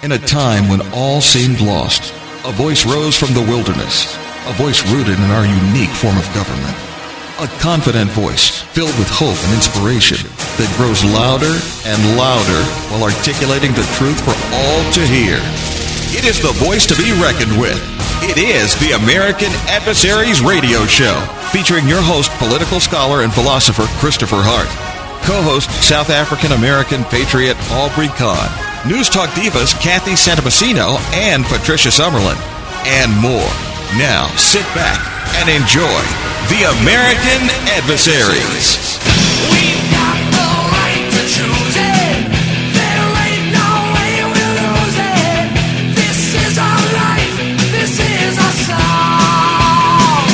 In a time when all seemed lost, a voice rose from the wilderness, a voice rooted in our unique form of government. A confident voice filled with hope and inspiration that grows louder and louder while articulating the truth for all to hear. It is the voice to be reckoned with. It is the American Adversaries Radio Show, featuring your host, political scholar and philosopher Christopher Hart, co-host South African-American patriot Aubrey Kahn, News Talk divas Kathy Santamassino and Patricia Summerlin, and more. Now, sit back and enjoy the American Adversaries. We've got the right to choose it. There ain't no way we'll lose it. This is our life. This is our song.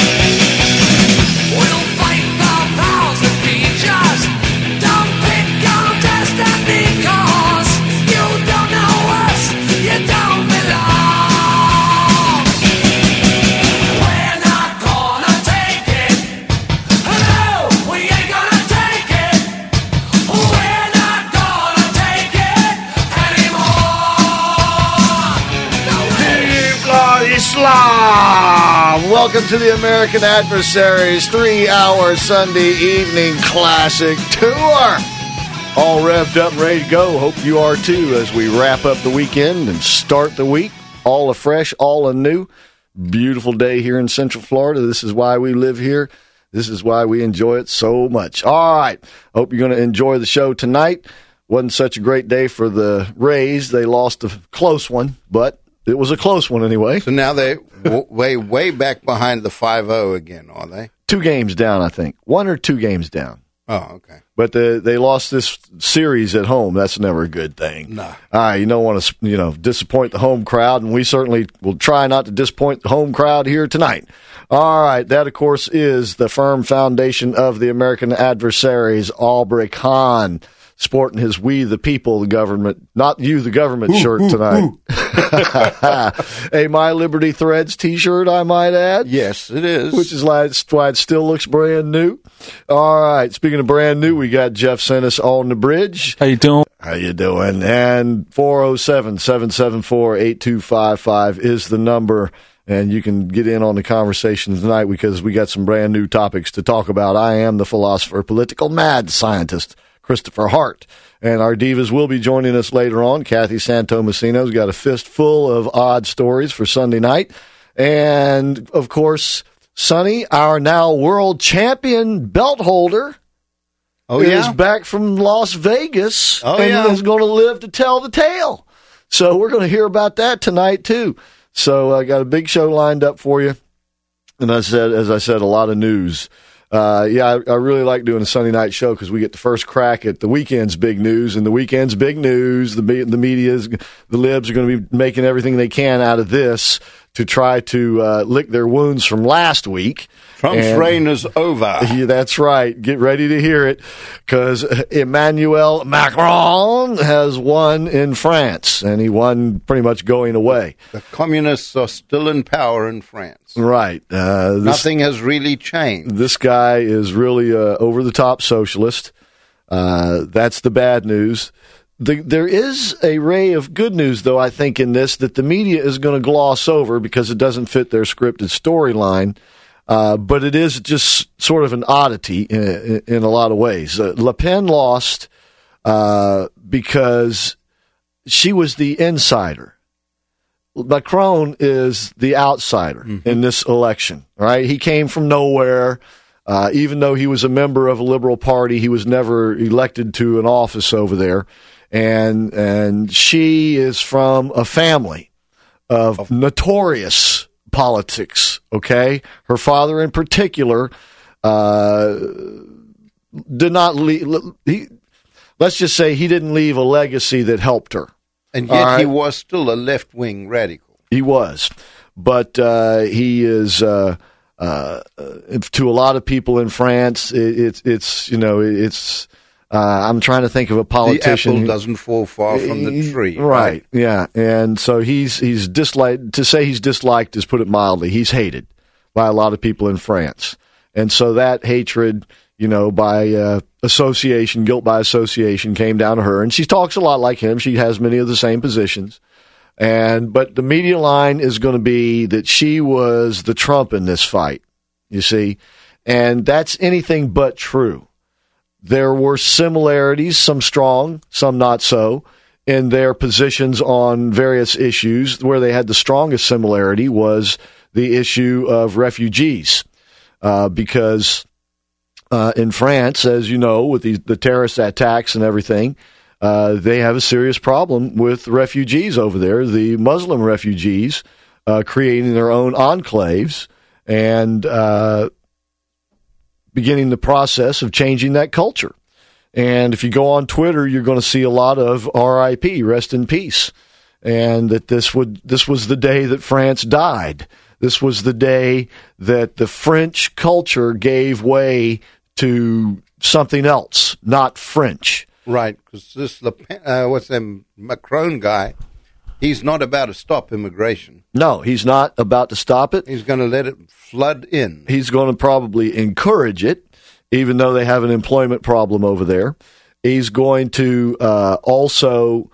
We'll fight the powers that be just. Don't pick on destiny, cause you don't know us. You don't belong. We're not gonna take it. No, we ain't gonna take it. We're not gonna take it anymore. Viva Islam! Welcome to the American Adversaries 3-hour Sunday evening classic tour. All revved up and ready to go. Hope you are too as we wrap up the weekend and start the week. All afresh, all anew. Beautiful day here in Central Florida. This is why we live here. This is why we enjoy it so much. All right. Hope you're going to enjoy the show tonight. Wasn't such a great day for the Rays. They lost a close one, but it was a close one anyway. So now they way back behind the 5-0 again, are they? 2 games down, I think. 1 or 2 games down. Oh, okay. But they lost this series at home. That's never a good thing. No. All right, you don't want to disappoint the home crowd, and we certainly will try not to disappoint the home crowd here tonight. All right, that, of course, is the firm foundation of the American Adversaries, Aubrey Kahn, sporting his We the People, the government, not you, the government shirt tonight. A My Liberty Threads t-shirt, I might add. Yes, it is. Which is why it still looks brand new. All right, speaking of brand new, we got Jeff Sennis on the bridge. How you doing? How you doing? And 407-774-8255 is the number, and you can get in on the conversation tonight because we got some brand new topics to talk about. I am the philosopher, political mad scientist, Christopher Hart. And our divas will be joining us later on. Kathy Santamassino's got a fistful of odd stories for Sunday night. And, of course, Sonny, our now world champion belt holder, is back from Las Vegas and is going to live to tell the tale. So we're going to hear about that tonight, too. So I got a big show lined up for you. And as I said, a lot of news. I really like doing a Sunday night show because we get the first crack at the weekend's big news, and the weekend's big news, the media's, the libs are going to be making everything they can out of this to try to lick their wounds from last week. Trump's reign is over. Yeah, that's right. Get ready to hear it because Emmanuel Macron has won in France, and he won pretty much going away. The communists are still in power in France. Right. Nothing has really changed. This guy is really over-the-top socialist. That's the bad news. There is a ray of good news, though, I think, in this, that the media is going to gloss over because it doesn't fit their scripted storyline. But it is just sort of an oddity in a lot of ways. Le Pen lost because she was the insider. Macron is the outsider in this election, right? He came from nowhere. Even though he was a member of a liberal party, he was never elected to an office over there. And she is from a family of notorious politics, okay? Her father in particular did not leave, let's just say he didn't leave a legacy that helped her. And yet he was still a left-wing radical. He was. But he is, to a lot of people in France, I'm trying to think of a politician. The apple doesn't fall far from the tree. Right, yeah. And so he's disliked. To say he's disliked is put it mildly. He's hated by a lot of people in France. And so that hatred by association, guilt by association came down to her. And she talks a lot like him. She has many of the same positions. But the media line is going to be that she was the Trump in this fight, you see. And that's anything but true. There were similarities, some strong, some not so, in their positions on various issues. Where they had the strongest similarity was the issue of refugees, because in France, as you know, with the terrorist attacks and everything, they have a serious problem with refugees over there, the Muslim refugees, creating their own enclaves and beginning the process of changing that culture. And if you go on Twitter, you're going to see a lot of RIP, rest in peace, and that this was the day that France died. This was the day that the French culture gave way to something else, not French. Right, because this Macron guy, he's not about to stop immigration. No, he's not about to stop it. He's going to let it flood in. He's going to probably encourage it, even though they have an employment problem over there. He's going to also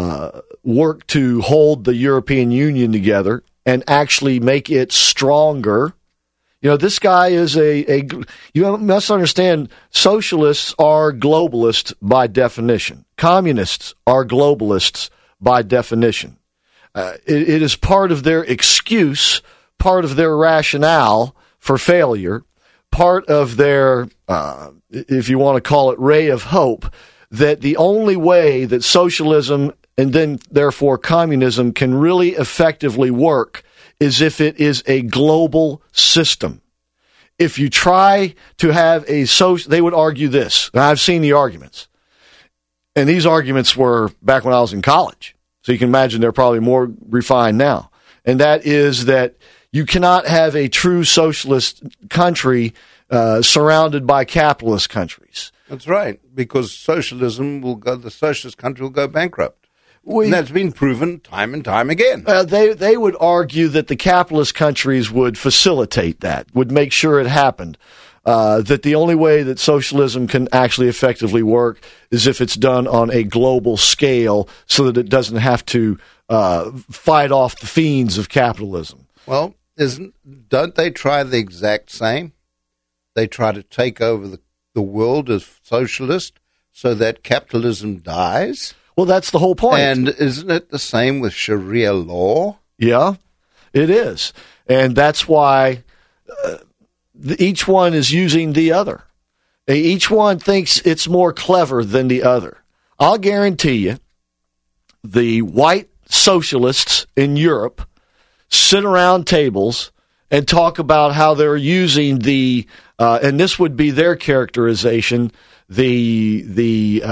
work to hold the European Union together and actually make it stronger. This guy is you must understand, socialists are globalists by definition. Communists are globalists by definition. It is part of their excuse, part of their rationale for failure, part of their, if you want to call it, ray of hope, that the only way that socialism and then therefore communism can really effectively work is if it is a global system. If you try to have they would argue this. Now, I've seen the arguments. And these arguments were back when I was in college. So you can imagine they're probably more refined now. And that is that you cannot have a true socialist country surrounded by capitalist countries. That's right, because the socialist country will go bankrupt. And that's been proven time and time again. They would argue that the capitalist countries would facilitate that, would make sure it happened. That the only way that socialism can actually effectively work is if it's done on a global scale so that it doesn't have to fight off the fiends of capitalism. Well, don't they try the exact same? They try to take over the world as socialist so that capitalism dies? Well, that's the whole point. And isn't it the same with Sharia law? Yeah, it is. And that's why each one is using the other. Each one thinks it's more clever than the other. I'll guarantee you the white socialists in Europe sit around tables and talk about how they're using and this would be their characterization, the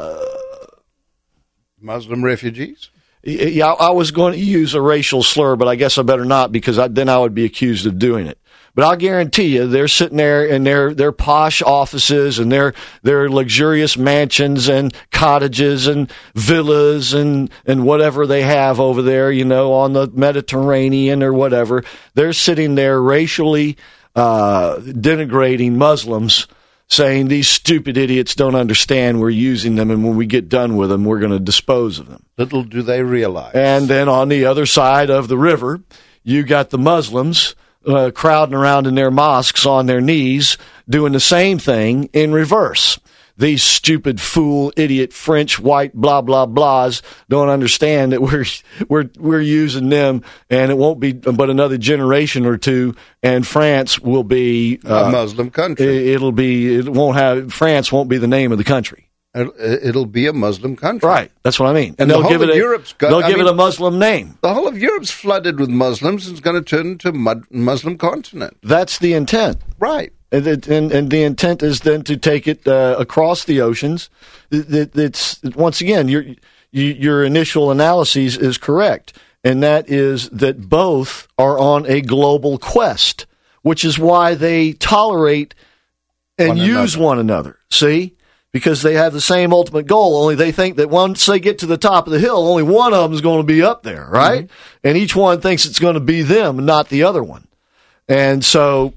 Muslim refugees? Yeah, I was going to use a racial slur, but I guess I better not because then I would be accused of doing it. But I'll guarantee you, they're sitting there in their posh offices and their luxurious mansions and cottages and villas and whatever they have over there, on the Mediterranean or whatever. They're sitting there racially denigrating Muslims, saying these stupid idiots don't understand we're using them, and when we get done with them, we're going to dispose of them. Little do they realize. And then on the other side of the river, you got the Muslims crowding around in their mosques on their knees, doing the same thing in reverse. These stupid, fool, idiot, French, white, blah, blah, blahs don't understand that we're using them, and it won't be but another generation or two, and France will be a Muslim country. France won't be the name of the country. It'll be a Muslim country. Right. That's what I mean. And they'll give it a Muslim name. The whole of Europe's flooded with Muslims. It's going to turn into a Muslim continent. That's the intent. Right. And the intent is then to take it across the oceans. It's once again, your initial analysis is correct, and that is that both are on a global quest, which is why they tolerate and use one another. See? Because they have the same ultimate goal, only they think that once they get to the top of the hill, only one of them is going to be up there, right? Mm-hmm. And each one thinks it's going to be them, not the other one. And so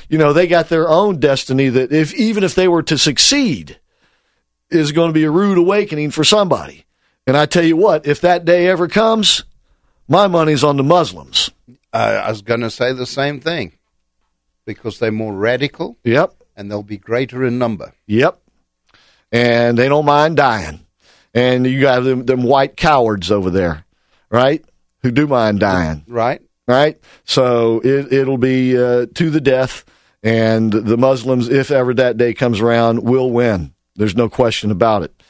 they got their own destiny that even if they were to succeed, is going to be a rude awakening for somebody. And I tell you what, if that day ever comes, my money's on the Muslims. I was going to say the same thing, because they're more radical. Yep. And they'll be greater in number. Yep. And they don't mind dying. And you got them white cowards over there, right, who do mind dying. Right. Right? So it'll be to the death, and the Muslims, if ever that day comes around, will win. There's no question about it.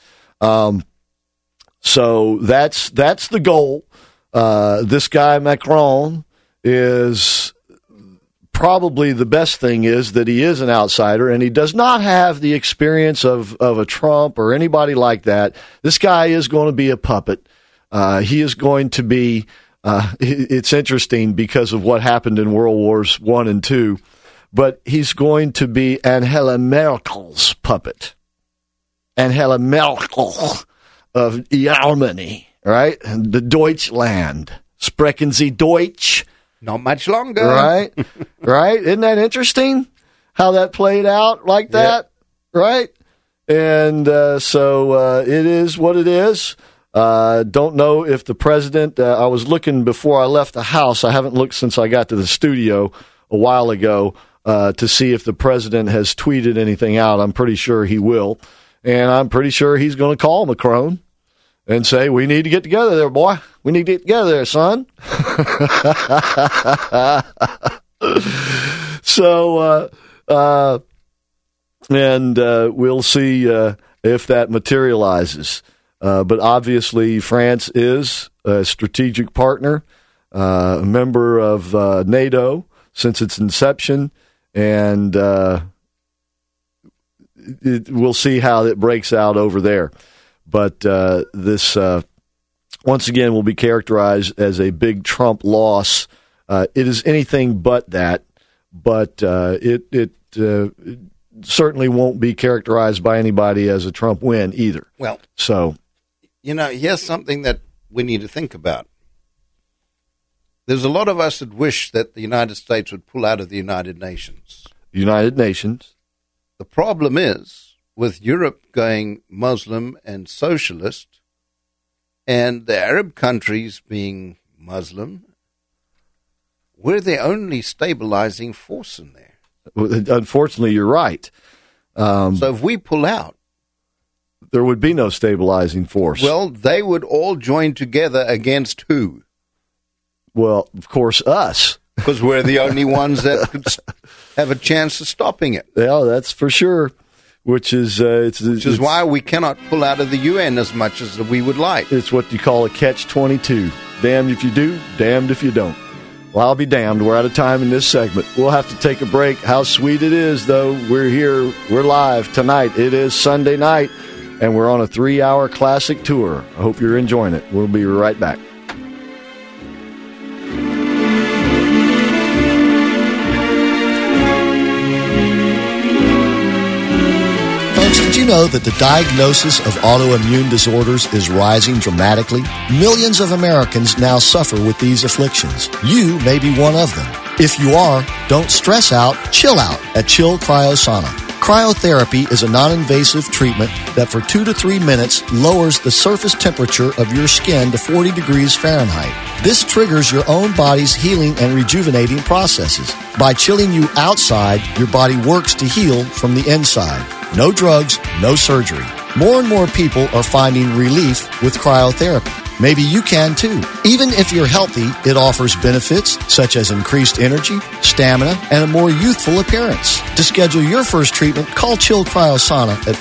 So that's the goal. This guy, Macron, is probably the best thing is that he is an outsider, and he does not have the experience of a Trump or anybody like that. This guy is going to be a puppet. He is going to be, it's interesting because of what happened in World Wars I and II, but he's going to be Angela Merkel's puppet. Angela Merkel of Germany, right? The Deutschland. Sprechen Sie Deutsch? Not much longer. Right? Right? Isn't that interesting how that played out like that? Yeah. Right? And so it is what it is. Don't know if the president, I was looking before I left the house. I haven't looked since I got to the studio a while ago to see if the president has tweeted anything out. I'm pretty sure he will. And I'm pretty sure he's going to call Macron and say, we need to get together there, boy. We need to get together there, son. So, we'll see if that materializes. But obviously, France is a strategic partner, a member of NATO since its inception, and we'll see how it breaks out over there. But this, once again, will be characterized as a big Trump loss. It is anything but that, but it certainly won't be characterized by anybody as a Trump win either. Well, so here's something that we need to think about. There's a lot of us that wish that the United States would pull out of the United Nations. United Nations. The problem is, with Europe going Muslim and socialist, and the Arab countries being Muslim, we're the only stabilizing force in there. Unfortunately, you're right. So if we pull out, there would be no stabilizing force. Well, they would all join together against who? Well, of course, us. Because we're the only ones that could have a chance of stopping it. Yeah, that's for sure. Which is why we cannot pull out of the UN as much as we would like. It's what you call a catch-22. Damned if you do, damned if you don't. Well, I'll be damned. We're out of time in this segment. We'll have to take a break. How sweet it is, though. We're here. We're live tonight. It is Sunday night, and we're on a 3-hour classic tour. I hope you're enjoying it. We'll be right back. Did you know that the diagnosis of autoimmune disorders is rising dramatically? Millions of Americans now suffer with these afflictions. You may be one of them. If you are, don't stress out, chill out at Chill Cryosauna. Cryotherapy is a non-invasive treatment that for 2 to 3 minutes lowers the surface temperature of your skin to 40 degrees Fahrenheit. This triggers your own body's healing and rejuvenating processes. By chilling you outside, your body works to heal from the inside. No drugs, no surgery. More and more people are finding relief with cryotherapy. Maybe you can too. Even if you're healthy, it offers benefits such as increased energy, stamina, and a more youthful appearance. To schedule your first treatment, call Chill Cryosauna at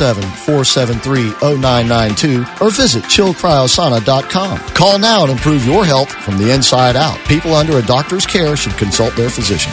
407-473-0992 or visit chillcryosauna.com. Call now and improve your health from the inside out. People under a doctor's care should consult their physician.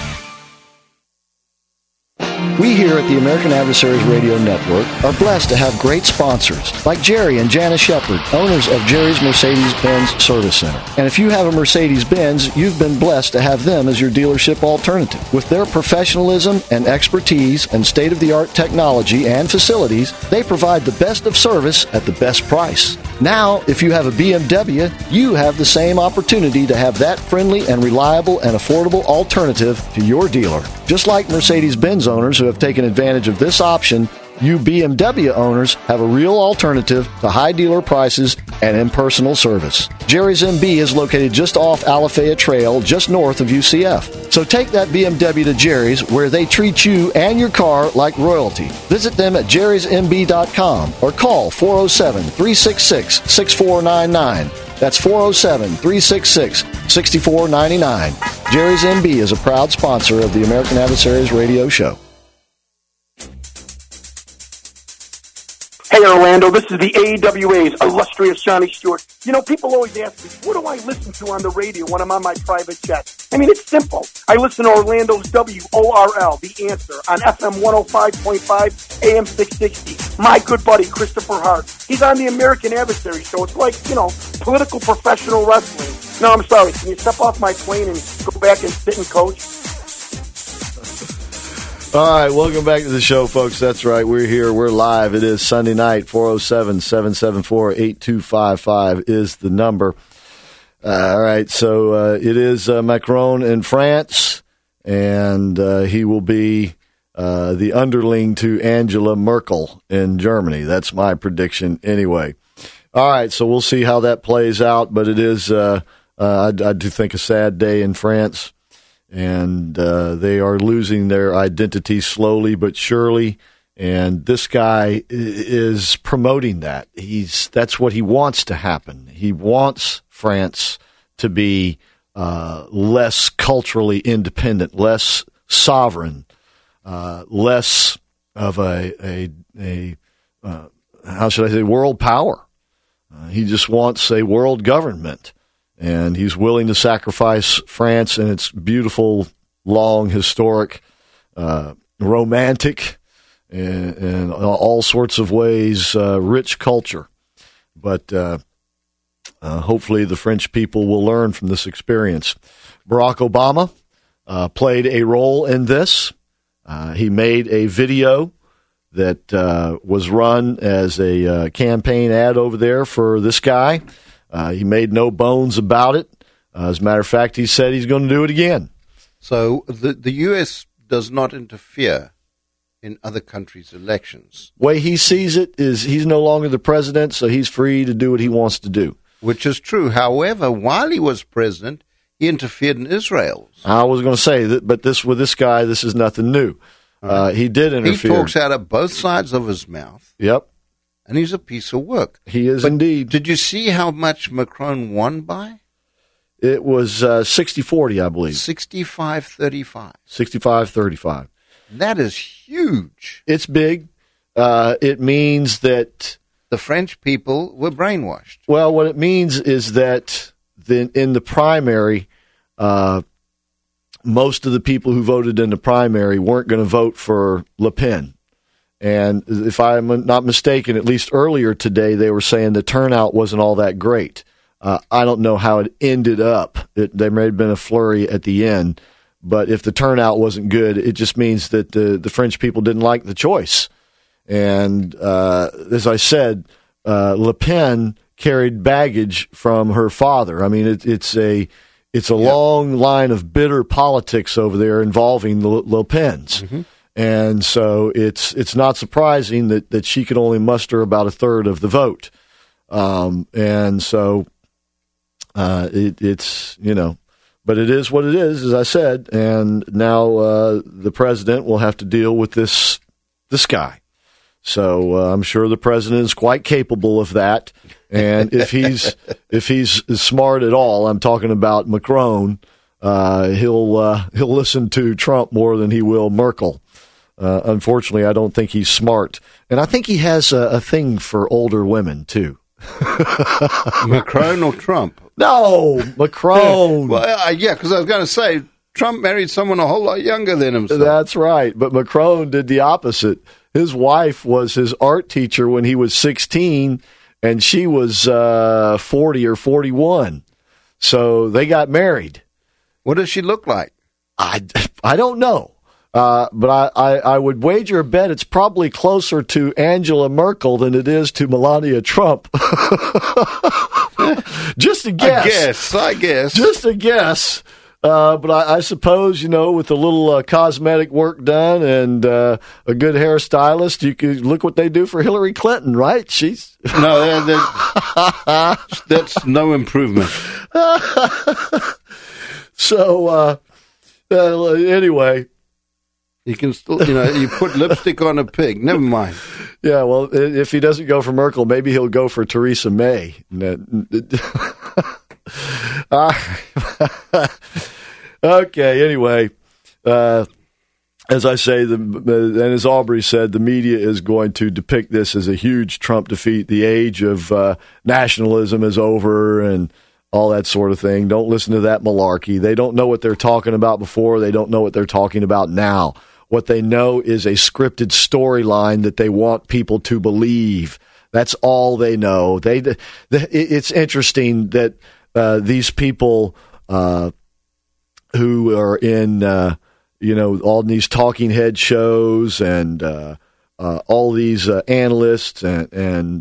We here at the American Adversaries Radio Network are blessed to have great sponsors like Jerry and Janice Shepard, owners of Jerry's Mercedes-Benz Service Center. And if you have a Mercedes-Benz, you've been blessed to have them as your dealership alternative. With their professionalism and expertise and state-of-the-art technology and facilities, they provide the best of service at the best price. Now, if you have a BMW, you have the same opportunity to have that friendly and reliable and affordable alternative to your dealer. Just like Mercedes-Benz owners who have taken advantage of this option, you BMW owners have a real alternative to high dealer prices and impersonal service. Jerry's MB is located just off Alafaya Trail, just north of UCF. So take that BMW to Jerry's, where they treat you and your car like royalty. Visit them at jerrysmb.com or call 407-366-6499. That's 407-366-6499. Jerry's MB is a proud sponsor of the American Adversaries Radio Show. Hey, Orlando, this is the AWA's illustrious Johnny Stewart. You know, people always ask me, what do I listen to on the radio when I'm on my private jet? I mean, it's simple. I listen to Orlando's WORL, The Answer, on FM 105.5, AM 660. My good buddy, Christopher Hart. He's on the American Adversary Show. It's like, you know, political professional wrestling. No, I'm sorry. Can you step off my plane and go back and sit and coach? All right, welcome back to the show, folks. That's right. We're here. We're live. It is Sunday night. 407-774-8255 is the number. All right, so it is Macron in France, and he will be the underling to Angela Merkel in Germany. That's my prediction anyway. All right, so we'll see how that plays out, but it is, I do think, a sad day in France. And they are losing their identity slowly but surely. And this guy is promoting that. That's what he wants to happen. He wants France to be less culturally independent, less sovereign, less of a how should I say, world power. He just wants a world government. And he's willing to sacrifice France and its beautiful, long, historic, romantic, and all sorts of ways, rich culture. But hopefully the French people will learn from this experience. Barack Obama played a role in this. He made a video that was run as a campaign ad over there for this guy. He made no bones about it. As a matter of fact, he said he's going to do it again. So the U.S. does not interfere in other countries' elections. The way he sees it is he's no longer the president, so he's free to do what he wants to do. Which is true. However, while he was president, he interfered in Israel's. I was going to say that, but with this guy, this is nothing new. He did interfere. He talks out of both sides of his mouth. Yep. And he's a piece of work. He is indeed. Did you see how much Macron won by? It was 60-40, I believe. 65-35. 65-35. That is huge. It's big. It means that the French people were brainwashed. Well, what it means is that in the primary, most of the people who voted in the primary weren't going to vote for Le Pen. And if I'm not mistaken, at least earlier today, they were saying the turnout wasn't all that great. I don't know how it ended up. There may have been a flurry at the end, but if the turnout wasn't good, it just means that the French people didn't like the choice. And as I said, Le Pen carried baggage from her father. I mean, it's a long line of bitter politics over there involving the Le Pens. Mm-hmm. And so it's not surprising that she could only muster about a third of the vote. And so it's, you know, but it is what it is, as I said. And now the president will have to deal with this guy. So I'm sure the president is quite capable of that. And if he's smart at all, I'm talking about Macron, he'll listen to Trump more than he will Merkel. Unfortunately, I don't think he's smart. And I think he has a thing for older women, too. Macron or Trump? No, Macron. Well, yeah, because I was going to say, Trump married someone a whole lot younger than himself. That's right. But Macron did the opposite. His wife was his art teacher when he was 16, and she was 40 or 41. So they got married. What does she look like? I don't know. But I would wager a bet it's probably closer to Angela Merkel than it is to Melania Trump. Just a guess. I guess. Just a guess. But I suppose, with a little cosmetic work done and a good hairstylist, you could look what they do for Hillary Clinton, right? No, that's no improvement. So, anyway. You can still, you put lipstick on a pig. Never mind. Yeah, well, if he doesn't go for Merkel, maybe he'll go for Theresa May. Okay, anyway, as I say, and as Aubrey said, the media is going to depict this as a huge Trump defeat. The age of nationalism is over and all that sort of thing. Don't listen to that malarkey. They don't know what they're talking about before. They don't know what they're talking about now. What they know is a scripted storyline that they want people to believe. That's all they know. It's interesting that these people who are in, all these talking head shows and all these analysts and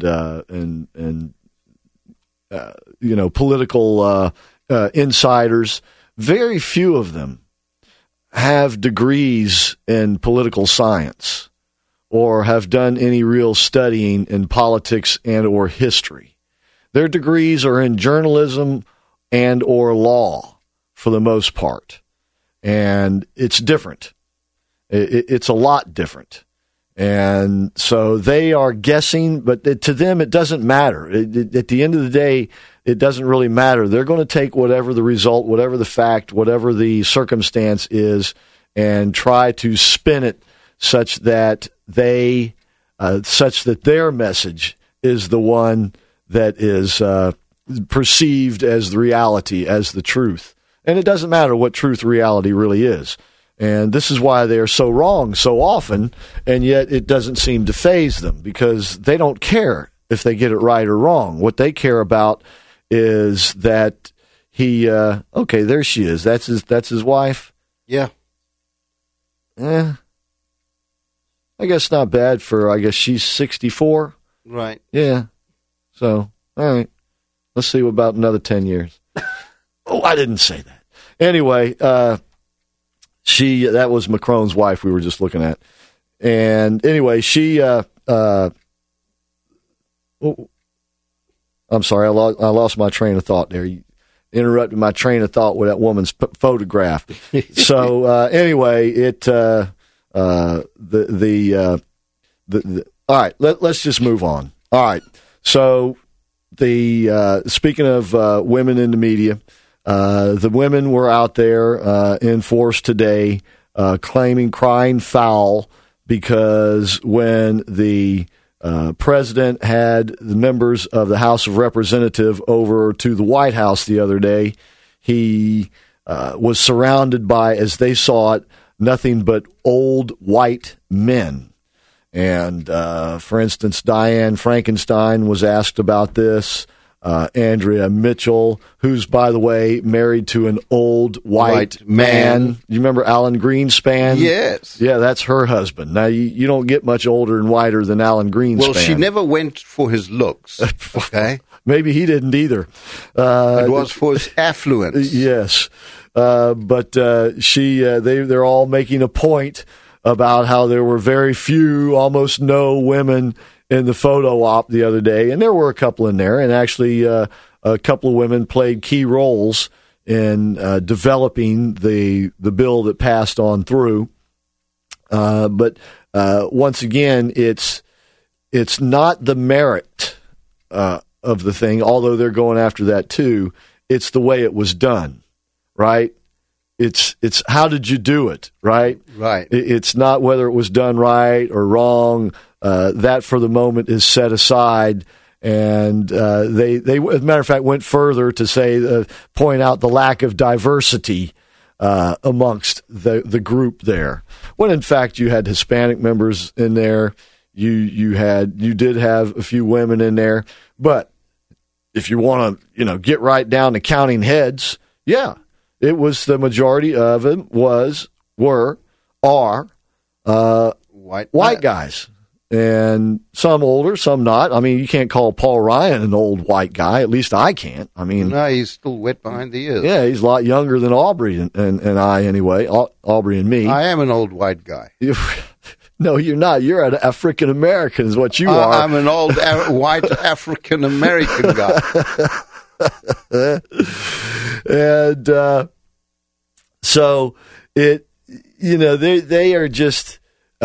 political insiders, very few of them have degrees in political science or have done any real studying in politics and or history. Their degrees are in journalism and or law for the most part. And it's different. It's a lot different. And so they are guessing, but to them it doesn't matter. At the end of the day, it doesn't really matter. They're going to take whatever the result, whatever the fact, whatever the circumstance is, and try to spin it such that their message is the one that is perceived as the reality, as the truth. And it doesn't matter what truth reality really is. And this is why they are so wrong so often, and yet it doesn't seem to faze them because they don't care if they get it right or wrong. What they care about is that okay, there she is. That's his wife? Yeah. I guess not bad I guess she's 64. Right. Yeah. So, all right. Let's see about another 10 years. Oh, I didn't say that. Anyway, that was Macron's wife we were just looking at. And anyway, I'm sorry, I lost my train of thought there. You interrupted my train of thought with that woman's photograph. So anyway, all right, let's just move on. All right, so speaking of women in the media, the women were out there in force today, crying foul because when the president had the members of the House of Representatives over to the White House the other day, he was surrounded by, as they saw it, nothing but old white men. And, for instance, Diane Frankenstein was asked about this. Andrea Mitchell, who's, by the way, married to an old white man. You remember Alan Greenspan? Yes. Yeah, that's her husband. Now, you don't get much older and whiter than Alan Greenspan. Well, she never went for his looks, okay? Maybe he didn't either. It was for his affluence. Yes. But they're all making a point about how there were very few, almost no women in the photo op the other day, and there were a couple in there, and actually a couple of women played key roles in developing the bill that passed on through. But once again, it's not the merit of the thing, although they're going after that too. It's the way it was done, right? It's how did you do it, right? Right. It's not whether it was done right or wrong. That, for the moment, is set aside. And they, as a matter of fact, went further to say, point out the lack of diversity amongst the group there. When in fact you had Hispanic members in there, you did have a few women in there. But if you want to, get right down to counting heads, yeah, it was the majority of them were are white guys. And some older, some not. I mean, you can't call Paul Ryan an old white guy. At least I can't. I mean, no, he's still wet behind the ears. Yeah, he's a lot younger than Aubrey and I anyway. Aubrey and me. I am an old white guy. No, you're not. You're an African American, is what you are. I'm an old white African American guy. And so they are just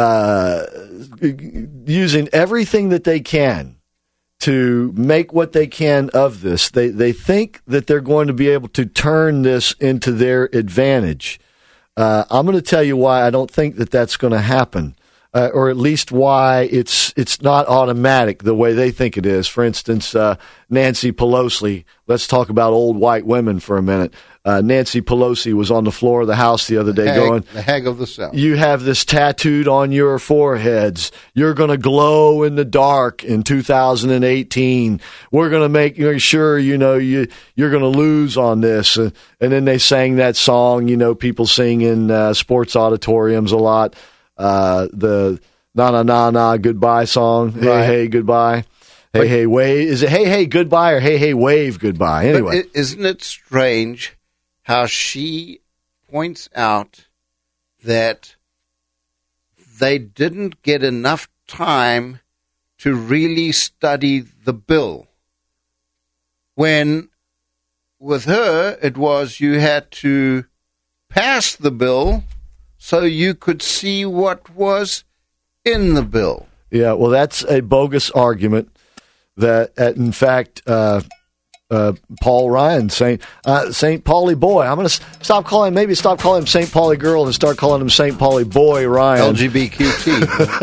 using everything that they can to make what they can of this. They think that they're going to be able to turn this into their advantage. I'm going to tell you why I don't think that that's going to happen. Or at least why it's not automatic the way they think it is. For instance, Nancy Pelosi. Let's talk about old white women for a minute. Nancy Pelosi was on the floor of the House the other day going, the hag of the South. You have this tattooed on your foreheads. You're going to glow in the dark in 2018. We're going to make sure, you're going to lose on this. And then they sang that song, people sing in sports auditoriums a lot. The na goodbye song. Right. Hey, goodbye. Hey, wave. Is it hey, goodbye or hey, wave, goodbye? Anyway. But isn't it strange how she points out that they didn't get enough time to really study the bill? When with her, it was you had to pass the bill so you could see what was in the bill. Yeah, well, that's a bogus argument that, in fact, Paul Ryan, St. Pauli Boy. I'm going to stop calling him St. Pauli Girl and start calling him St. Pauli Boy Ryan. LGBTQ.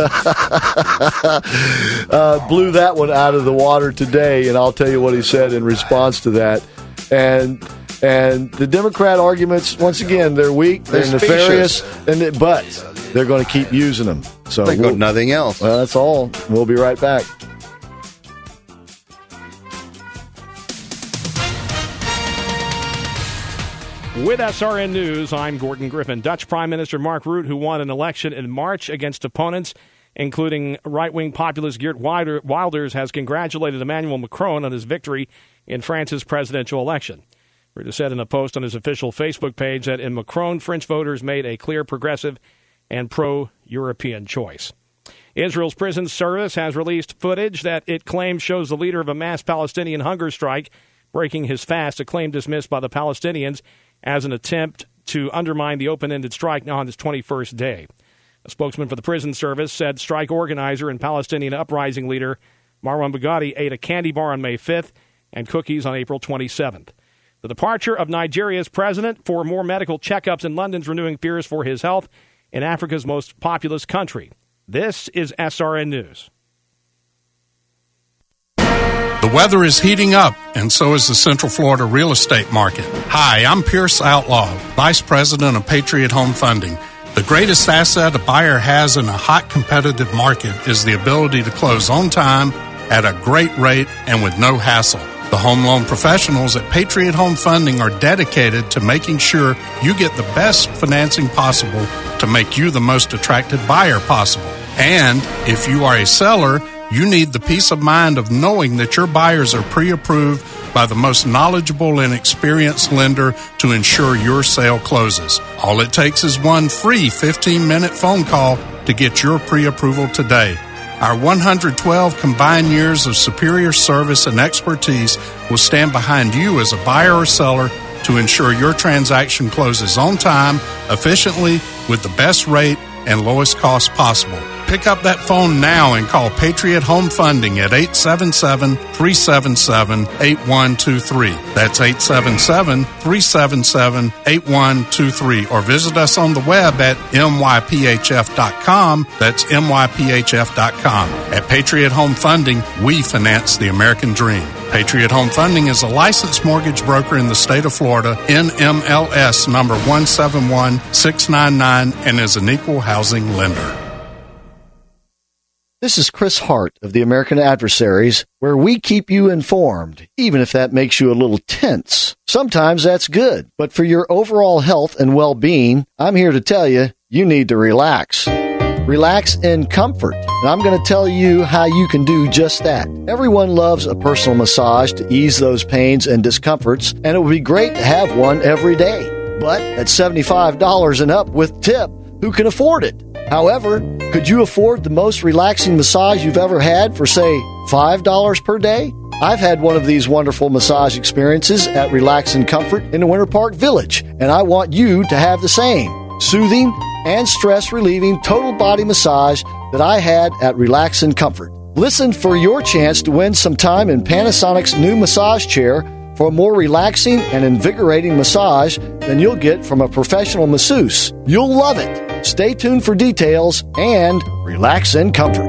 Blew that one out of the water today, and I'll tell you what he said in response to that. And the Democrat arguments, once again, they're weak, they're nefarious, but they're going to keep using them. So they got nothing else. Well, that's all. We'll be right back. With SRN News, I'm Gordon Griffin. Dutch Prime Minister Mark Rutte, who won an election in March against opponents, including right-wing populist Geert Wilders, has congratulated Emmanuel Macron on his victory in France's presidential election. Rutte said in a post on his official Facebook page that in Macron, French voters made a clear progressive and pro-European choice. Israel's prison service has released footage that it claims shows the leader of a mass Palestinian hunger strike breaking his fast, a claim dismissed by the Palestinians as an attempt to undermine the open-ended strike now on its 21st day. A spokesman for the prison service said strike organizer and Palestinian uprising leader Marwan Bugatti ate a candy bar on May 5th and cookies on April 27th. The departure of Nigeria's president for more medical checkups in London's renewing fears for his health in Africa's most populous country. This is SRN News. The weather is heating up, and so is the Central Florida real estate market. Hi, I'm Pierce Outlaw, Vice President of Patriot Home Funding. The greatest asset a buyer has in a hot competitive market is the ability to close on time, at a great rate, and with no hassle. The home loan professionals at Patriot Home Funding are dedicated to making sure you get the best financing possible to make you the most attractive buyer possible. And if you are a seller, you need the peace of mind of knowing that your buyers are pre-approved by the most knowledgeable and experienced lender to ensure your sale closes. All it takes is one free 15-minute phone call to get your pre-approval today. Our 112 combined years of superior service and expertise will stand behind you as a buyer or seller to ensure your transaction closes on time, efficiently, with the best rate and lowest cost possible. Pick up that phone now and call Patriot Home Funding at 877-377-8123. That's 877-377-8123. Or visit us on the web at myphf.com. That's myphf.com. At Patriot Home Funding, we finance the American dream. Patriot Home Funding is a licensed mortgage broker in the state of Florida, NMLS number 171699, and is an equal housing lender. This is Chris Hart of the American Adversaries, where we keep you informed, even if that makes you a little tense. Sometimes that's good, but for your overall health and well-being, I'm here to tell you, you need to relax. Relax in comfort. And I'm going to tell you how you can do just that. Everyone loves a personal massage to ease those pains and discomforts, and it would be great to have one every day. But at $75 and up with tip, who can afford it? However, could you afford the most relaxing massage you've ever had for, say, $5 per day? I've had one of these wonderful massage experiences at Relax and Comfort in the Winter Park Village, and I want you to have the same soothing and stress-relieving total body massage that I had at Relax and Comfort. Listen for your chance to win some time in Panasonic's new massage chair for a more relaxing and invigorating massage than you'll get from a professional masseuse. You'll love it. Stay tuned for details and relax in comfort.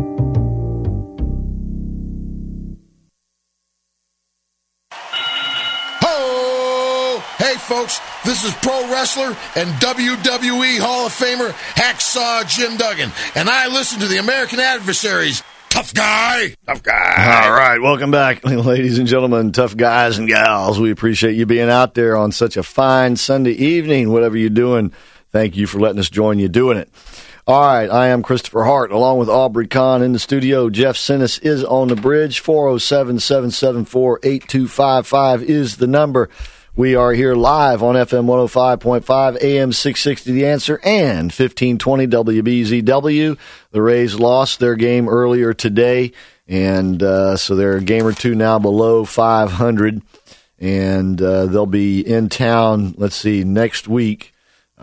Ho! Hey folks, this is pro wrestler and WWE Hall of Famer Hacksaw Jim Duggan, and I listen to the American Adversaries. Tough guy. Tough guy. All right. Welcome back, ladies and gentlemen, tough guys and gals. We appreciate you being out there on such a fine Sunday evening, whatever you're doing. Thank you for letting us join you doing it. All right. I am Christopher Hart, along with Aubrey Kahn in the studio. Jeff Sinnis is on the bridge. 407-774-8255 is the number. We are here live on FM 105.5, AM 660 The Answer, and 1520 WBZW. The Rays lost their game earlier today, and so they're a game or two now below 500, and they'll be in town, next week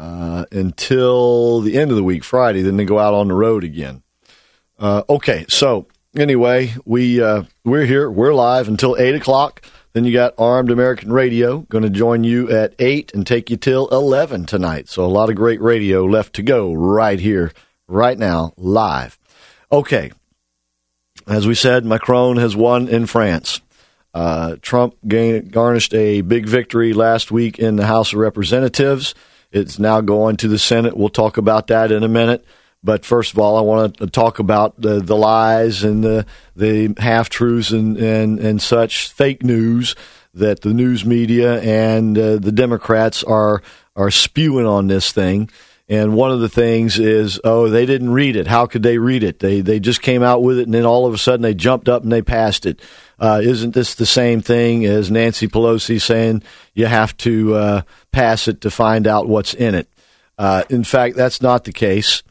until the end of the week, Friday. Then they go out on the road again. Okay, so anyway, we're here. We're live until 8 o'clock. Then you got Armed American Radio going to join you at 8 and take you till 11 tonight. So a lot of great radio left to go right here, right now, live. Okay. As we said, Macron has won in France. Trump garnished a big victory last week in the House of Representatives. It's now going to the Senate. We'll talk about that in a minute. But first of all, I want to talk about the lies and the half-truths and such fake news that the news media and the Democrats are spewing on this thing. And one of the things is, they didn't read it. How could they read it? They just came out with it, and then all of a sudden they jumped up and they passed it. Isn't this the same thing as Nancy Pelosi saying you have to pass it to find out what's in it? In fact, that's not the case.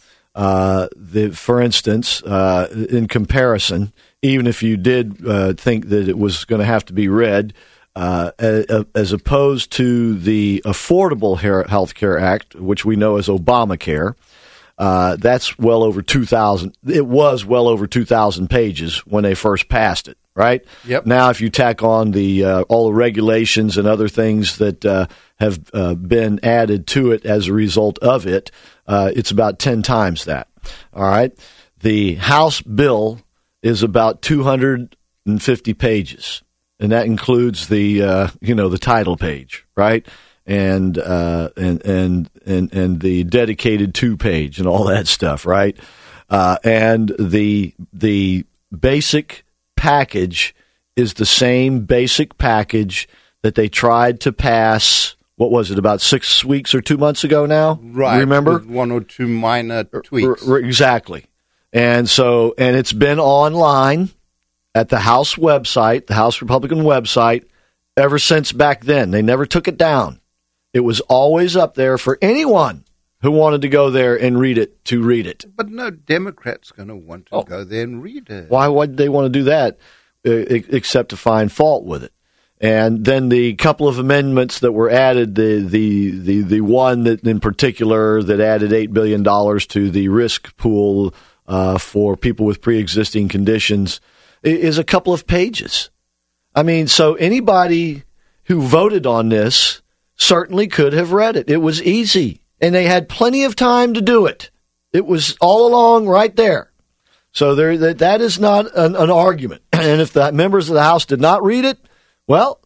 For instance, in comparison, even if you did think that it was going to have to be read, as opposed to the Affordable Health Care Act, which we know as Obamacare, that's well over 2,000. It was well over 2,000 pages when they first passed it, right? Yep. Now, if you tack on all the regulations and other things that have been added to it as a result of it, it's about 10 times that. All right. The House bill is about 250 pages, and that includes the title page, right? And the dedicated 2-page and all that stuff, right? And the basic package is the same basic package that they tried to pass. What was it, about 6 weeks or 2 months ago now? Right. Remember? With one or two minor tweaks. Exactly. And it's been online at the House website, the House Republican website, ever since back then. They never took it down. It was always up there for anyone who wanted to go there and read it to read it. But no Democrat's going to want to go there and read it. Why would they want to do that except to find fault with it? And then the couple of amendments that were added, the one that in particular that added $8 billion to the risk pool for people with pre-existing conditions is a couple of pages. I mean, so anybody who voted on this certainly could have read it. It was easy, and they had plenty of time to do it. It was all along right there. So that is not an argument. And if the members of the House did not read it, well,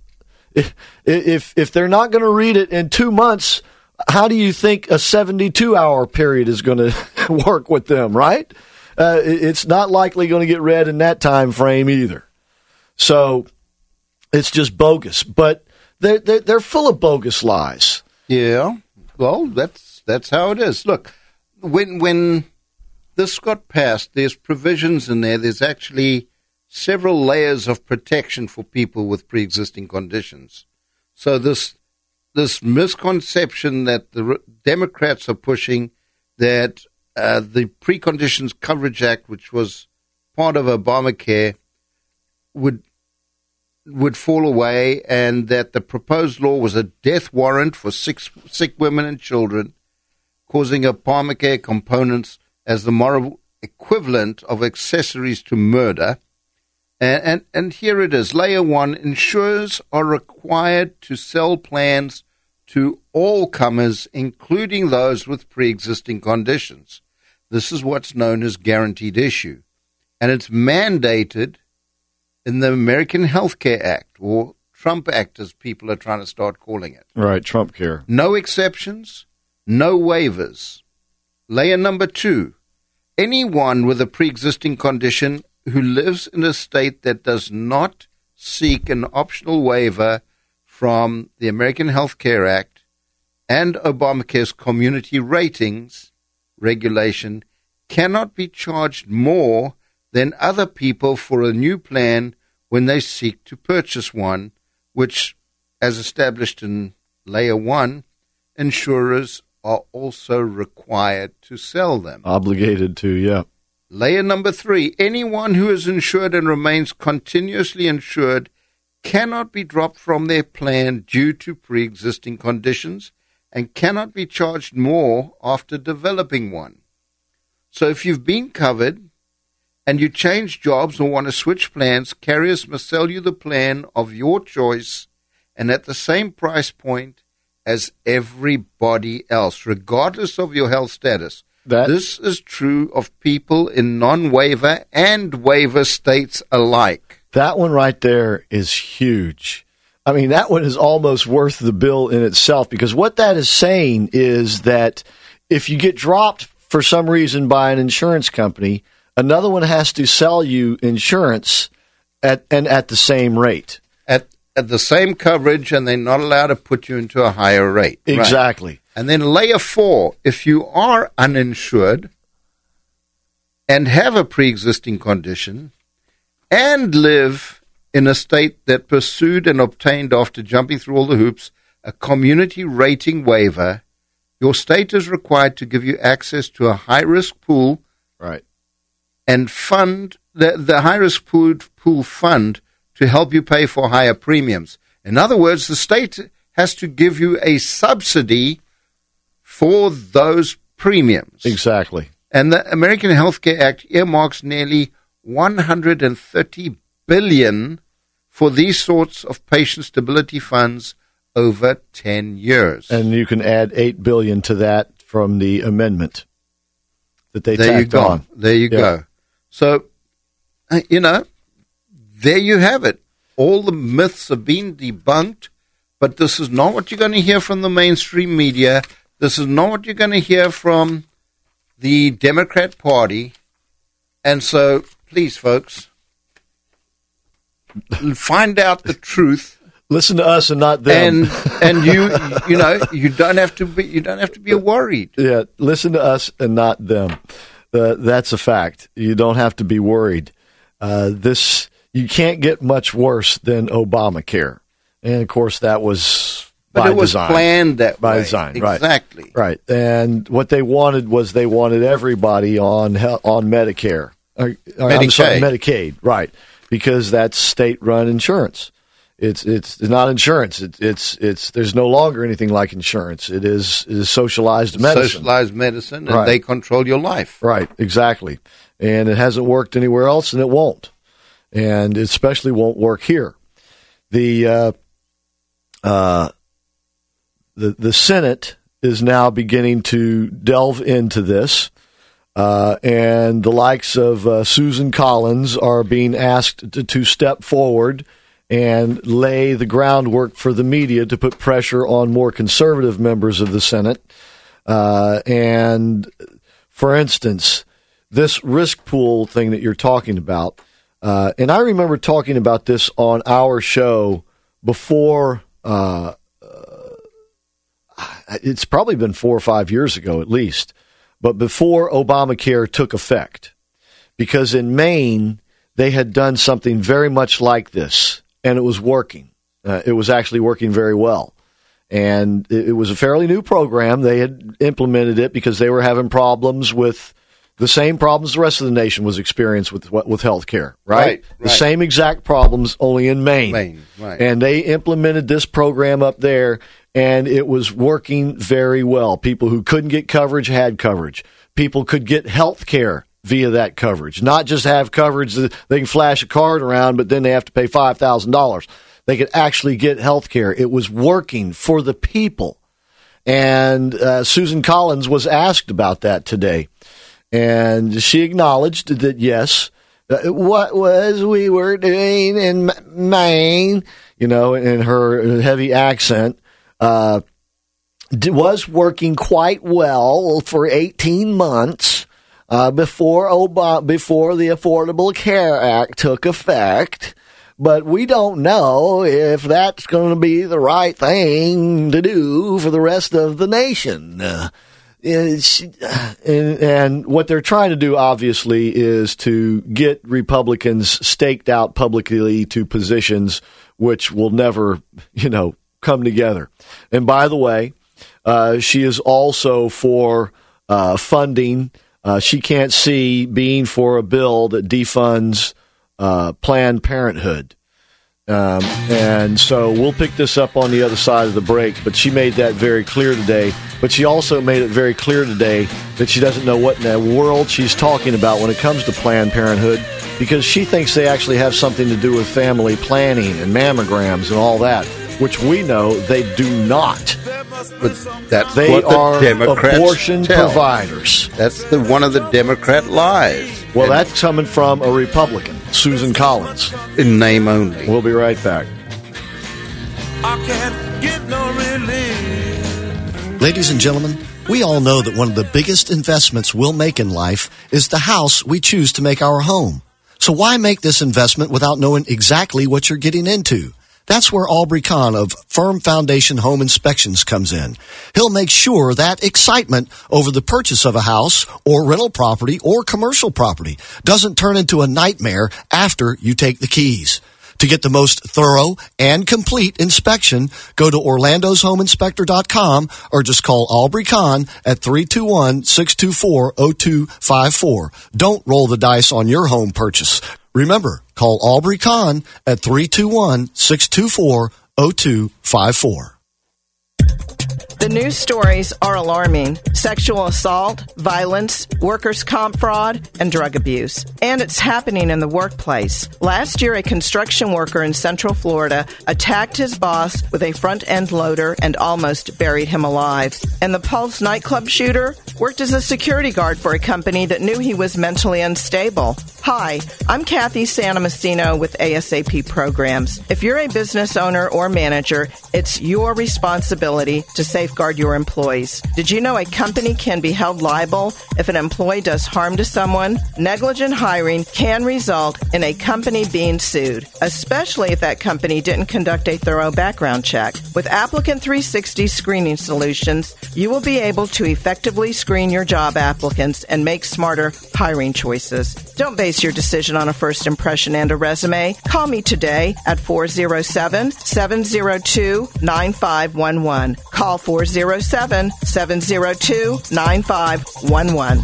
if they're not going to read it in 2 months, how do you think a 72-hour period is going to work with them, right? It's not likely going to get read in that time frame either. So it's just bogus. But they're full of bogus lies. Yeah. Well, that's how it is. Look, when this got passed, there's provisions in there. There's actually several layers of protection for people with pre-existing conditions. So this misconception that the Democrats are pushing that the Preconditions Coverage Act, which was part of Obamacare, would fall away, and that the proposed law was a death warrant for sick women and children, causing Obamacare components as the moral equivalent of accessories to murder. And here it is. Layer 1, insurers are required to sell plans to all comers, including those with pre-existing conditions. This is what's known as guaranteed issue. And it's mandated in the American Health Care Act, or Trump Act, as people are trying to start calling it. Right, Trump Care. No exceptions, no waivers. Layer number 2, anyone with a pre-existing condition who lives in a state that does not seek an optional waiver from the American Health Care Act and Obamacare's community ratings regulation cannot be charged more than other people for a new plan when they seek to purchase one, which, as established in Layer 1, insurers are also required to sell them. Obligated to, yeah. Layer number 3, anyone who is insured and remains continuously insured cannot be dropped from their plan due to pre-existing conditions and cannot be charged more after developing one. So if you've been covered and you change jobs or want to switch plans, carriers must sell you the plan of your choice and at the same price point as everybody else, regardless of your health status. This is true of people in non-waiver and waiver states alike. That one right there is huge. I mean, that one is almost worth the bill in itself, because what that is saying is that if you get dropped for some reason by an insurance company, another one has to sell you insurance at the same rate. At the same coverage, and they're not allowed to put you into a higher rate. Exactly. Right? And then layer 4, if you are uninsured and have a pre-existing condition and live in a state that pursued and obtained, after jumping through all the hoops, a community rating waiver, your state is required to give you access to a high-risk pool, right, and fund the high-risk pool fund to help you pay for higher premiums. In other words, the state has to give you a subsidy for those premiums. Exactly. And the American Health Care Act earmarks nearly $130 billion for these sorts of patient stability funds over 10 years. And you can add $8 billion to that from the amendment that they tacked on. There you go. So, there you have it. All the myths have been debunked, but this is not what you're going to hear from the mainstream media. This is not what you're going to hear from the Democrat Party. And so, please, folks, find out the truth. Listen to us and not them. And you don't have to be worried. Yeah, listen to us and not them. That's a fact. You don't have to be worried. You can't get much worse than Obamacare, and of course that was by design. But it was planned that by way. Design, exactly. Right. And what they wanted was everybody on Medicare, Medicaid, right? Because that's state-run insurance. It's not insurance. It's there's no longer anything like insurance. It is socialized medicine. Socialized medicine, and right. They control your life. Right, exactly. And it hasn't worked anywhere else, and it won't. And it especially won't work here. The Senate is now beginning to delve into this, and the likes of Susan Collins are being asked to step forward and lay the groundwork for the media to put pressure on more conservative members of the Senate. And, for instance, this risk pool thing that you're talking about, and I remember talking about this on our show before, it's probably been 4 or 5 years ago at least, but before Obamacare took effect. Because in Maine, they had done something very much like this, and it was working. It was actually working very well. And it was a fairly new program. They had implemented it because they were having problems with the same problems the rest of the nation was experiencing with health care, right? The same exact problems, only in Maine. Right. And they implemented this program up there, and it was working very well. People who couldn't get coverage had coverage. People could get health care via that coverage, not just have coverage that they can flash a card around, but then they have to pay $5,000. They could actually get health care. It was working for the people. And Susan Collins was asked about that today. And she acknowledged that, yes, what was we were doing in Maine, in her heavy accent, was working quite well for 18 months. Before the Affordable Care Act took effect, but we don't know if that's going to be the right thing to do for the rest of the nation. And what they're trying to do, obviously, is to get Republicans staked out publicly to positions which will never, come together. And by the way, she is also for funding. She can't see being for a bill that defunds Planned Parenthood. And so we'll pick this up on the other side of the break, but she made that very clear today. But she also made it very clear today that she doesn't know what in the world she's talking about when it comes to Planned Parenthood, because she thinks they actually have something to do with family planning and mammograms and all that, which we know they do not. But that's they what the are Democrats abortion tell. providers. That's one of the Democrat lies. Well, that's coming from a Republican, Susan Collins. In name only. We'll be right back. I can't get no relief. Ladies and gentlemen, we all know that one of the biggest investments we'll make in life is the house we choose to make our home. So why make this investment without knowing exactly what you're getting into? That's where Aubrey Kahn of Firm Foundation Home Inspections comes in. He'll make sure that excitement over the purchase of a house or rental property or commercial property doesn't turn into a nightmare after you take the keys. To get the most thorough and complete inspection, go to orlandoshomeinspector.com or just call Aubrey Kahn at 321-624-0254. Don't roll the dice on your home purchase. Remember, call Aubrey Kahn at 321-624-0254. The news stories are alarming. Sexual assault, violence, workers' comp fraud, and drug abuse. And it's happening in the workplace. Last year, a construction worker in Central Florida attacked his boss with a front-end loader and almost buried him alive. And the Pulse nightclub shooter worked as a security guard for a company that knew he was mentally unstable. Hi, I'm Kathy Santomassino with ASAP Programs. If you're a business owner or manager, it's your responsibility to safeguard your employees. Did you know a company can be held liable if an employee does harm to someone? Negligent hiring can result in a company being sued, especially if that company didn't conduct a thorough background check. With Applicant 360 screening solutions, you will be able to effectively screen your job applicants and make smarter hiring choices. Don't base your decision on a first impression and a resume. Call me today at 407-702-9511. Call 407-702-9511.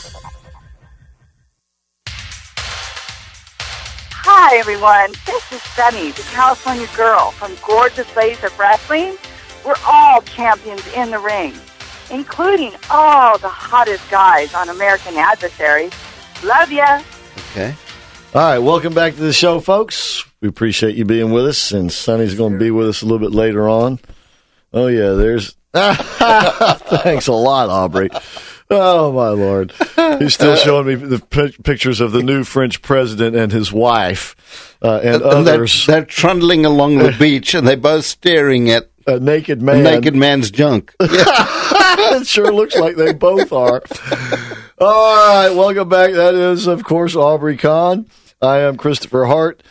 Hi, everyone. This is Sunny, the California girl from Gorgeous Ladies of Wrestling. We're all champions in the ring, including all the hottest guys on American Adversaries. Love ya. Okay. All right, welcome back to the show, folks. We appreciate you being with us, and Sonny's going to be with us a little bit later on. Oh, yeah, there's... Thanks a lot, Aubrey. Oh, my Lord. He's still showing me the pictures of the new French president and his wife and others. They're trundling along the beach, and they're both staring at a naked man. A naked man's junk. It sure looks like they both are. All right, welcome back. That is, of course, Aubrey Kahn. I am Christopher Hart.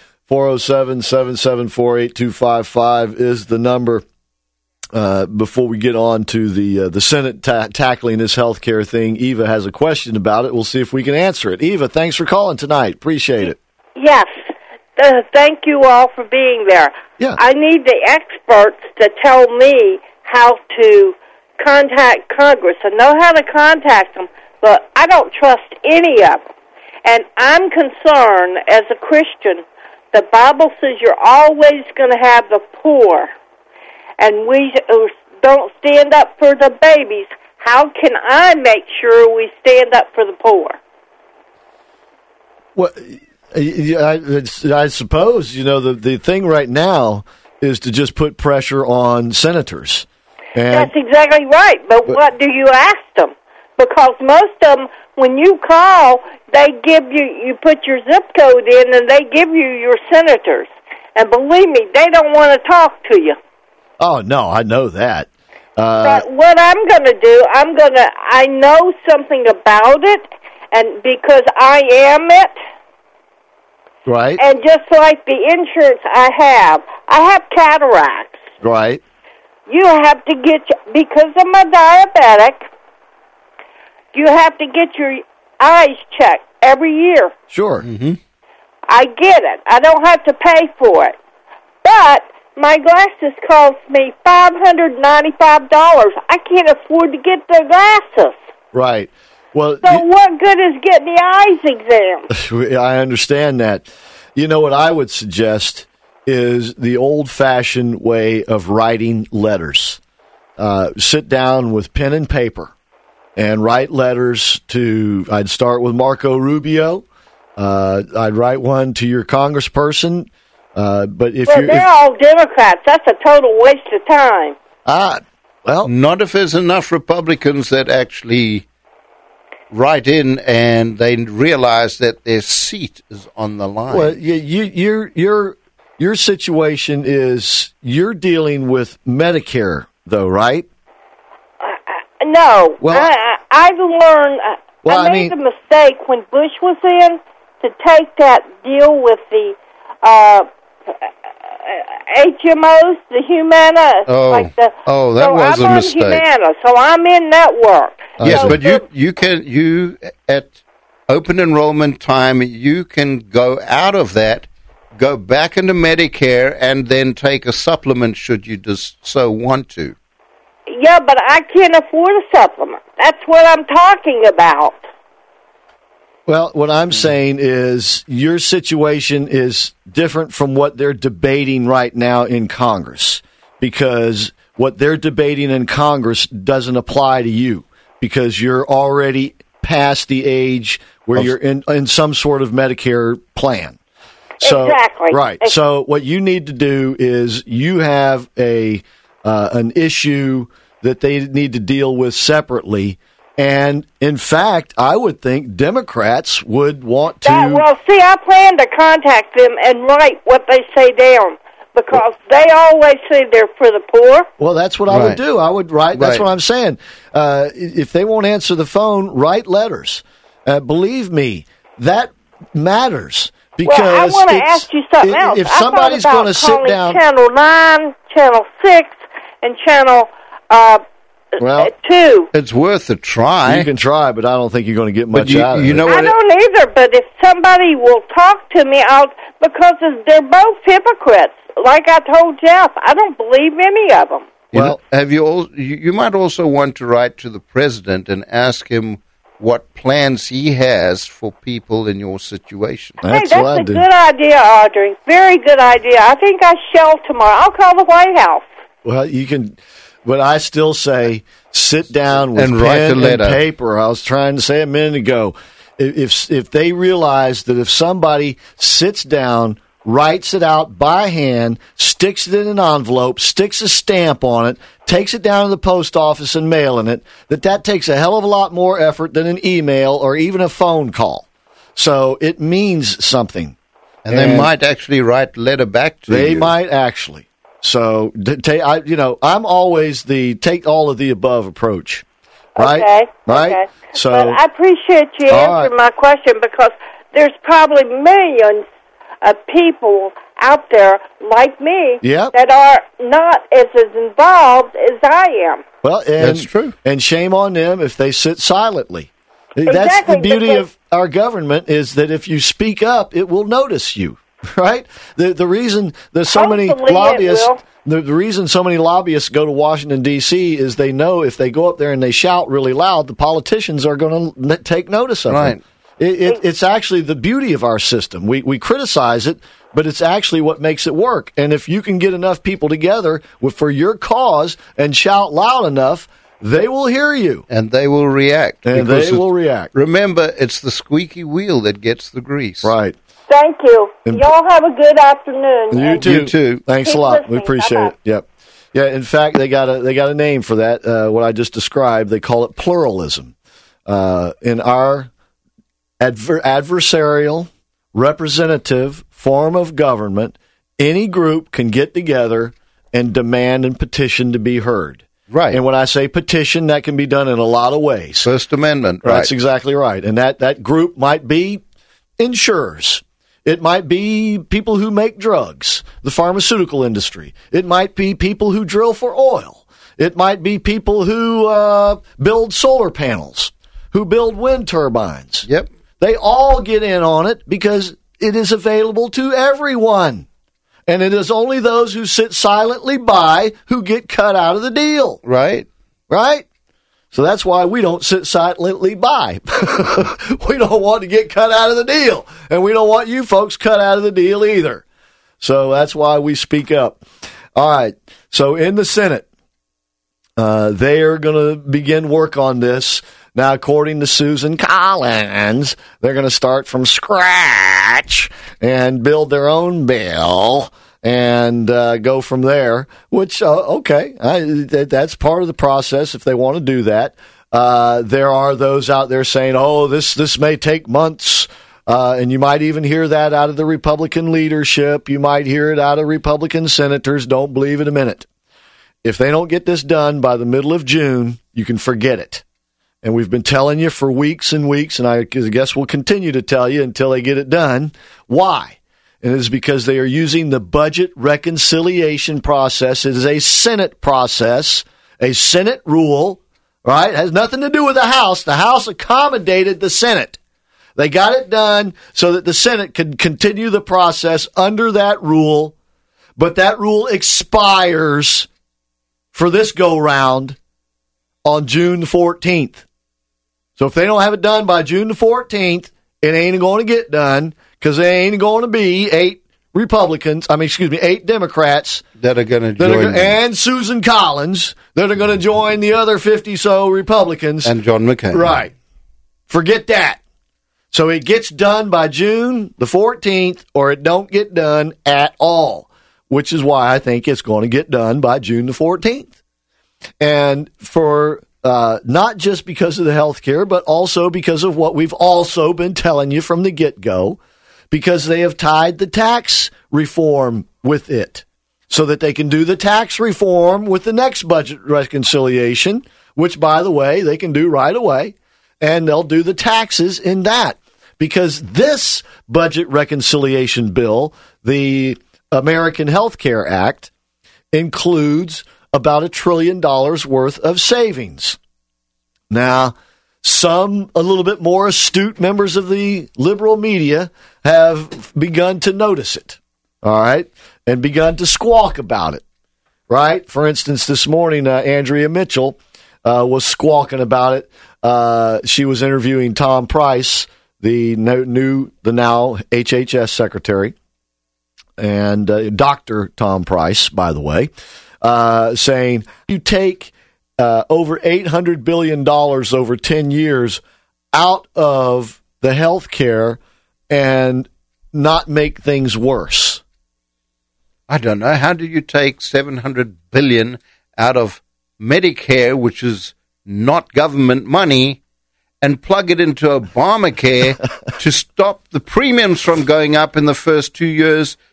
407-774-8255 is the number. Before we get on to the Senate tackling this health care thing, Eva has a question about it. We'll see if we can answer it. Eva, thanks for calling tonight. Appreciate it. Yes. Thank you all for being there. Yeah. I need the experts to tell me how to contact Congress. I know how to contact them, but I don't trust any of them. And I'm concerned, as a Christian, the Bible says you're always going to have the poor. And we don't stand up for the babies. How can I make sure we stand up for the poor? Well, I suppose, the thing right now is to just put pressure on senators. And that's exactly right. But what do you ask them? Because most of them, when you call, they give you put your zip code in and they give you your senators. And believe me, they don't want to talk to you. Oh, no, I know that. But what I'm going to do, I know something about it, and because I am it. Right. And just like the insurance I have cataracts. Right. You have to because I'm a diabetic, you have to get your eyes checked every year. Sure. Mm-hmm. I get it. I don't have to pay for it. But my glasses cost me $595. I can't afford to get the glasses. Right. Well, so what good is getting the eyes examined? I understand that. You know what I would suggest is the old-fashioned way of writing letters. Sit down with pen and paper and write letters to, I'd start with Marco Rubio. I'd write one to your congressperson. But they're all Democrats. That's a total waste of time. Well, not if there's enough Republicans that actually write in and they realize that their seat is on the line. Well, your situation is you're dealing with Medicare, though, right? No. Well, I've learned. I made the mistake when Bush was in to take that deal with the HMOs, the Humana. That was a mistake. I'm on Humana, so I'm in network. Yes, but you at open enrollment time, you can go out of that, go back into Medicare, and then take a supplement should you just so want to. Yeah, but I can't afford a supplement. That's what I'm talking about. Well, what I'm saying is your situation is different from what they're debating right now in Congress, because what they're debating in Congress doesn't apply to you because you're already past the age where you're in some sort of Medicare plan. So, exactly. Right. So what you need to do is you have an issue that they need to deal with separately. And, in fact, I would think Democrats would want to... I plan to contact them and write what they say down, because they always say they're for the poor. Well, that's what I would do. I would write... That's what I'm saying. If they won't answer the phone, write letters. Believe me, that matters. Because I want to ask you something else. If somebody's going to sit down... Channel 9, Channel 6, and Channel... 2. It's worth a try. You can try, but I don't think you're going to get much out of it. I don't either, but if somebody will talk to me, because they're both hypocrites. Like I told Jeff, I don't believe any of them. Well, you might also want to write to the president and ask him what plans he has for people in your situation. That's a good idea, Audrey. Very good idea. I think I shall tomorrow. I'll call the White House. Well, you can... But I still say sit down with pen and paper. I was trying to say a minute ago. If they realize that if somebody sits down, writes it out by hand, sticks it in an envelope, sticks a stamp on it, takes it down to the post office and mailing it, that takes a hell of a lot more effort than an email or even a phone call. So it means something. And they might actually write a letter back to you. They might actually. So, I'm always the take all of the above approach. right? Okay. Right? Okay. So, but I appreciate you answering my question, because there's probably millions of people out there like me that are not as involved as I am. Well, That's true. And shame on them if they sit silently. That's Exactly, the beauty because- of our government, is that if you speak up, it will notice you, right? The reason there's so many Hopefully it lobbyists, will. the reason so many lobbyists go to Washington, D.C. is they know if they go up there and they shout really loud, the politicians are going to take notice of them. It's actually the beauty of our system. We criticize it, but it's actually what makes it work. And if you can get enough people together for your cause and shout loud enough, they will hear you. And they will react. And because they will react. Remember, it's the squeaky wheel that gets the grease. Right. Thank you. And- Y'all have a good afternoon. You And too. You too. Thanks Keep a lot. We listening. appreciate Bye-bye. it. Yep. Yeah. In fact, they got a name for that. What I just described. They call it pluralism. In our adversarial, representative form of government, any group can get together and demand and petition to be heard. Right. And when I say petition, that can be done in a lot of ways. First Amendment. Right. That's exactly right. And that group might be insurers. It might be people who make drugs, the pharmaceutical industry. It might be people who drill for oil. It might be people who build solar panels, who build wind turbines. Yep. They all get in on it because it is available to everyone. And it is only those who sit silently by who get cut out of the deal. Right. Right? So that's why we don't sit silently by. We don't want to get cut out of the deal. And we don't want you folks cut out of the deal either. So that's why we speak up. All right. So in the Senate, they are going to begin work on this. Now, according to Susan Collins, they're going to start from scratch and build their own bill and go from there, which, okay, that's part of the process if they want to do that. There are those out there saying, oh, this may take months, and you might even hear that out of the Republican leadership. You might hear it out of Republican senators. Don't believe it a minute. If they don't get this done by the middle of June, you can forget it. And we've been telling you for weeks and weeks, and I guess we'll continue to tell you until they get it done. Why? And it is because they are using the budget reconciliation process. It is a Senate process, a Senate rule, right? It has nothing to do with the House. The House accommodated the Senate. They got it done so that the Senate could continue the process under that rule, but that rule expires for this go-round on June 14th. So if they don't have it done by June the 14th, it ain't going to get done because there ain't going to be 8 Democrats that are going to join and Susan Collins that are going to join the other 50-so Republicans. And John McCain. Right. Forget that. So it gets done by June the 14th or it don't get done at all, which is why I think it's going to get done by June the 14th. And for not just because of the health care, but also because of what we've also been telling you from the get-go, because they have tied the tax reform with it so that they can do the tax reform with the next budget reconciliation, which, by the way, they can do right away, and they'll do the taxes in that. Because this budget reconciliation bill, the American Health Care Act, includes about $1 trillion worth of savings. Now, some a little bit more astute members of the liberal media have begun to notice it, all right, and begun to squawk about it, right? For instance, this morning, Andrea Mitchell was squawking about it. She was interviewing Tom Price, the now HHS secretary, and Dr. Tom Price, by the way, saying you take over $800 billion over 10 years out of the health care and not make things worse. I don't know. How do you take $700 billion out of Medicare, which is not government money, and plug it into Obamacare to stop the premiums from going up in the first 2 years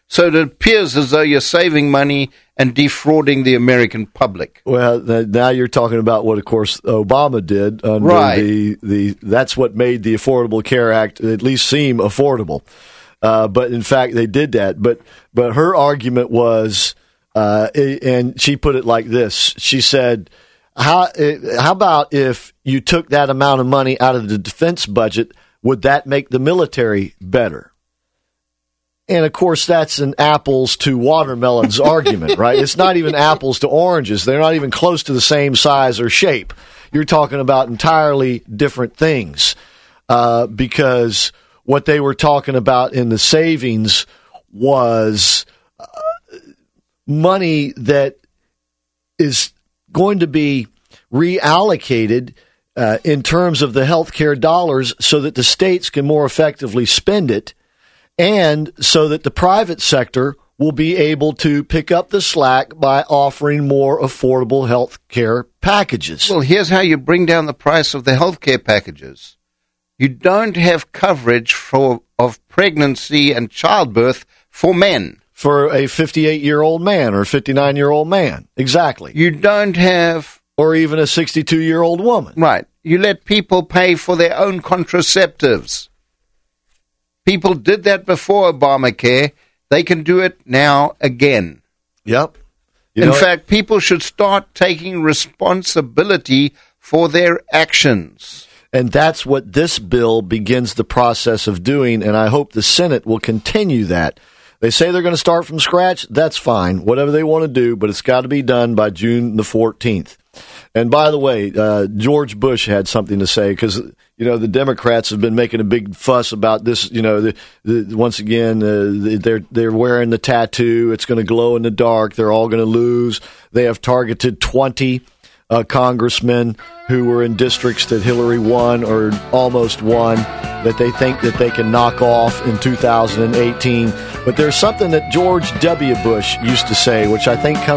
So it appears as though you're saving money and defrauding the American public. Well, now you're talking about what, of course, Obama did under Right. that's what made the Affordable Care Act at least seem affordable. But in fact, they did that. But her argument was, and she put it like this. She said, how about if you took that amount of money out of the defense budget, would that make the military better? And, of course, that's an apples to watermelons argument, right? It's not even apples to oranges. They're not even close to the same size or shape. You're talking about entirely different things because what they were talking about in the savings was money that is going to be reallocated in terms of the healthcare dollars so that the states can more effectively spend it, and so that the private sector will be able to pick up the slack by offering more affordable health care packages. Well, here's how you bring down the price of the health care packages. You don't have coverage of pregnancy and childbirth for men. For a 58-year-old man or a 59-year-old man. Exactly. You don't have... Or even a 62-year-old woman. Right. You let people pay for their own contraceptives. People did that before Obamacare. They can do it now again. Yep. In fact, people should start taking responsibility for their actions. And that's what this bill begins the process of doing, and I hope the Senate will continue that. They say they're going to start from scratch. That's fine, whatever they want to do, but it's got to be done by June the 14th. And by the way, George Bush had something to say because, the Democrats have been making a big fuss about this. Once again, they're wearing the tattoo. It's going to glow in the dark. They're all going to lose. They have targeted 20 congressmen who were in districts that Hillary won or almost won that they think that they can knock off in 2018. But there's something that George W. Bush used to say, which I think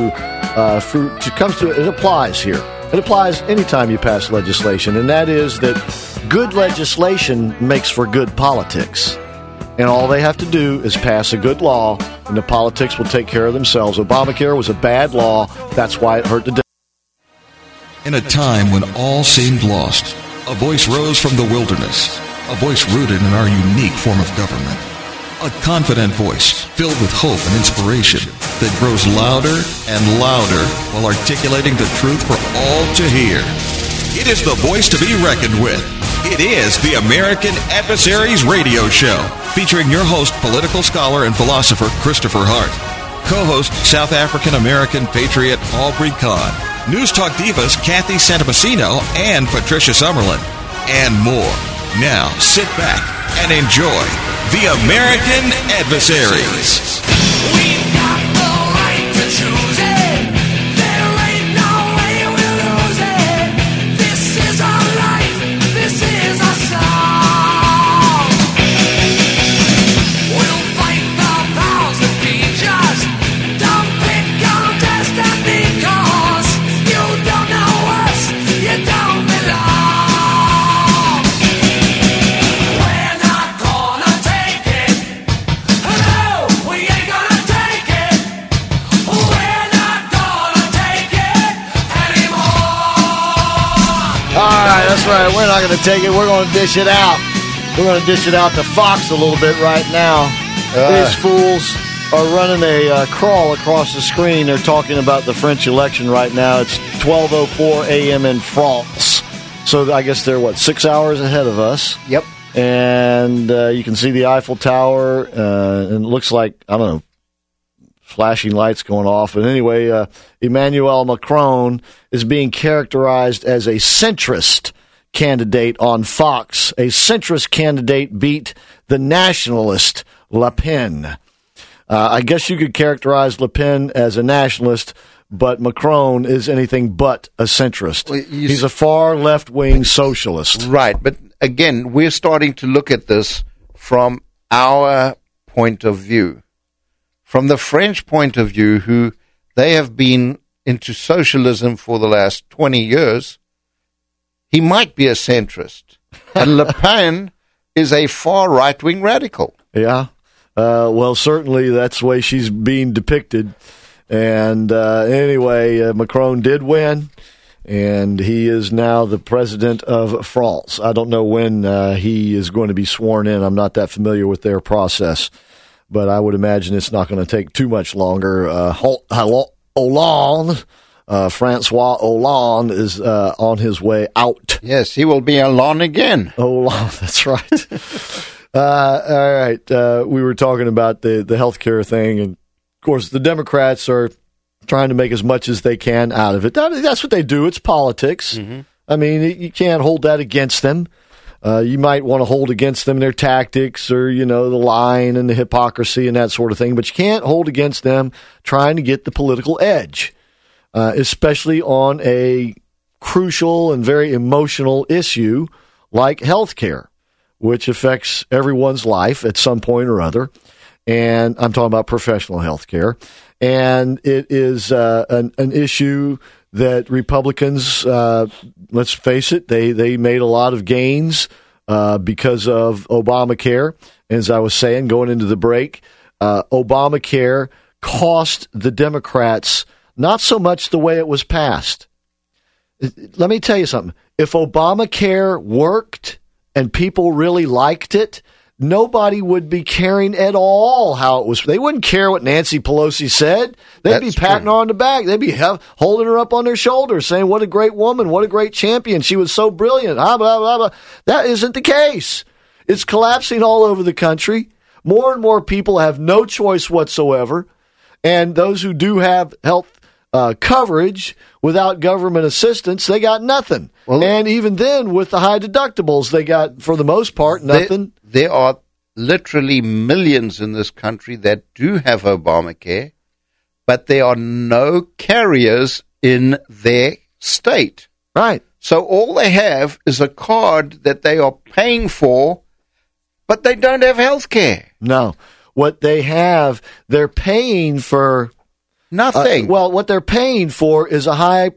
it applies here. It applies anytime you pass legislation, and that is that good legislation makes for good politics. And all they have to do is pass a good law, and the politics will take care of themselves. Obamacare was a bad law. That's why it hurt the. In a time when all seemed lost, a voice rose from the wilderness, a voice rooted in our unique form of government. A confident voice filled with hope and inspiration that grows louder and louder while articulating the truth for all to hear. It is the voice to be reckoned with. It is the American Adversaries Radio Show, featuring your host, political scholar and philosopher Christopher Hart. Co-host, South African-American patriot Aubrey Kahn. News Talk divas Kathy Santamassino and Patricia Summerlin. And more. Now, sit back and enjoy the American Adversaries. We've got the right to choose it. There ain't no way we'll lose it. This is our life. This is our song. We'll fight the powers that be just. Don't pick on destiny, 'cause you don't know us. You don't belong. That's right. We're not going to take it. We're going to dish it out. We're going to dish it out to Fox a little bit right now. These fools are running a crawl across the screen. They're talking about the French election right now. It's 12:04 a.m. in France. So I guess they're, 6 hours ahead of us? Yep. And you can see the Eiffel Tower. And it looks like, I don't know, flashing lights going off. But anyway, Emmanuel Macron is being characterized as a centrist candidate on Fox. A centrist candidate beat the nationalist Le Pen. I guess you could characterize Le Pen as a nationalist, but Macron is anything but a centrist. Well, he's a far left-wing socialist. Right, but again, we're starting to look at this from our point of view. From the French point of view, who they have been into socialism for the last 20 years, he might be a centrist. And Le Pen is a far right-wing radical. Yeah. Well, certainly that's the way she's being depicted. And anyway, Macron did win, and he is now the president of France. I don't know when he is going to be sworn in. I'm not that familiar with their process, but I would imagine it's not going to take too much longer. Hollande, Francois Hollande, is on his way out. Yes, he will be alone again. Hollande, that's right. All right. We were talking about the healthcare thing, and of course, the Democrats are trying to make as much as they can out of it. That's what they do. It's politics. Mm-hmm. I mean, you can't hold that against them. You might want to hold against them their tactics or, the lying and the hypocrisy and that sort of thing, but you can't hold against them trying to get the political edge, especially on a crucial and very emotional issue like healthcare, which affects everyone's life at some point or other. And I'm talking about professional health care. And it is an issue that Republicans, let's face it, they made a lot of gains because of Obamacare. As I was saying, going into the break, Obamacare cost the Democrats not so much the way it was passed. Let me tell you something. If Obamacare worked and people really liked it, nobody would be caring at all how it was. They wouldn't care what Nancy Pelosi said. They'd be patting her on the back. They'd be holding her up on their shoulders, saying, what a great woman, what a great champion. She was so brilliant. Blah, blah, blah, blah. That isn't the case. It's collapsing all over the country. More and more people have no choice whatsoever. And those who do have health coverage without government assistance, they got nothing. Well, and even then, with the high deductibles, they got, for the most part, nothing. There are literally millions in this country that do have Obamacare, but there are no carriers in their state. Right. So all they have is a card that they are paying for, but they don't have health care. No. What they have, they're paying for nothing. Well, what they're paying for is a high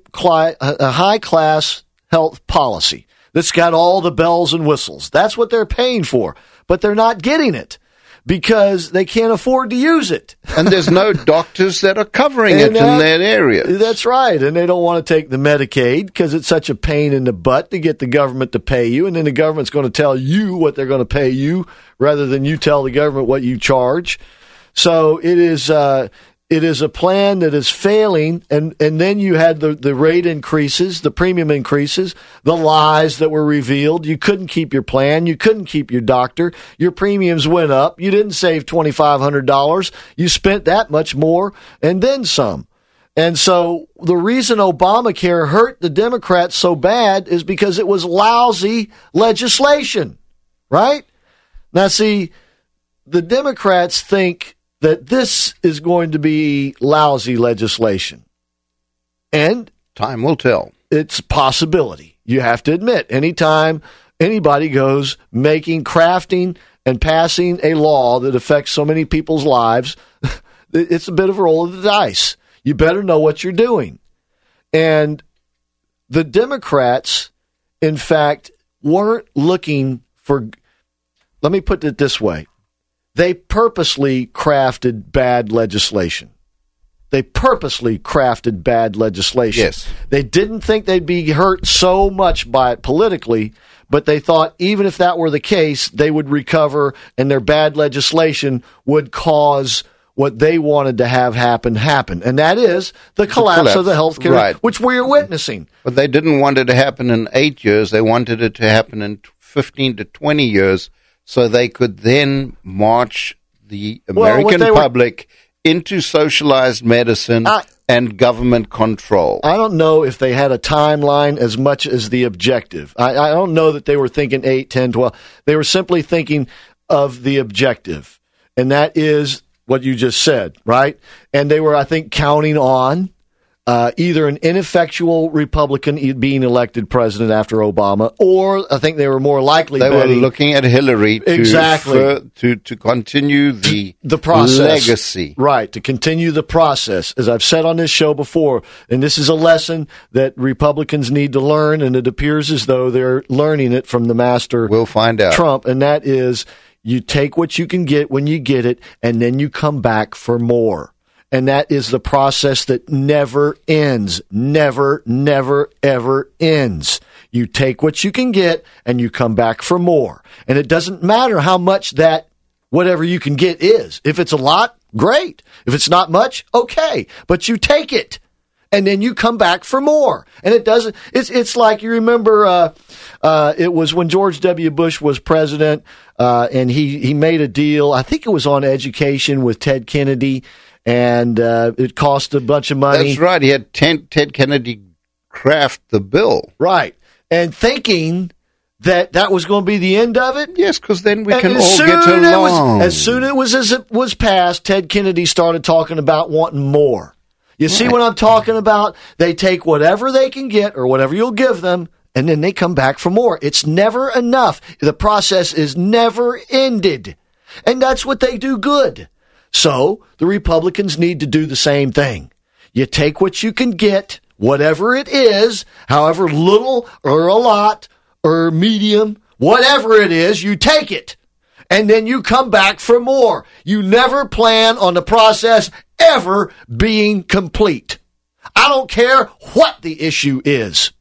class health policy that's got all the bells and whistles. That's what they're paying for, but they're not getting it because they can't afford to use it. And there's no doctors that are covering it in that area. That's right. And they don't want to take the Medicaid because it's such a pain in the butt to get the government to pay you. And then the government's going to tell you what they're going to pay you rather than you tell the government what you charge. So it is a plan that is failing, and then you had the rate increases, the premium increases, the lies that were revealed. You couldn't keep your plan. You couldn't keep your doctor. Your premiums went up. You didn't save $2,500. You spent that much more and then some. And so the reason Obamacare hurt the Democrats so bad is because it was lousy legislation, right? Now, see, the Democrats think that this is going to be lousy legislation. And time will tell. It's a possibility. You have to admit, anytime anybody goes crafting and passing a law that affects so many people's lives, it's a bit of a roll of the dice. You better know what you're doing. And the Democrats, in fact, weren't looking for, let me put it this way. They purposely crafted bad legislation. Yes. They didn't think they'd be hurt so much by it politically, but they thought even if that were the case, they would recover and their bad legislation would cause what they wanted to have happen. And that is the collapse of the healthcare, right, which we are witnessing. But they didn't want it to happen in 8 years. They wanted it to happen in 15 to 20 years. So they could then march the American public into socialized medicine and government control. I don't know if they had a timeline as much as the objective. I don't know that they were thinking 8, 10, 12. They were simply thinking of the objective. And that is what you just said, right? And they were, I think, counting on either an ineffectual Republican being elected president after Obama, or I think they were more likely they were looking at Hillary to continue the process, legacy. Right, to continue the process. As I've said on this show before, and this is a lesson that Republicans need to learn, and it appears as though they're learning it from the master we'll find out. Trump, and that is You take what you can get when you get it, and then you come back for more. And that is the process that never ends. Never, never, ever ends. You take what you can get, and you come back for more. And it doesn't matter how much that whatever you can get is. If it's a lot, great. If it's not much, okay. But you take it, and then you come back for more. And it doesn't, it's like, you remember, it was when George W. Bush was president, and he made a deal, I think it was on education with Ted Kennedy, and it cost a bunch of money. That's right. He had Ted Kennedy craft the bill. Right. And thinking that was going to be the end of it. Yes, because then we can all get along. As soon as it was passed, Ted Kennedy started talking about wanting more. You see what I'm talking about? They take whatever they can get or whatever you'll give them, and then they come back for more. It's never enough. The process is never ended. And that's what they do good. So the Republicans need to do the same thing. You take what you can get, whatever it is, however little or a lot or medium, whatever it is, you take it. And then you come back for more. You never plan on the process ever being complete. I don't care what the issue is.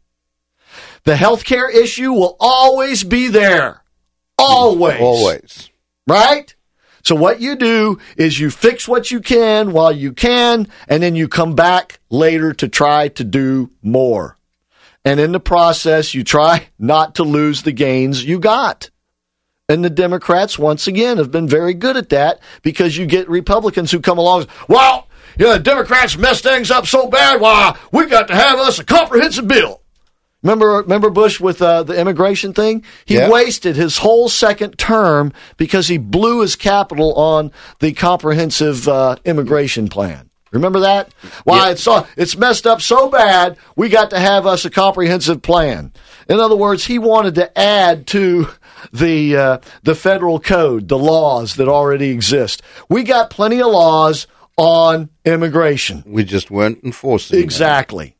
The healthcare issue will always be there. Always. Always. Right? So what you do is you fix what you can while you can, and then you come back later to try to do more. And in the process, you try not to lose the gains you got. And the Democrats, once again, have been very good at that, because you get Republicans who come along, well, the Democrats messed things up so bad, why, we got to have us a comprehensive bill. Remember Bush with the immigration thing? He wasted his whole second term because he blew his capital on the comprehensive immigration plan. Remember that? Why, it's messed up so bad, we got to have us a comprehensive plan. In other words, he wanted to add to the federal code, the laws that already exist. We got plenty of laws on immigration. We just weren't enforcing Exactly.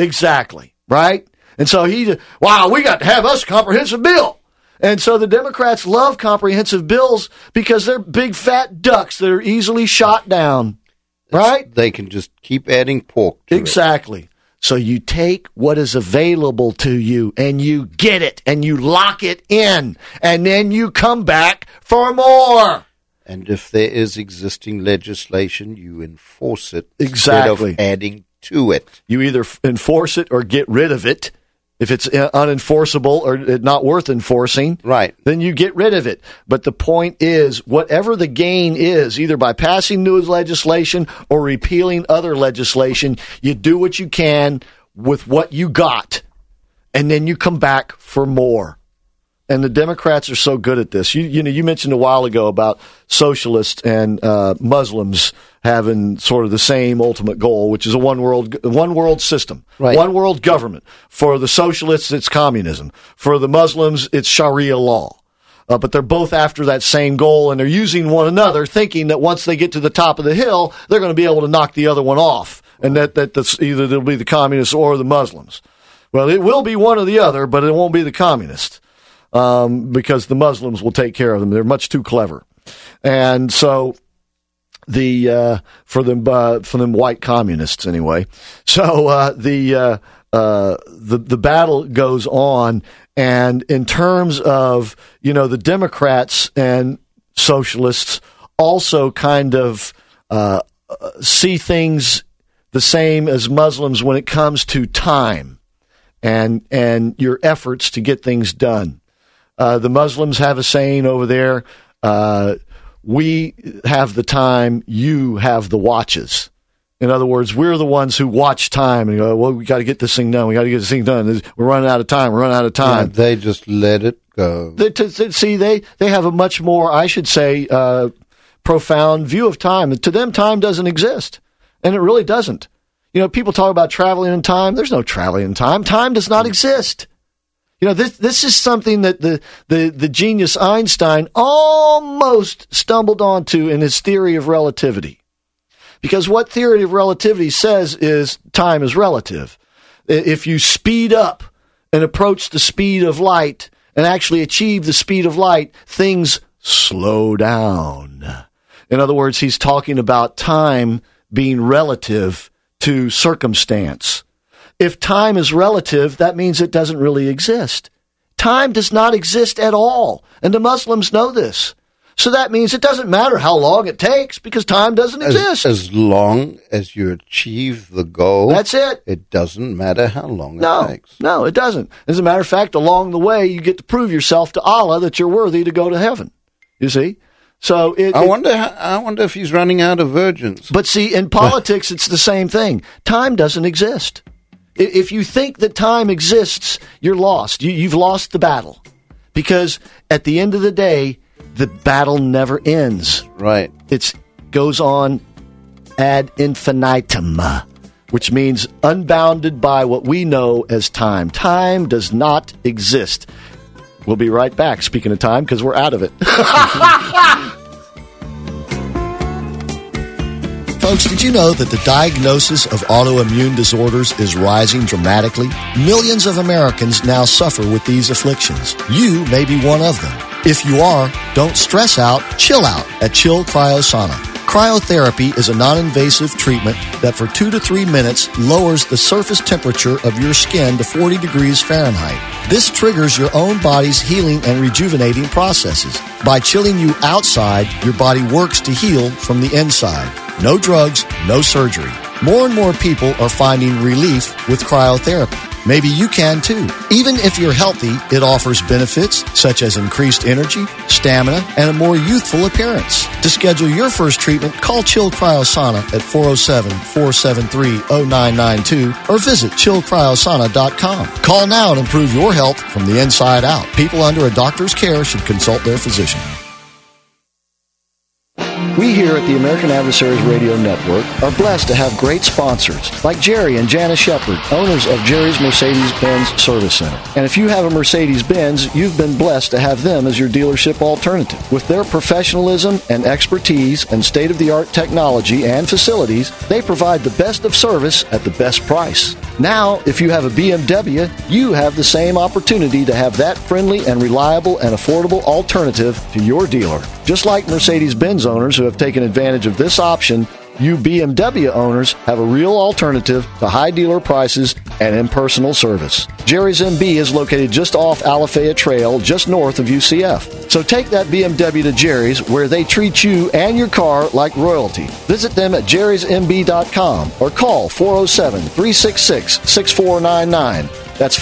Right? And so we got to have us a comprehensive bill. And so the Democrats love comprehensive bills because they're big fat ducks that are easily shot down. Right? They can just keep adding pork to Exactly. So you take what is available to you and you get it and you lock it in, and then you come back for more. And if there is existing legislation, you enforce it Exactly. instead of adding to it. You either enforce it or get rid of it. If it's unenforceable or not worth enforcing, right, then you get rid of it. But the point is, whatever the gain is, either by passing new legislation or repealing other legislation, you do what you can with what you got, and then you come back for more. And the Democrats are so good at this. You mentioned a while ago about socialists and Muslims having sort of the same ultimate goal, which is a one world system, right. One world government. For the socialists, it's communism. For the Muslims, it's Sharia law. But they're both after that same goal, and they're using one another, thinking that once they get to the top of the hill, they're going to be able to knock the other one off, and that's either it'll be the communists or the Muslims. Well, it will be one or the other, but it won't be the communists. Because the Muslims will take care of them. They're much too clever. And so for them white communists anyway. So, the battle goes on. And in terms of, the Democrats and socialists also kind of, see things the same as Muslims when it comes to time and your efforts to get things done. The Muslims have a saying over there, we have the time, you have the watches. In other words, we're the ones who watch time and go, well, we got to get this thing done. We got to get this thing done. We're running out of time. Yeah, they just let it go. They have a much more, I should say, profound view of time. To them, time doesn't exist. And it really doesn't. People talk about traveling in time. There's no traveling in time. Time does not exist. This is something that the genius Einstein almost stumbled onto in his theory of relativity. Because what theory of relativity says is time is relative. If you speed up and approach the speed of light and actually achieve the speed of light, things slow down. In other words, he's talking about time being relative to circumstance. If time is relative, that means it doesn't really exist. Time does not exist at all, and the Muslims know this. So that means it doesn't matter how long it takes because time doesn't exist. As long as you achieve the goal. That's it. It doesn't matter how long it takes. No, it doesn't. As a matter of fact, along the way, you get to prove yourself to Allah that you're worthy to go to heaven. You see? So I wonder if he's running out of virgins. But see, in politics, it's the same thing. Time doesn't exist. If you think that time exists, you're lost. You've lost the battle. Because at the end of the day, the battle never ends. Right. It goes on ad infinitum, which means unbounded by what we know as time. Time does not exist. We'll be right back, speaking of time, because we're out of it. Folks, did you know that the diagnosis of autoimmune disorders is rising dramatically? Millions of Americans now suffer with these afflictions. You may be one of them. If you are, don't stress out, chill out at Chill Cryosauna. Cryotherapy is a non-invasive treatment that for 2 to 3 minutes lowers the surface temperature of your skin to 40 degrees Fahrenheit. This triggers your own body's healing and rejuvenating processes. By chilling you outside, your body works to heal from the inside. No drugs, no surgery. More and more people are finding relief with cryotherapy. Maybe you can too. Even if you're healthy, it offers benefits such as increased energy, stamina, and a more youthful appearance. To schedule your first treatment, call Chill Cryosauna at 407-473-0992 or visit chillcryosauna.com. Call now and improve your health from the inside out. People under a doctor's care should consult their physician. We here at the American Adversaries Radio Network are blessed to have great sponsors like Jerry and Janice Shepard, owners of Jerry's Mercedes-Benz Service Center. And if you have a Mercedes-Benz, you've been blessed to have them as your dealership alternative. With their professionalism and expertise and state-of-the-art technology and facilities, they provide the best of service at the best price. Now, if you have a BMW, you have the same opportunity to have that friendly and reliable and affordable alternative to your dealer. Just like Mercedes-Benz owners who have taken advantage of this option, you BMW owners have a real alternative to high dealer prices and impersonal service. Jerry's MB is located just off Alafaya Trail, just north of UCF. So take that BMW to Jerry's, where they treat you and your car like royalty. Visit them at jerrysmb.com or call 407-366-6499. That's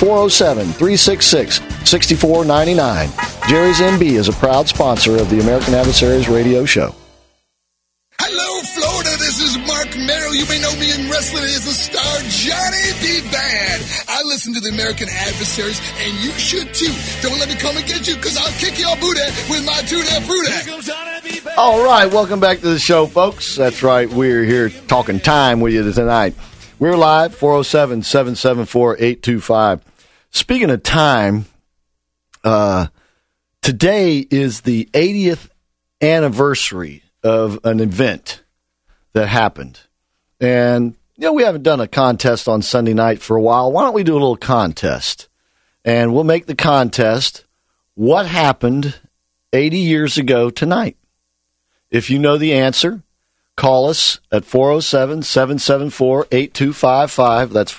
407-366-6499. Jerry's MB is a proud sponsor of the American Adversaries Radio Show. Hello, Florida. This is Mark Merrill. You may know me in wrestling as the star Johnny B. Bad. I listen to the American Adversaries, and you should too. Don't let me come and get you, because I'll kick your booty with my Tuda. All right, welcome back to the show, folks. That's right. We're here talking time with you tonight. We're live, 407-774-8255. Speaking of time, today is the 80th anniversary of an event that happened. And, we haven't done a contest on Sunday night for a while. Why don't we do a little contest? And we'll make the contest what happened 80 years ago tonight. If you know the answer, call us at 407-774-8255. That's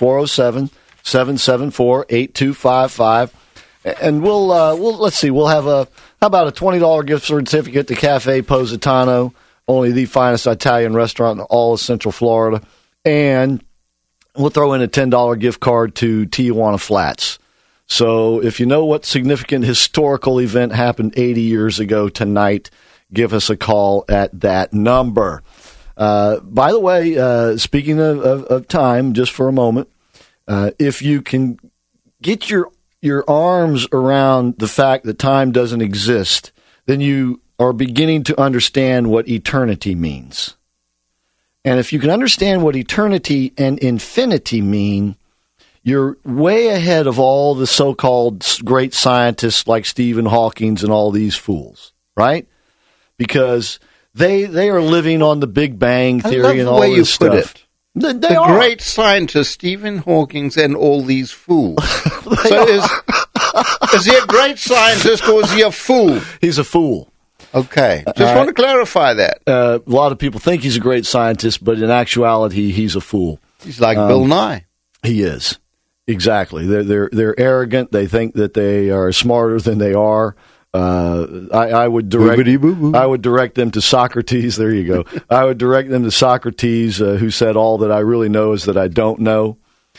407-774-8255. And we'll let's see, we'll have how about a $20 gift certificate to Cafe Positano, only the finest Italian restaurant in all of Central Florida. And we'll throw in a $10 gift card to Tijuana Flats. So if you know what significant historical event happened 80 years ago tonight, give us a call at that number. By the way, speaking of time, just for a moment, if you can get your arms around the fact that time doesn't exist, then you are beginning to understand what eternity means. And if you can understand what eternity and infinity mean, you're way ahead of all the so-called great scientists like Stephen Hawking and all these fools, right? Because they are living on the Big Bang Theory and all this stuff. I love the way you put it. The great scientist Stephen Hawking and all these fools. So is he a great scientist or is he a fool? He's a fool. Okay. Just want to clarify that. A lot of people think he's a great scientist, but in actuality, he's a fool. He's like Bill Nye. He is. Exactly. They're arrogant. They think that they are smarter than they are. I would direct them to Socrates. There you go. I would direct them to Socrates, who said, "All that I really know is that I don't know."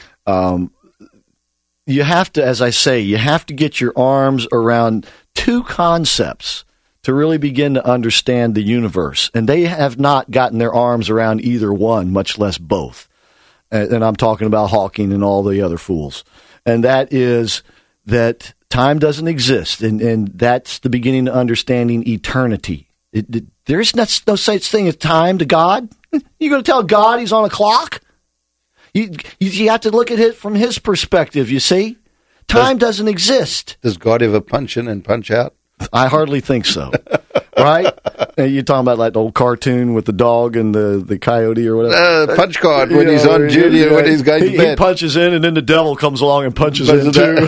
You have to, as I say, you have to get your arms around two concepts to really begin to understand the universe, and they have not gotten their arms around either one, much less both. And I'm talking about Hawking and all the other fools. And that is that time doesn't exist, and that's the beginning of understanding eternity. There's no such thing as time to God. You're going to tell God he's on a clock? You have to look at it from his perspective, you see? Time doesn't exist. Does God ever punch in and punch out? I hardly think so. Right? You're talking about like the old cartoon with the dog and the coyote or whatever. Punch card when he's on duty and when he's going to bed. He punches in and then the devil comes along and punches in too.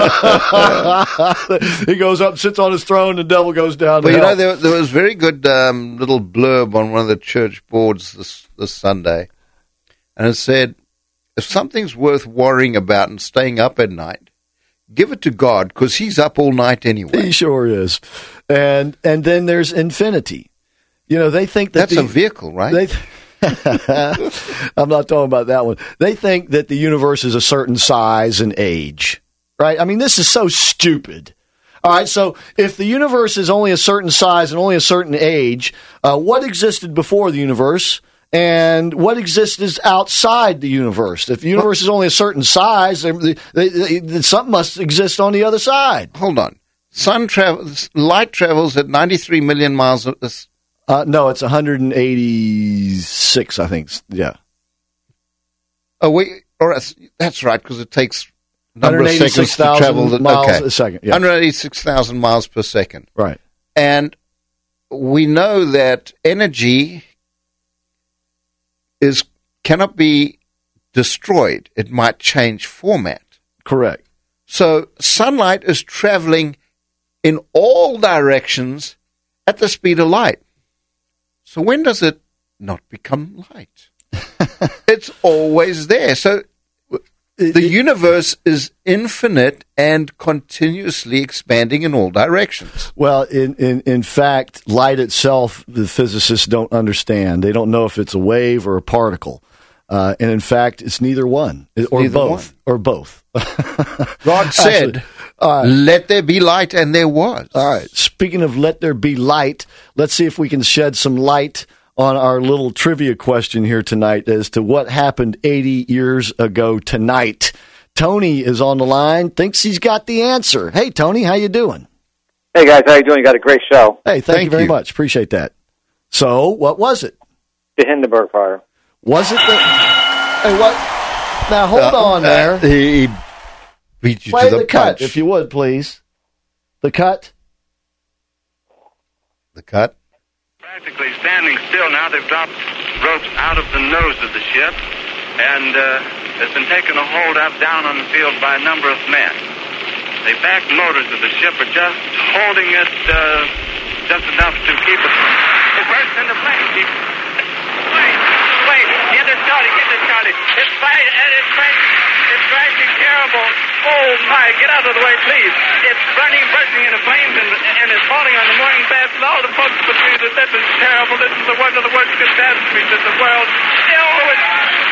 He goes up, sits on his throne, the devil goes down. But you know, there was very good little blurb on one of the church boards this Sunday. And it said, if something's worth worrying about and staying up at night, give it to God, because he's up all night anyway. He sure is. And then there's infinity. You know, they think that that's a vehicle, right? I'm not talking about that one. They think that the universe is a certain size and age, right? I mean, this is so stupid. All right, so if the universe is only a certain size and only a certain age, what existed before the universe? And what exists is outside the universe. If the universe is only a certain size, something must exist on the other side. Hold on. Light travels at 93 million miles. No, it's 186, I think. Yeah. Oh, wait. All right. That's right, because it takes a number of seconds to travel. Miles a second. Yeah. 186,000 miles per second. Right. And we know that energy cannot be destroyed. It might change format. Correct. So sunlight is traveling in all directions at the speed of light. So when does it not become light? It's always there. So the universe is infinite and continuously expanding in all directions. Well, in fact, light itself, the physicists don't understand. They don't know if it's a wave or a particle. And in fact, it's neither one, or both. God said, let there be light, and there was. All right. Speaking of let there be light, let's see if we can shed some light on our little trivia question here tonight as to what happened 80 years ago tonight. Tony is on the line, thinks he's got the answer. Hey, Tony, how you doing? Hey, guys, how you doing? You got a great show. Hey, thank you very much. Appreciate that. So, what was it? The Hindenburg fire. Was it the... Hey, what? Now, hold on there. He beat you Play to the cut, punch. if you would, please. The cut? The cut? Practically standing still now. They've dropped ropes out of the nose of the ship, and has been taken a hold of down on the field by a number of men. The back motors of the ship are just holding it just enough to keep it. It bursts into flames. Wait, get it started. It's crashing terrible. Oh my, get out of the way, please. It's bursting into flames, and it's falling on the mooring mast, and all the folks between us. This is terrible. This is one of the worst catastrophes in the world. Oh, it's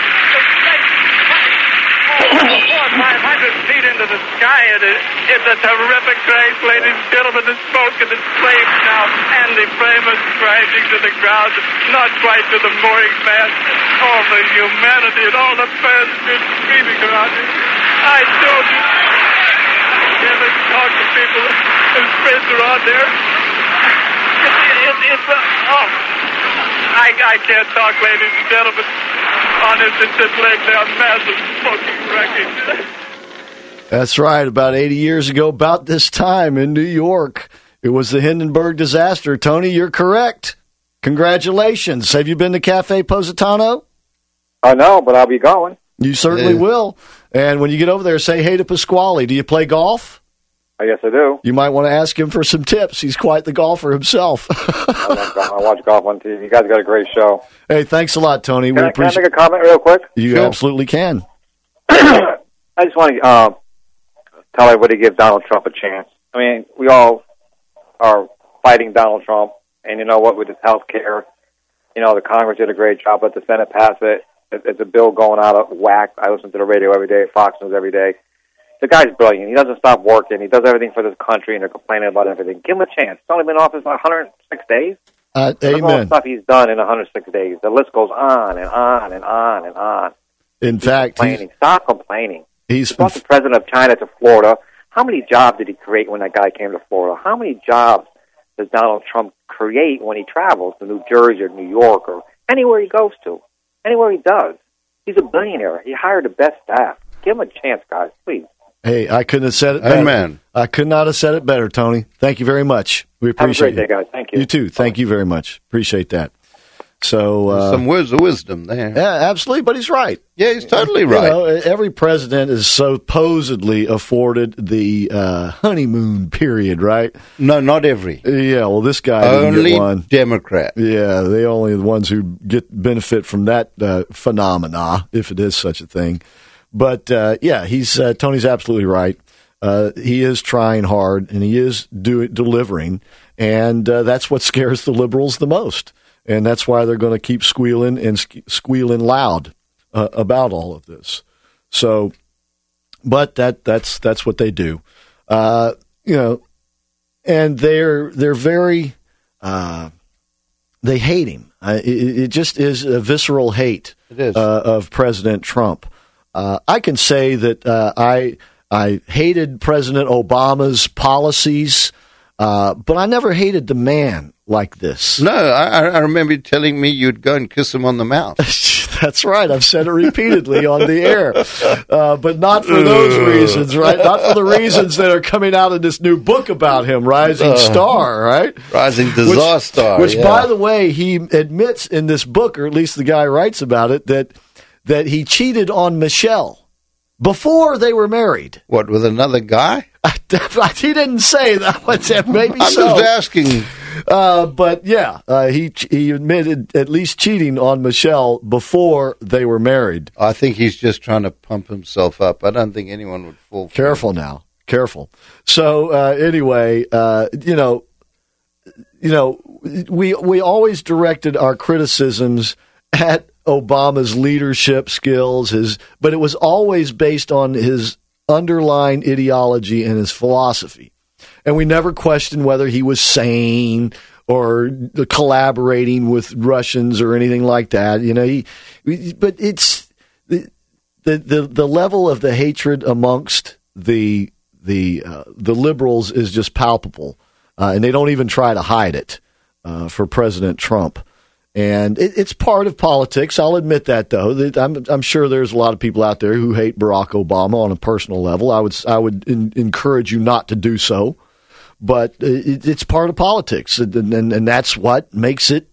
400 or 500 feet into the sky. It's a terrific crash, ladies and gentlemen. The smoke and the flames now, and the frame is crashing to the ground, not quite to the mooring mast. All the humanity and all the passengers screaming around it. I told you. Never talk to people and friends around there. I can't talk, ladies and gentlemen. Honest, it's just laying down massive smoking wreckage. That's right. About 80 years ago, about this time in New York, it was the Hindenburg disaster. Tony, you're correct. Congratulations. Have you been to Cafe Positano? No, but I'll be going. You certainly will. And when you get over there, say hey to Pasquale. Do you play golf? I guess I do. You might want to ask him for some tips. He's quite the golfer himself. I watch golf on TV. You guys got a great show. Hey, thanks a lot, Tony. Can I make a comment real quick? You absolutely can. I just want to tell everybody to give Donald Trump a chance. I mean, we all are fighting Donald Trump, and you know what, with his health care, the Congress did a great job, let the Senate pass it. It's a bill going out of whack. I listen to the radio every day, Fox News every day. The guy's brilliant. He doesn't stop working. He does everything for this country, and they're complaining about everything. Give him a chance. He's only been in office 106 days. Look at all the stuff he's done in 106 days. The list goes on and on and on and on. In fact, stop complaining. He's brought the president of China to Florida. How many jobs did he create when that guy came to Florida? How many jobs does Donald Trump create when he travels to New Jersey or New York or anywhere he goes to? Anywhere he does. He's a billionaire. He hired the best staff. Give him a chance, guys, please. Hey, I couldn't have said it better. Amen. I could not have said it better, Tony. Thank you very much. We appreciate it. Have a great day, guys. Thank you. You too. Thank you very much. Appreciate that. So some words of wisdom there. Yeah, absolutely, but he's right. Yeah, he's totally right. Every president is supposedly afforded the honeymoon period, right? No, not every. Yeah, well, this guy didn't only get one. Democrat. Yeah, they only the ones who get benefit from that phenomena, if it is such a thing. But he's Tony's absolutely right. He is trying hard, and he is delivering, and that's what scares the liberals the most. And that's why they're going to keep squealing and squealing loud about all of this. So, but that's what they do, and they're very they hate him. It just is a visceral hate of President Trump. I can say that I hated President Obama's policies, but I never hated the man like this. No, I remember you telling me you'd go and kiss him on the mouth. That's right. I've said it repeatedly on the air. But not for those reasons, right? Not for the reasons that are coming out in this new book about him, Rising Star, right? Rising Disaster. Which by the way, he admits in this book, or at least the guy writes about it, that he cheated on Michelle before they were married. What, with another guy? He didn't say that. Maybe I'm so. just asking. But yeah, he admitted at least cheating on Michelle before they were married. I think he's just trying to pump himself up. I don't think anyone would fall for Careful him. now. Careful. So anyway, we always directed our criticisms at Obama's leadership skills, but it was always based on his underlying ideology and his philosophy. And we never questioned whether he was sane or collaborating with Russians or anything like that. But it's the level of the hatred amongst the liberals is just palpable, and they don't even try to hide it for President Trump. And it's part of politics. I'll admit that, though. I'm sure there's a lot of people out there who hate Barack Obama on a personal level. I would encourage you not to do so, but it's part of politics, and that's what makes it,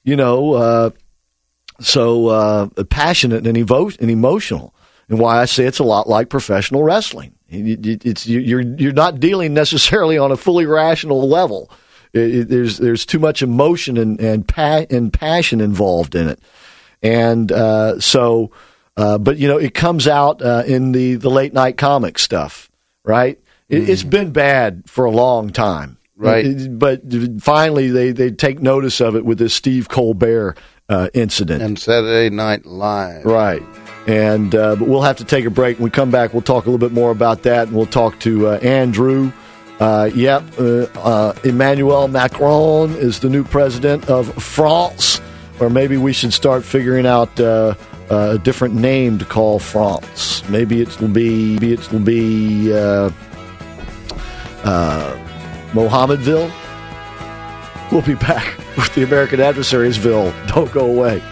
so passionate and emotional, and why I say it's a lot like professional wrestling. You're not dealing necessarily on a fully rational level. There's too much emotion and passion involved in it, and but it comes out in the late night comic stuff, right? It's been bad for a long time, right? But finally they take notice of it with this Steve Colbert incident and Saturday Night Live, right? And but we'll have to take a break. When we come back, we'll talk a little bit more about that, and we'll talk to Andrew. Emmanuel Macron is the new president of France, or maybe we should start figuring out a different name to call France. Maybe it will be Mohammedville. We'll be back with the American Adversariesville. Don't go away.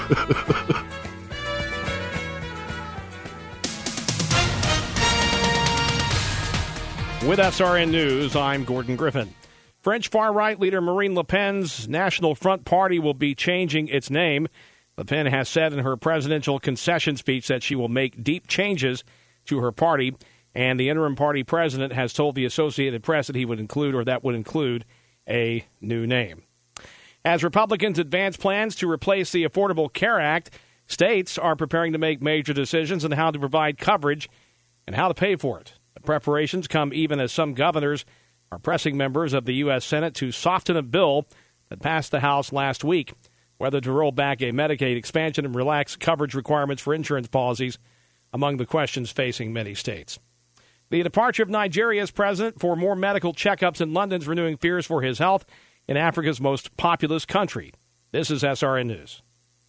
With SRN News, I'm Gordon Griffin. French far-right leader Marine Le Pen's National Front Party will be changing its name. Le Pen has said in her presidential concession speech that she will make deep changes to her party And the interim party president has told the Associated Press that that would include a new name. As Republicans advance plans to replace the Affordable Care Act, states are preparing to make major decisions on how to provide coverage and how to pay for it. The preparations come even as some governors are pressing members of the U.S. Senate to soften a bill that passed the House last week, whether to roll back a Medicaid expansion and relax coverage requirements for insurance policies, among the questions facing many states. The departure of Nigeria's president for more medical checkups in London's renewing fears for his health in Africa's most populous country. This is SRN News.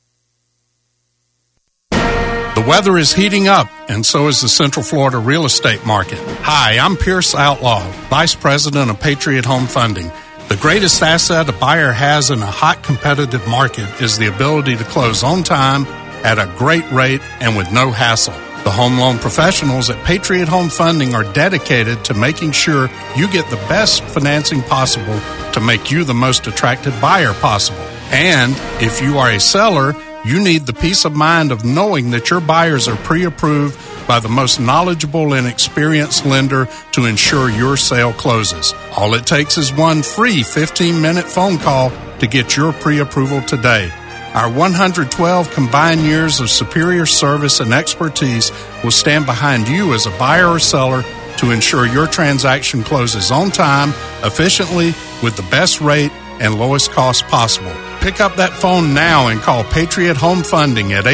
The weather is heating up, and so is the Central Florida real estate market. Hi, I'm Pierce Outlaw, Vice President of Patriot Home Funding. The greatest asset a buyer has in a hot competitive market is the ability to close on time, at a great rate, and with no hassle. The home loan professionals at Patriot Home Funding are dedicated to making sure you get the best financing possible to make you the most attractive buyer possible. And if you are a seller, you need the peace of mind of knowing that your buyers are pre-approved by the most knowledgeable and experienced lender to ensure your sale closes. All it takes is one free 15-minute phone call to get your pre-approval today. Our 112 combined years of superior service and expertise will stand behind you as a buyer or seller to ensure your transaction closes on time, efficiently, with the best rate and lowest cost possible. Pick up that phone now and call Patriot Home Funding at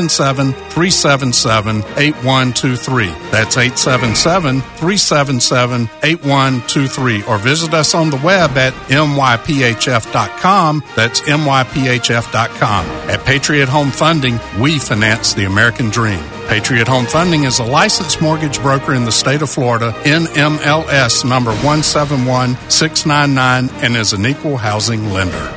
877-377-8123. That's 877-377-8123. Or visit us on the web at myphf.com. That's myphf.com. At Patriot Home Funding, we finance the American dream. Patriot Home Funding is a licensed mortgage broker in the state of Florida, NMLS number 171699, and is an equal housing lender.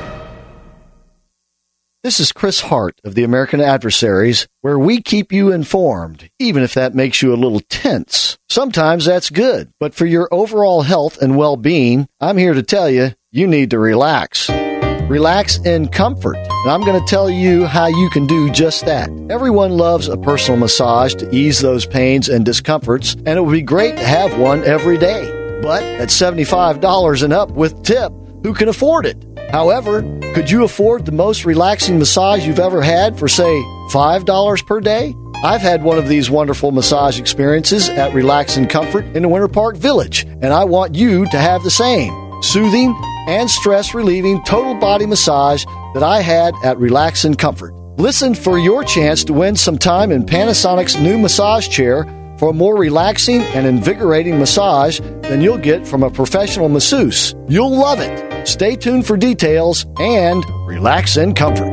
This is Chris Hart of the American Adversaries, where we keep you informed, even if that makes you a little tense. Sometimes that's good, but for your overall health and well-being, I'm here to tell you, you need to relax. Relax in comfort. And I'm going to tell you how you can do just that. Everyone loves a personal massage to ease those pains and discomforts, and it would be great to have one every day. But at $75 and up with tip, who can afford it? However, could you afford the most relaxing massage you've ever had for, say, $5 per day? I've had one of these wonderful massage experiences at Relax and Comfort in the Winter Park Village, and I want you to have the same soothing and stress-relieving total body massage that I had at Relax and Comfort. Listen for your chance to win some time in Panasonic's new massage chair for a more relaxing and invigorating massage than you'll get from a professional masseuse. You'll love it. Stay tuned for details and Relax in Comfort.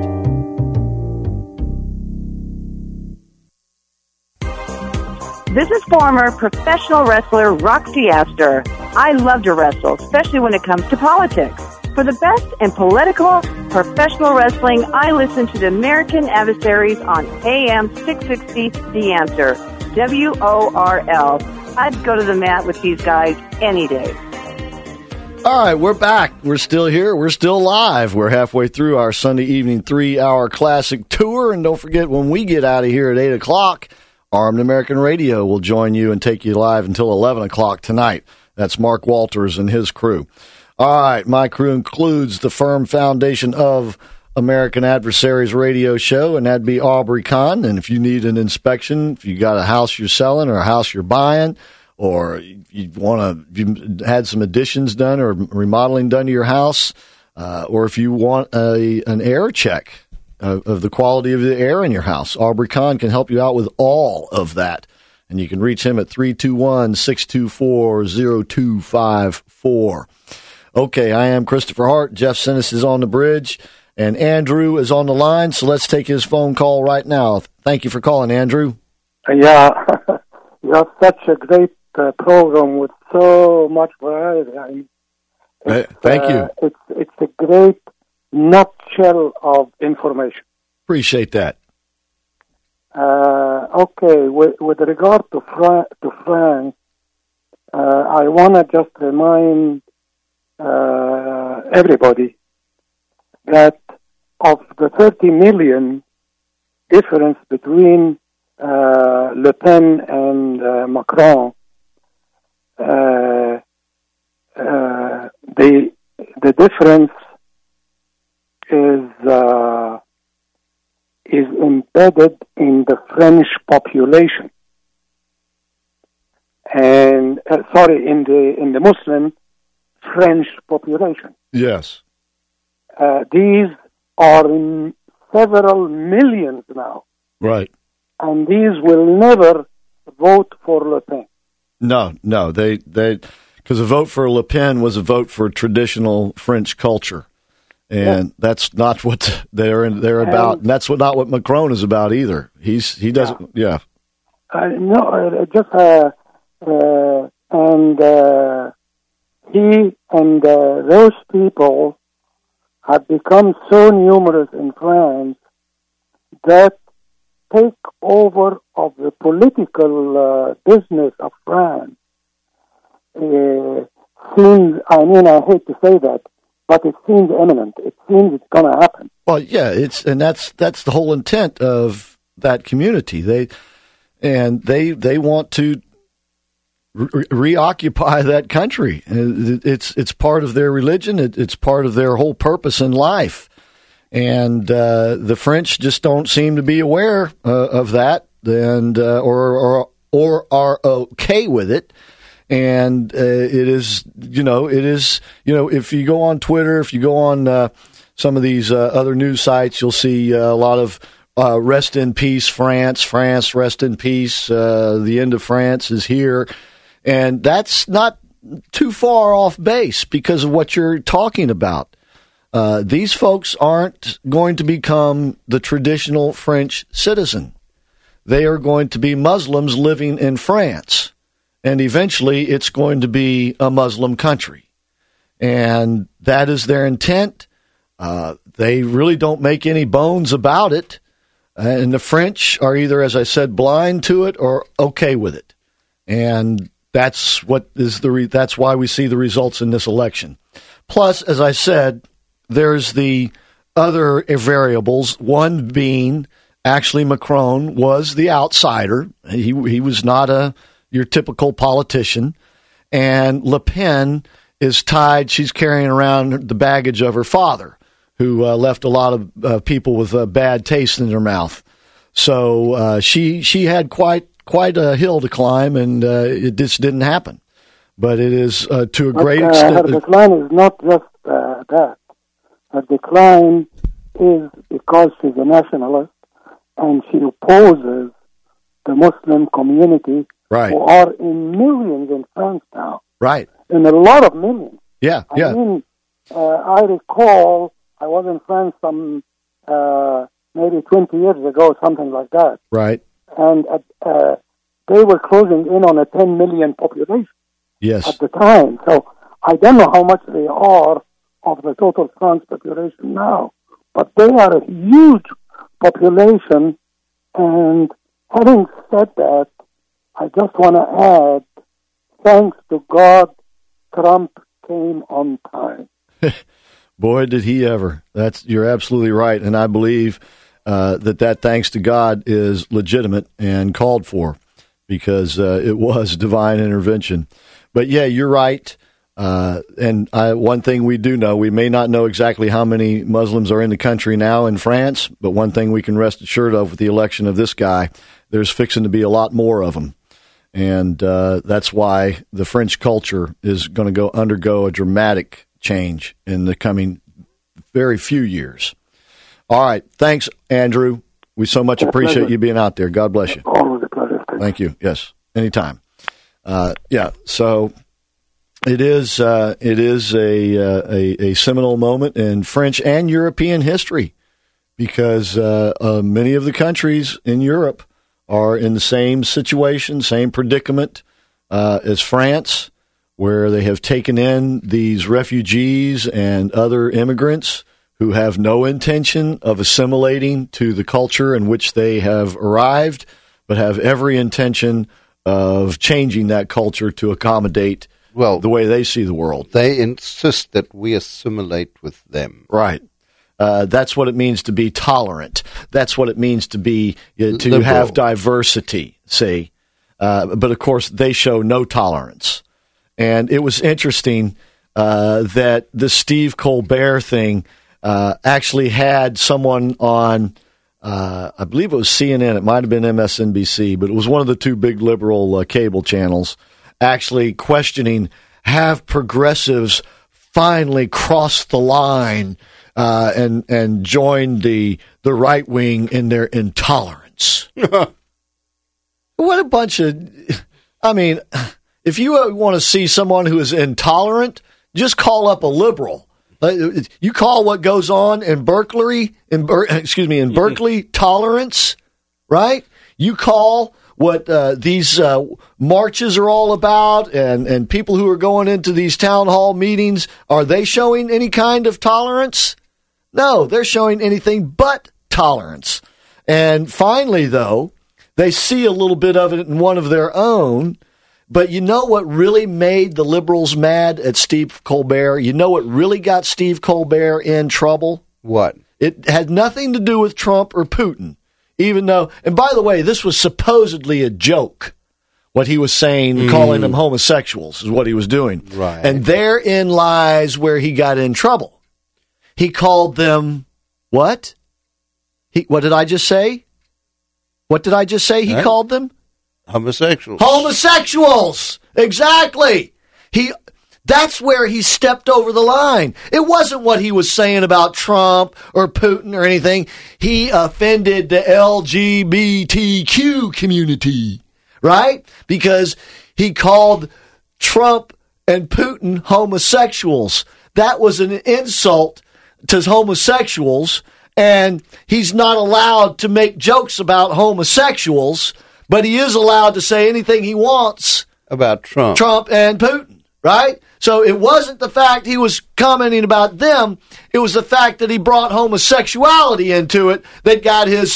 This is former professional wrestler Roxy Astor. I love to wrestle, especially when it comes to politics. For the best in political, professional wrestling, I listen to the American Adversaries on AM 660 The Answer, WORL. I'd go to the mat with these guys any day. All right, we're back. We're still here. We're still live. We're halfway through our Sunday evening 3-hour classic tour. And don't forget, when we get out of here at 8 o'clock, Armed American Radio will join you and take you live until 11 o'clock tonight. That's Mark Walters and his crew. All right, my crew includes the firm foundation of American Adversaries radio show, and that'd be Aubrey Kahn. And if you need an inspection, if you got a house you're selling or a house you're buying, or you had some additions done or remodeling done to your house, or if you want an air check of the quality of the air in your house, Aubrey Kahn can help you out with all of that. And you can reach him at 321-624-0254. Okay, I am Christopher Hart. Jeff Sinis is on the bridge, and Andrew is on the line, so let's take his phone call right now. Thank you for calling, Andrew. Yeah, you have such a great program with so much variety. Thank you. It's a great nutshell of information. Appreciate that. Okay, with regard to France, I want to just remind everybody that of the 30 million difference between Le Pen and Macron, the difference is embedded in the French population, and in the Muslim French population. Yes. These are in several millions now, Right. and these will never vote for Le Pen. No, they because a vote for Le Pen was a vote for traditional French culture, and that's not what they're about. And that's not what Macron is about either. He doesn't. Yeah. He and those people have become so numerous in France that takeover of the political business of France seems, I hate to say that, but it seems imminent. It seems it's going to happen. Well, yeah, that's the whole intent of that community. They want to reoccupy that country. It's part of their religion. It's part of their whole purpose in life. And the French just don't seem to be aware of that, and or are okay with it. And it is, if you go on Twitter, if you go on some of these other news sites, you'll see a lot of rest in peace, France, rest in peace. The end of France is here. And that's not too far off base because of what you're talking about. These folks aren't going to become the traditional French citizen. They are going to be Muslims living in France. And eventually it's going to be a Muslim country. And that is their intent. They really don't make any bones about it. And the French are either, as I said, blind to it or okay with it. And that's that's why we see the results in this election. Plus, as I said, there's the other variables, one being actually Macron was the outsider. He was not your typical politician. And Le Pen is tied. She's carrying around the baggage of her father, who left a lot of people with bad taste in their mouth. So she had quite a hill to climb, and it just didn't happen. But it is to a great extent. Her decline is not just that. Her decline is because she's a nationalist, and she opposes the Muslim community, right, who are in millions in France now. Right. In a lot of millions. Yeah. I mean, I recall I was in France some maybe 20 years ago, something like that. Right. And they were closing in on a 10 million population. Yes. At the time. So I don't know how much they are of the total France population now, but they are a huge population. And having said that, I just want to add, thanks to God, Trump came on time. Boy, did he ever. You're absolutely right. And I believe that thanks to God is legitimate and called for, because it was divine intervention. But yeah, you're right. And one thing we do know, we may not know exactly how many Muslims are in the country now in France, but one thing we can rest assured of with the election of this guy, there's fixing to be a lot more of them. And that's why the French culture is going to undergo a dramatic change in the coming very few years. All right. Thanks, Andrew. We so much appreciate you being out there. God bless you. Always a pleasure. Thank you. Yes. Anytime. So it is a seminal moment in French and European history, because many of the countries in Europe are in the same situation, same predicament as France, where they have taken in these refugees and other immigrants who have no intention of assimilating to the culture in which they have arrived, but have every intention of changing that culture to accommodate the way they see the world. They insist that we assimilate with them. Right. That's what it means to be tolerant. That's what it means to be Liberal. Have diversity. See, but of course they show no tolerance. And it was interesting. that the Steve Colbert thing actually had someone on, I believe it was CNN, it might have been MSNBC, but it was one of the two big liberal cable channels, actually questioning, have progressives finally crossed the line and joined the right wing in their intolerance? What a bunch of... I mean, if you want to see someone who is intolerant, just call up a liberal. You call what goes on in Berkeley, Berkeley tolerance, right? You call what these marches are all about, and people who are going into these town hall meetings, are they showing any kind of tolerance? No, they're showing anything but tolerance. And finally, though, they see a little bit of it in one of their own. But you know what really made the liberals mad at Steve Colbert? You know what really got Steve Colbert in trouble? What? It had nothing to do with Trump or Putin, even though, and by the way, this was supposedly a joke. What he was saying, calling them homosexuals, is what he was doing. Right. And therein lies where he got in trouble. He called them, what? What did I just say? What did I just say he called them? Homosexuals. Homosexuals! Exactly! That's where he stepped over the line. It wasn't what he was saying about Trump or Putin or anything. He offended the LGBTQ community, right? Because he called Trump and Putin homosexuals. That was an insult to homosexuals, and he's not allowed to make jokes about homosexuals, but he is allowed to say anything he wants about Trump and Putin, right? So it wasn't the fact he was commenting about them. It was the fact that he brought homosexuality into it that got his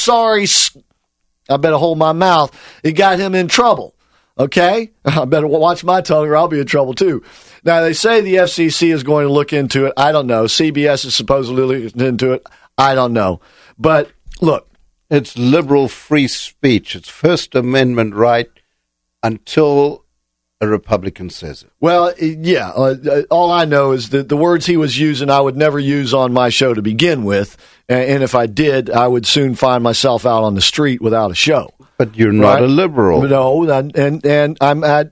I better hold my mouth. It got him in trouble, okay? I better watch my tongue or I'll be in trouble too. Now, they say the FCC is going to look into it. I don't know. CBS is supposedly looking into it. I don't know. But look. It's liberal free speech. It's First Amendment right until a Republican says it. Well, yeah. All I know is that the words he was using I would never use on my show to begin with. And if I did, I would soon find myself out on the street without a show. But you're not a liberal. No, and I'm at,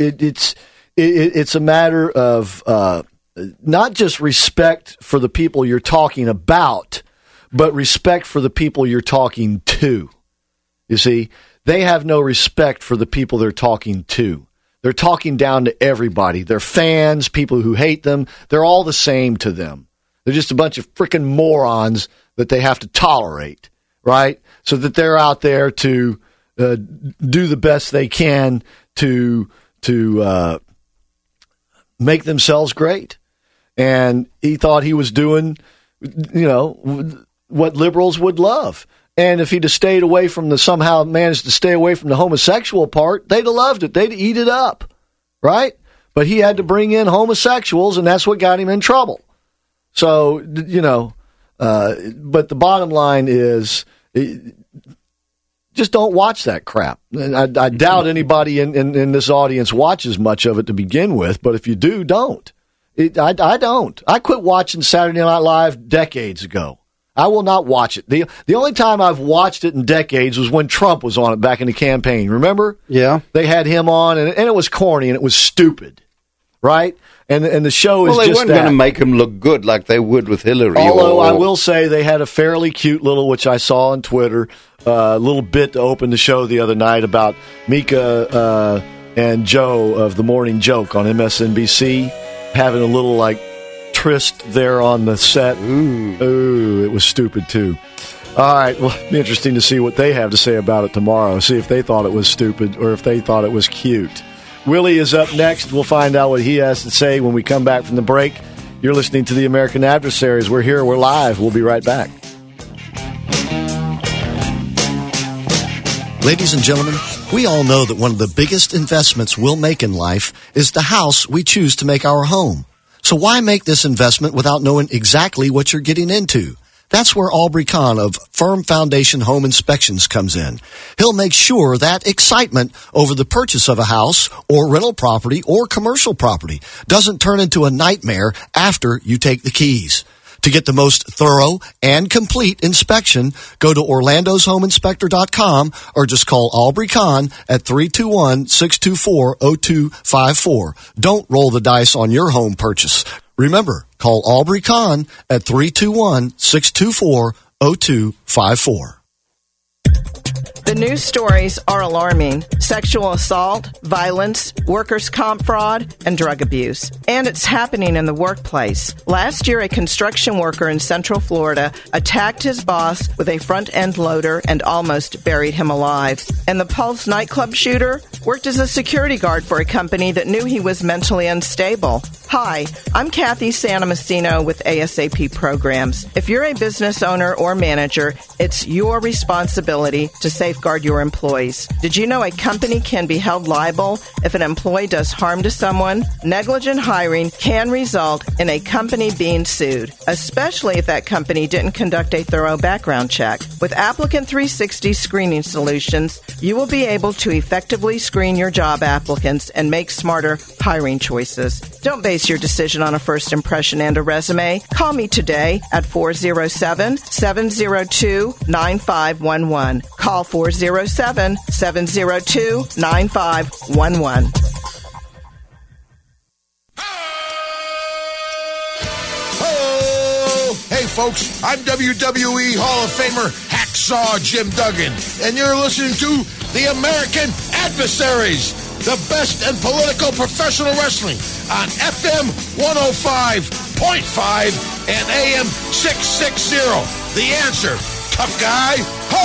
it's a matter of not just respect for the people you're talking about, but respect for the people you're talking to. You see, they have no respect for the people they're talking to. They're talking down to everybody. They're fans, people who hate them. They're all the same to them. They're just a bunch of freaking morons that they have to tolerate, right? So that they're out there to do the best they can to make themselves great. And he thought he was doing, what liberals would love. And if he'd have stayed away from somehow managed to stay away from the homosexual part, they'd have loved it. They'd eat it up, right? But he had to bring in homosexuals, and that's what got him in trouble. So, but the bottom line is just don't watch that crap. I doubt anybody in this audience watches much of it to begin with, but if you do, don't. I don't. I quit watching Saturday Night Live decades ago. I will not watch it. The only time I've watched it in decades was when Trump was on it back in the campaign. Remember? Yeah. They had him on, and it was corny, and it was stupid, right? And the show is just that. Well, they weren't going to make him look good like they would with Hillary. Although I will say they had a fairly cute little, which I saw on Twitter, little bit to open the show the other night about Mika and Joe of The Morning Joke on MSNBC having a little, tryst there on the set. Ooh, it was stupid too. All right, well, it'll be interesting to see what they have to say about it tomorrow. See if they thought it was stupid or if they thought it was cute. Willie is up next. We'll find out what he has to say when we come back from the break. You're listening to the American Adversaries. We're here. We're live. We'll be right back. Ladies and gentlemen, we all know that one of the biggest investments we'll make in life is the house we choose to make our home. So why make this investment without knowing exactly what you're getting into? That's where Aubrey Kahn of Firm Foundation Home Inspections comes in. He'll make sure that excitement over the purchase of a house or rental property or commercial property doesn't turn into a nightmare after you take the keys. To get the most thorough and complete inspection, go to orlandoshomeinspector.com or just call Aubrey Kahn at 321-624-0254. Don't roll the dice on your home purchase. Remember, call Aubrey Kahn at 321-624-0254. The news stories are alarming. Sexual assault, violence, workers' comp fraud, and drug abuse. And it's happening in the workplace. Last year, a construction worker in Central Florida attacked his boss with a front-end loader and almost buried him alive. And the Pulse nightclub shooter worked as a security guard for a company that knew he was mentally unstable. Hi, I'm Kathy Santomassino with ASAP Programs. If you're a business owner or manager, it's your responsibility to safeguard your employees. Did you know a company can be held liable if an employee does harm to someone? Negligent hiring can result in a company being sued, especially if that company didn't conduct a thorough background check. With Applicant 360 screening solutions, you will be able to effectively screen your job applicants and make smarter hiring choices. Don't base your decision on a first impression and a resume. Call me today at 407-702-9511. Call 407-702-9511. Hey, folks, I'm WWE Hall of Famer Hacksaw Jim Duggan, and you're listening to The American Adversaries, the best in political professional wrestling on FM 105.5 and AM 660. The Answer. Tough guy. Ho!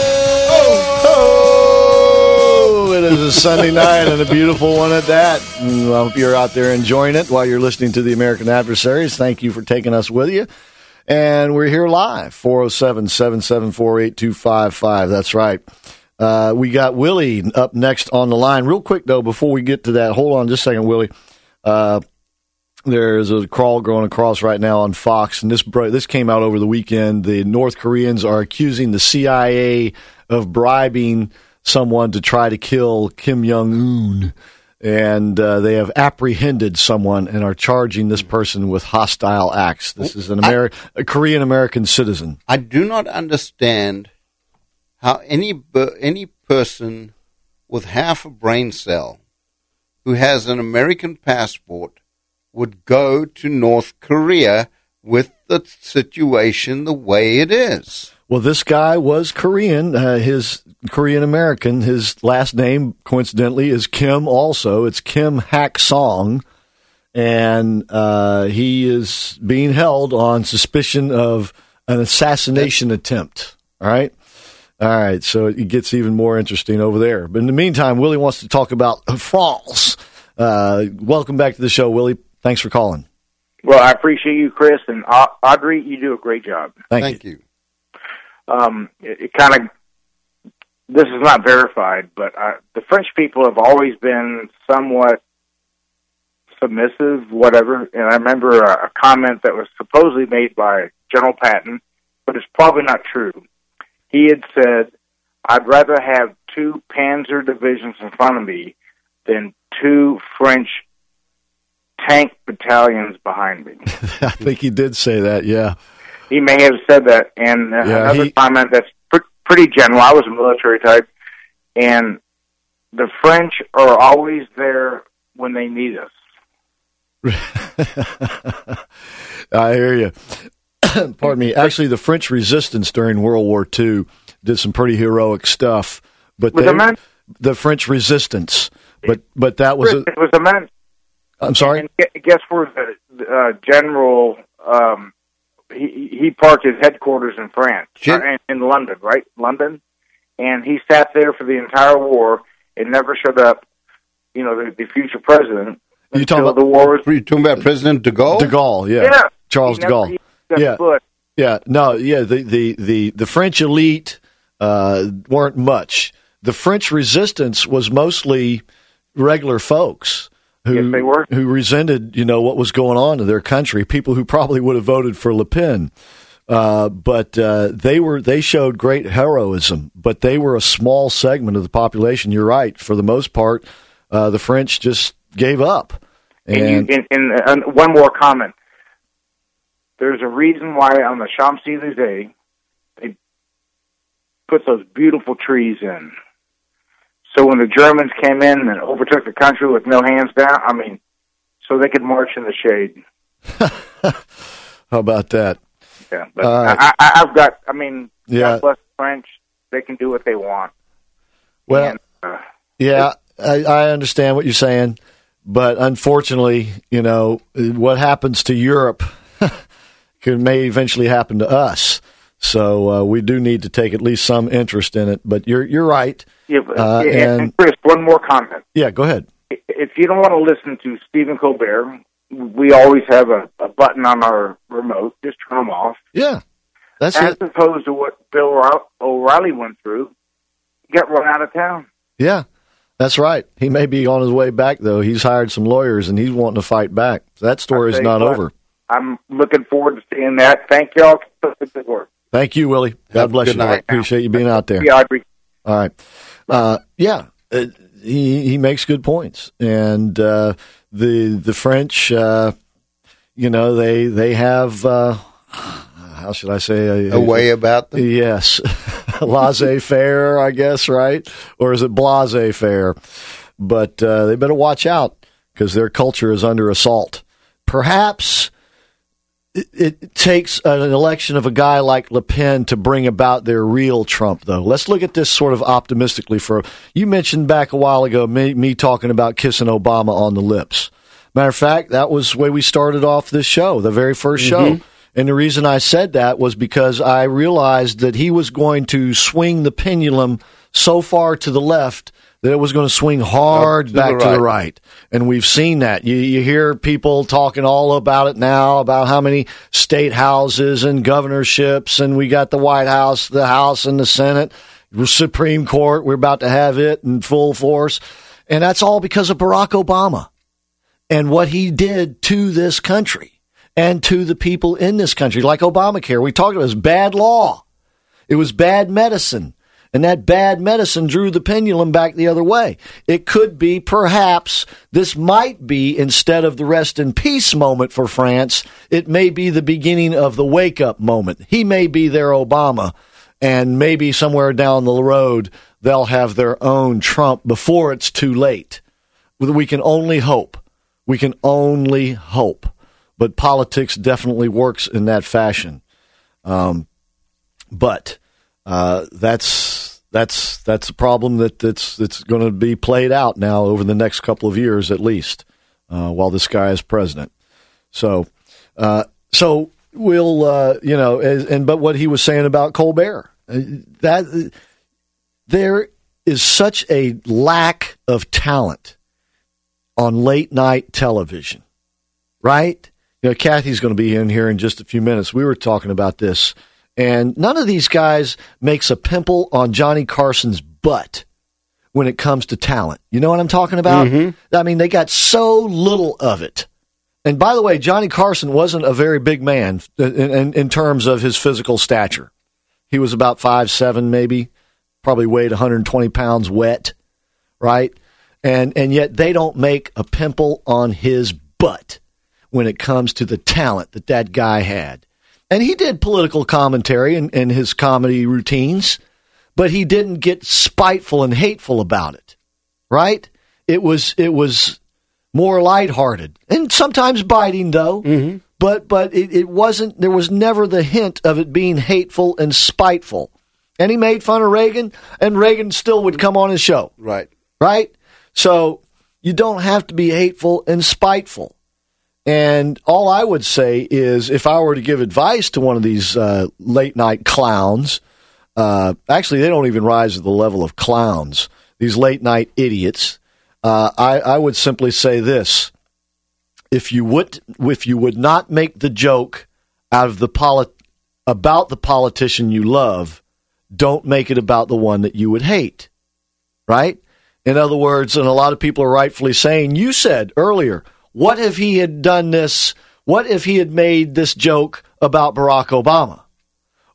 Oh, it is a Sunday night and a beautiful one at that. And I hope you're out there enjoying it while you're listening to the American Adversaries. Thank you for taking us with you. And we're here live, 407-774-8255. That's right. We got Willie up next on the line. Real quick, though, before we get to that, hold on just a second, Willie. There's a crawl going across right now on Fox, and this came out over the weekend. The North Koreans are accusing the CIA of bribing someone to try to kill Kim Jong-un, and they have apprehended someone and are charging this person with hostile acts. This is a Korean-American citizen. I do not understand how any person with half a brain cell who has an American passport would go to North Korea with the situation the way it is. Well, this guy was Korean. His Korean-American. His last name, coincidentally, is Kim also. It's Kim Hak-song. And he is being held on suspicion of an assassination attempt. All right? All right, so it gets even more interesting over there. But in the meantime, Willie wants to talk about France. Welcome back to the show, Willie. Thanks for calling. Well, I appreciate you, Chris, and Audrey. You do a great job. Thank you. This is not verified, but the French people have always been somewhat submissive, whatever. And I remember a comment that was supposedly made by General Patton, but it's probably not true. He had said, "I'd rather have 2 Panzer divisions in front of me than 2 French tank battalions behind me." I think he did say that, yeah. He may have said that. And another comment that's pretty general. I was a military type, and the French are always there when they need us. I hear you. Pardon me. Actually, the French resistance during World War II did some pretty heroic stuff. But the French resistance, but that was it was immense. I'm sorry. And guess where the general he parked his headquarters in France, in London, right? London, and he sat there for the entire war and never showed up. You know, the future president. You talking about the war was? Were you talking about President de Gaulle? De Gaulle, yeah. Charles de Gaulle. The French elite weren't much. The French resistance was mostly regular folks who resented, what was going on in their country. People who probably would have voted for Le Pen. But they showed great heroism, but they were a small segment of the population. You're right. For the most part, the French just gave up. And one more comment. There's a reason why on the Champs-Élysées they put those beautiful trees in. So when the Germans came in and overtook the country with no hands down, so they could march in the shade. How about that? Yeah, but I've got, God bless the French. They can do what they want. Well, I understand what you're saying, but unfortunately, what happens to Europe may eventually happen to us. So we do need to take at least some interest in it. But you're right. Yeah, and Chris, one more comment. Yeah, go ahead. If you don't want to listen to Stephen Colbert, we always have a button on our remote. Just turn them off. Yeah, that's As opposed to what Bill O'Reilly went through, he got run out of town. Yeah, that's right. He may be on his way back, though. He's hired some lawyers, and he's wanting to fight back. So that story is not over. I'm looking forward to seeing that. Thank y'all. Keep up the good work. Thank you, Willie. God bless you. I appreciate you being out there. Yeah, Audrey. All right. He makes good points, and the French, they have how should I say a way about them? Yes, laissez-faire, I guess, right? Or is it blasé-faire? But they better watch out because their culture is under assault. Perhaps it takes an election of a guy like Le Pen to bring about their real Trump, though. Let's look at this sort of optimistically. You mentioned back a while ago me talking about kissing Obama on the lips. Matter of fact, that was the way we started off this show, the very first show. And the reason I said that was because I realized that he was going to swing the pendulum so far to the left that it was going to swing hard back to the right. And we've seen that. You hear people talking all about it now, about how many state houses and governorships, and we got the White House, the House, and the Senate, the Supreme Court. We're about to have it in full force. And that's all because of Barack Obama and what he did to this country and to the people in this country. Like Obamacare, we talked about it was bad law. It was bad medicine. And that bad medicine drew the pendulum back the other way. It could be, perhaps, this might be, instead of the rest in peace moment for France, it may be the beginning of the wake-up moment. He may be their Obama, and maybe somewhere down the road they'll have their own Trump before it's too late. We can only hope. We can only hope. But politics definitely works in that fashion. But that's a problem that's going to be played out now over the next couple of years at least, while this guy is president. So we'll but what he was saying about Colbert, that there is such a lack of talent on late night television, right? Kathy's going to be in here in just a few minutes. We were talking about this. And none of these guys makes a pimple on Johnny Carson's butt when it comes to talent. You know what I'm talking about? Mm-hmm. I mean, they got so little of it. And by the way, Johnny Carson wasn't a very big man in terms of his physical stature. He was about 5'7", maybe, probably weighed 120 pounds wet, right? And yet they don't make a pimple on his butt when it comes to the talent that guy had. And he did political commentary in his comedy routines, but he didn't get spiteful and hateful about it, right? It was more lighthearted and sometimes biting, though. Mm-hmm. But it wasn't. There was never the hint of it being hateful and spiteful. And he made fun of Reagan, and Reagan still would come on his show, right? So you don't have to be hateful and spiteful. And all I would say is, if I were to give advice to one of these late-night clowns, actually, they don't even rise to the level of clowns, these late-night idiots, I would simply say this. If you would not make the joke out of about the politician you love, don't make it about the one that you would hate, right? In other words, and a lot of people are rightfully saying, you said earlier, what if he had done this? What if he had made this joke about Barack Obama?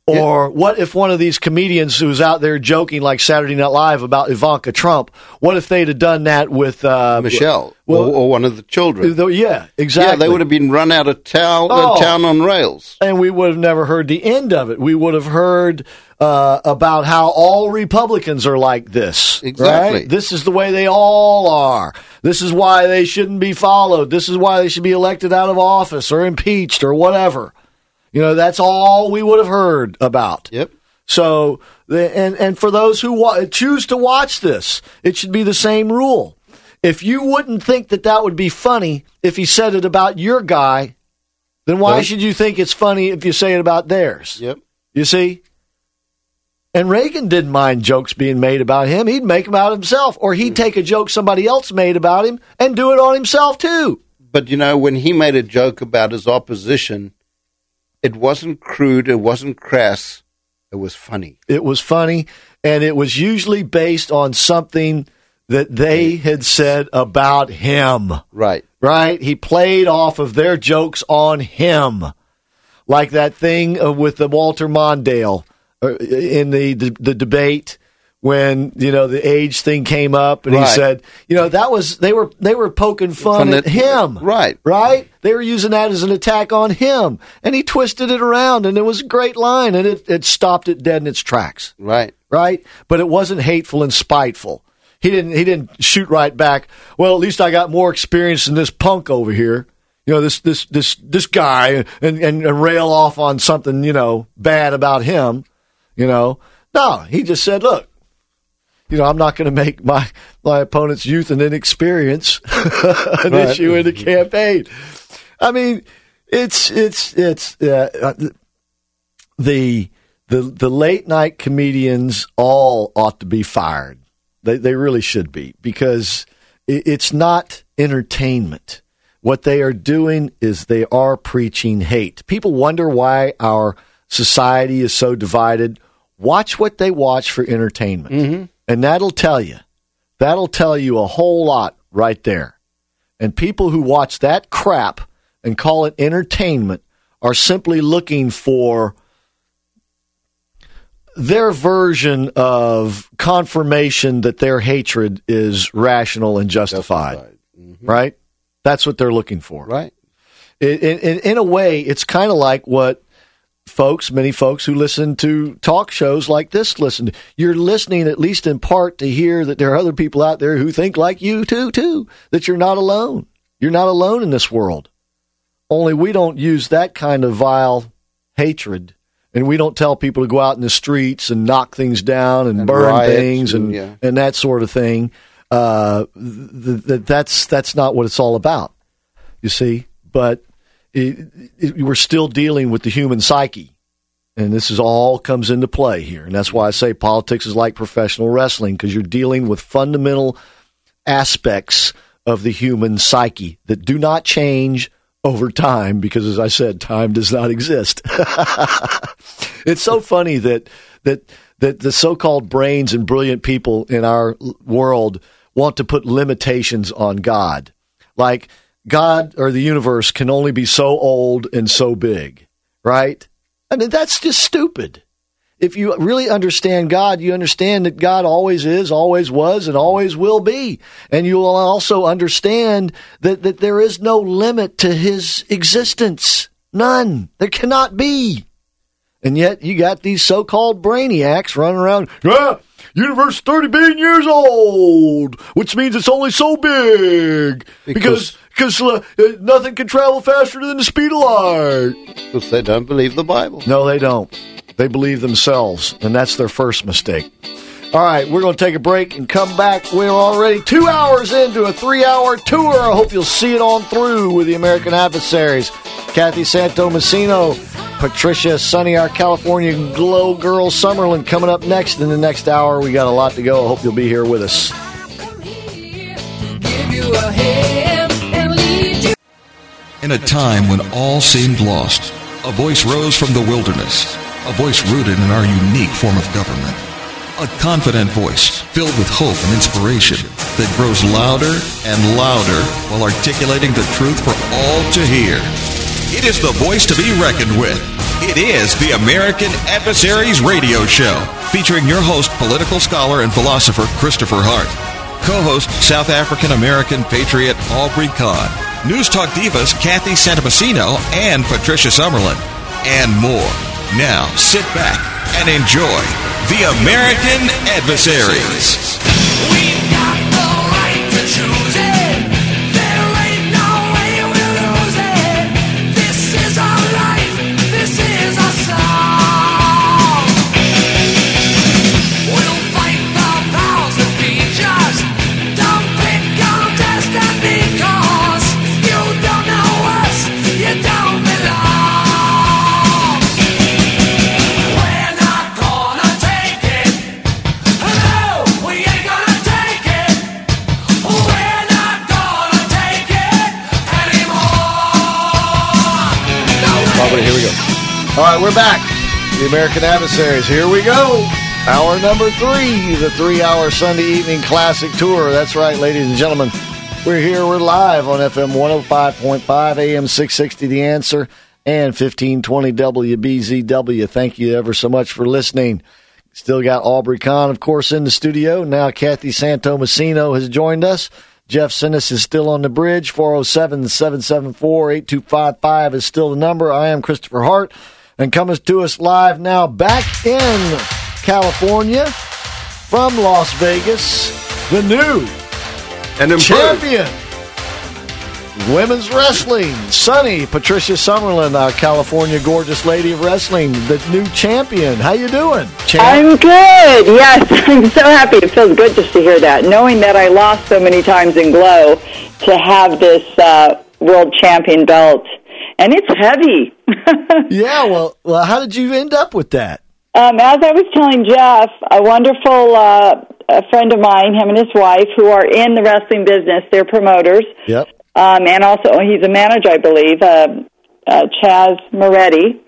Or what if one of these comedians who's out there joking like Saturday Night Live about Ivanka Trump, what if they'd have done that with Michelle or one of the children? Yeah, exactly. Yeah, they would have been run out of town on rails. And we would have never heard the end of it. We would have heard about how all Republicans are like this. Exactly. Right? This is the way they all are. This is why they shouldn't be followed. This is why they should be elected out of office or impeached or whatever. You know, that's all we would have heard about. Yep. So, and for those who choose to watch this, it should be the same rule. If you wouldn't think that would be funny if he said it about your guy, then why should you think it's funny if you say it about theirs? Yep. You see? And Reagan didn't mind jokes being made about him. He'd make them out himself. Or he'd take a joke somebody else made about him and do it on himself, too. But, you know, when he made a joke about his opposition, it wasn't crude, it wasn't crass, it was funny. It was funny, and it was usually based on something that they had said about him. Right. Right? He played off of their jokes on him. Like that thing with the Walter Mondale in the debate when, you know, the age thing came up, and he said, you know, that was they were poking fun at him. Right. Right? They were using that as an attack on him. And he twisted it around, and it was a great line, and it stopped it dead in its tracks. Right. Right? But it wasn't hateful and spiteful. He didn't shoot right back. Well, at least I got more experience than this punk over here. You know, this guy, and rail off on something, you know, bad about him. You know, no, he just said, look, you know, I'm not going to make my opponent's youth and inexperience an issue in the campaign. I mean, it's the late night comedians all ought to be fired. They really should be, because it's not entertainment. What they are doing is they are preaching hate. People wonder why our society is so divided. Watch what they watch for entertainment. Mm-hmm. And that'll tell you a whole lot right there. And people who watch that crap and call it entertainment are simply looking for their version of confirmation that their hatred is rational and justified. Mm-hmm. Right? That's what they're looking for. Right. In a way, it's kind of like what many folks who listen to talk shows like this listen to. You're listening, at least in part, to hear that there are other people out there who think like you too, that you're not alone. You're not alone in this world. Only we don't use that kind of vile hatred, and we don't tell people to go out in the streets and knock things down and burn riot, things and that sort of thing. That's not what it's all about, you see. But we're still dealing with the human psyche, and this is all comes into play here. And that's why I say politics is like professional wrestling, because you're dealing with fundamental aspects of the human psyche that do not change over time, because, as I said, time does not exist. It's so funny that the so-called brains and brilliant people in our world want to put limitations on God. Like, God or the universe can only be so old and so big, right? I mean, that's just stupid. If you really understand God, you understand that God always is, always was, and always will be. And you will also understand that there is no limit to his existence. None. There cannot be. And yet you got these so-called brainiacs running around, universe 30 billion years old, which means it's only so big because nothing can travel faster than the speed of light. Because they don't believe the Bible. No, they don't. They believe themselves, and that's their first mistake. All right, we're going to take a break and come back. We're already 2 hours into a 3-hour tour. I hope you'll see it on through with the American Adversaries. Kathy Santomassino, Patricia Sunny, our California Glow Girl Summerlin, coming up next in the next hour. We got a lot to go. I hope you'll be here with us. In a time when all seemed lost, a voice rose from the wilderness, a voice rooted in our unique form of government. A confident voice filled with hope and inspiration that grows louder and louder while articulating the truth for all to hear. It is the voice to be reckoned with. It is the American Adversaries Radio Show, featuring your host, political scholar and philosopher Christopher Hart. Co-host, South African-American patriot Aubrey Kahn. News Talk divas Kathy Santamassino and Patricia Summerlin. And more. Now, sit back and enjoy the American Adversaries. We've got the right to choose it. There ain't no way we'll lose it. This is our life. This is our song. We'll fight the powers that be just. Don't pick on destiny, 'cause you don't know us. You don't belong. We're not gonna take it. No, we ain't gonna take it. We're not gonna take it anymore. Probably, here we go. All right, we're back. The American Adversaries. Here we go. Hour number 3, the 3-hour Sunday evening classic tour. That's right, ladies and gentlemen. We're here. We're live on FM 105.5, AM 660, The Answer, and 1520 WBZW. Thank you ever so much for listening. Still got Aubrey Kahn, of course, in the studio. Now Kathy Santamassino has joined us. Jeff Sinnis is still on the bridge. 407-774-8255 is still the number. I am Christopher Hart. And coming to us live now back in California from Las Vegas, the new champion women's wrestling, Sunny Patricia Summerlin, our California gorgeous lady of wrestling, the new champion. How you doing, champ? I'm good. Yes, I'm so happy. It feels good just to hear that, knowing that I lost so many times in Glow, to have this world champion belt, and it's heavy. Yeah, well, how did you end up with that? As I was telling Jeff, a wonderful a friend of mine, him and his wife, who are in the wrestling business, they're promoters. Yep. And also, he's a manager, I believe, Chaz Moretti,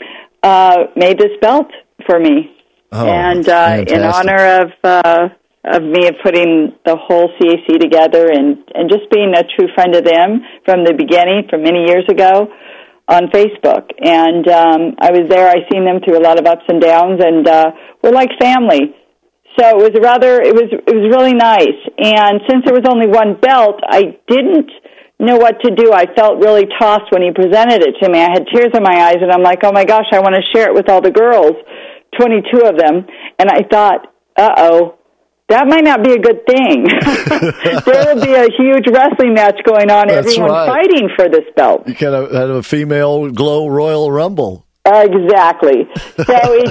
made this belt for me. Oh, and fantastic. in honor of me putting the whole CAC together and just being a true friend of them from the beginning, from many years ago, on Facebook. And I was there. I seen them through a lot of ups and downs, and we're like family. So it was really nice. And since there was only one belt, I didn't know what to do. I felt really tossed when he presented it to me. I had tears in my eyes, and I'm like, oh my gosh, I want to share it with all the girls, 22 of them. And I thought, uh-oh, that might not be a good thing. There will be a huge wrestling match going on. That's everyone right. fighting for this belt. You kind of had a female Glow Royal Rumble. Exactly. So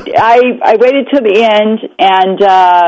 I waited till the end and,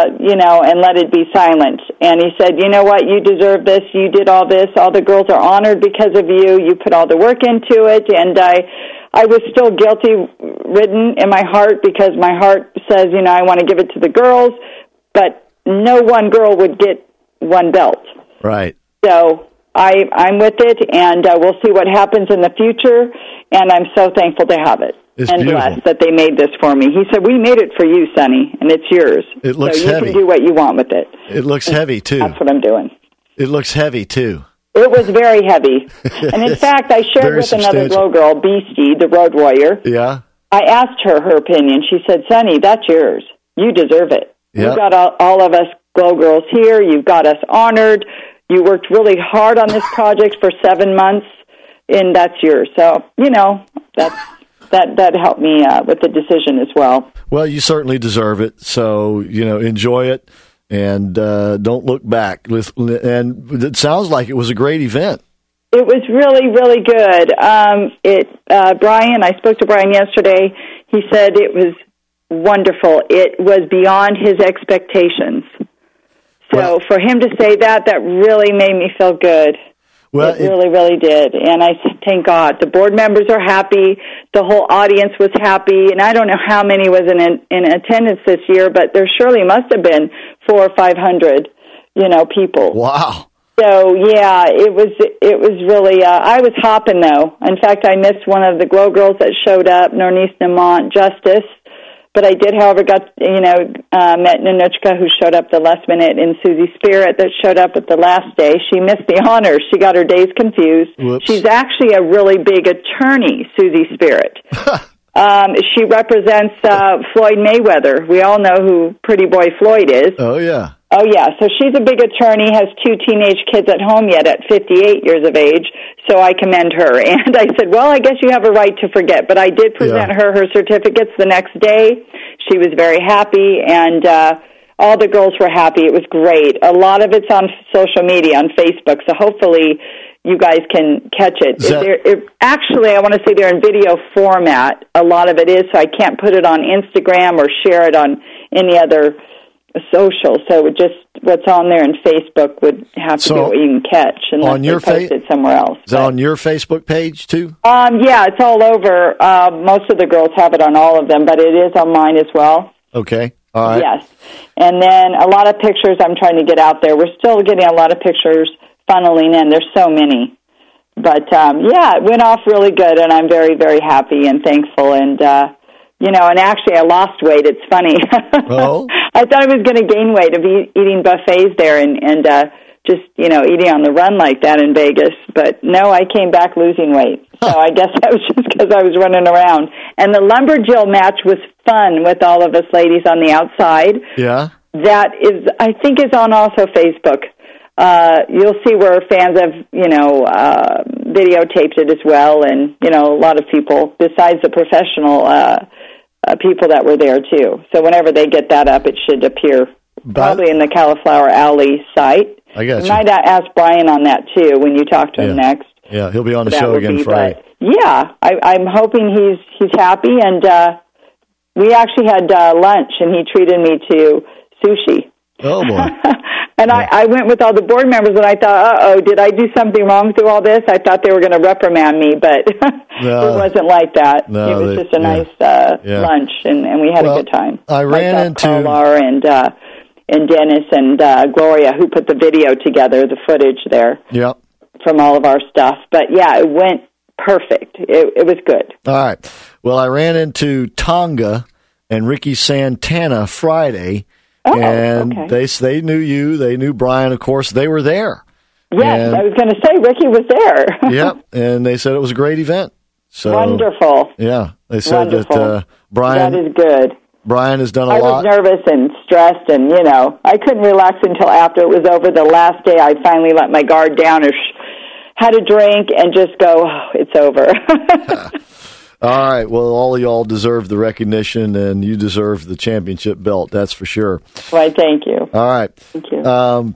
and let it be silent. And he said, you know what, you deserve this. You did all this. All the girls are honored because of you. You put all the work into it. And I was still guilty-ridden in my heart because my heart says, I want to give it to the girls. But no one girl would get one belt. Right. So I'm with it, and we'll see what happens in the future. And I'm so thankful to have it. It's and beautiful. blessed that they made this for me. He said, we made it for you, Sonny, and it's yours. It looks so you heavy. can do what you want with it. It looks heavy, too. That's what I'm doing. It looks heavy, too. It was very heavy. And in fact, I shared Very with another substantial. Glow girl, Beastie, the Road Warrior. Yeah. I asked her opinion. She said, Sonny, that's yours. You deserve it. Yep. You've got all of us Glow girls here. You've got us honored. You worked really hard on this project for 7 months, and that's yours. So, that helped me with the decision as well. Well, you certainly deserve it. So, enjoy it and don't look back. And it sounds like it was a great event. It was really, really good. Brian, I spoke to Brian yesterday. He said it was wonderful. It was beyond his expectations. So for him to say that really made me feel good. Well, it really, really did. And I thank God. The board members are happy. The whole audience was happy. And I don't know how many was in attendance this year, but there surely must have been 400 or 500, people. Wow. So, yeah, it was really, I was hopping, though. In fact, I missed one of the Glow girls that showed up, Nornice Namont Justice. But I did, however, met Nanuchka, who showed up the last minute, and Susie Spirit that showed up at the last day. She missed the honors. She got her days confused. Whoops. She's actually a really big attorney, Susie Spirit. She represents Floyd Mayweather. We all know who Pretty Boy Floyd is. Oh, yeah. Oh, yeah. So she's a big attorney, has 2 teenage kids at home yet at 58 years of age, so I commend her. And I said, well, I guess you have a right to forget. But I did present her certificates the next day. She was very happy, and all the girls were happy. It was great. A lot of it's on social media, on Facebook, so hopefully you guys can catch it. Actually, I want to say they're in video format. A lot of it is, so I can't put it on Instagram or share it on any other social. So it just what's on there in Facebook would have to be what you can catch, and on your post it somewhere else. Is that on your Facebook page too? Yeah, it's all over. Most of the girls have it on all of them, but it is on mine as well. Okay. All right. Yes. And then a lot of pictures I'm trying to get out there. We're still getting a lot of pictures funneling in. There's so many. But, it went off really good, and I'm very, very happy and thankful. And, and actually I lost weight. It's funny. Oh? I thought I was going to gain weight of eating buffets there and just, eating on the run like that in Vegas. But no, I came back losing weight. So I guess that was just because I was running around. And the Lumberjill match was fun with all of us ladies on the outside. Yeah. That is, I think, is on also Facebook. You'll see where fans have, videotaped it as well. And, a lot of people, besides the professional people that were there, too. So whenever they get that up, it should appear probably in the Cauliflower Alley site. I got you. Might ask Brian on that, too, when you talk to him next. Yeah, he'll be on the show again Friday. I'm hoping he's happy. And we actually had lunch, and he treated me to sushi. Oh, boy. And I went with all the board members, and I thought, did I do something wrong through all this? I thought they were going to reprimand me, but it wasn't like that. No, it was just a nice lunch, and we had a good time. I ran into Carlar and Dennis and Gloria, who put the video together, the footage there from all of our stuff. But, it went perfect. It was good. All right. Well, I ran into Tonga and Ricky Santana Friday. And they knew you. They knew Brian, of course. They were there. Yes, I was going to say Ricky was there. Yep, and they said it was a great event. So wonderful. Yeah, they said that Brian. That is good. Brian has done a lot. I was nervous and stressed, and I couldn't relax until after it was over. The last day, I finally let my guard down, or had a drink, and just go, it's over. All right. Well, all of y'all deserve the recognition, and you deserve the championship belt. That's for sure. Why, thank you. All right. Thank you.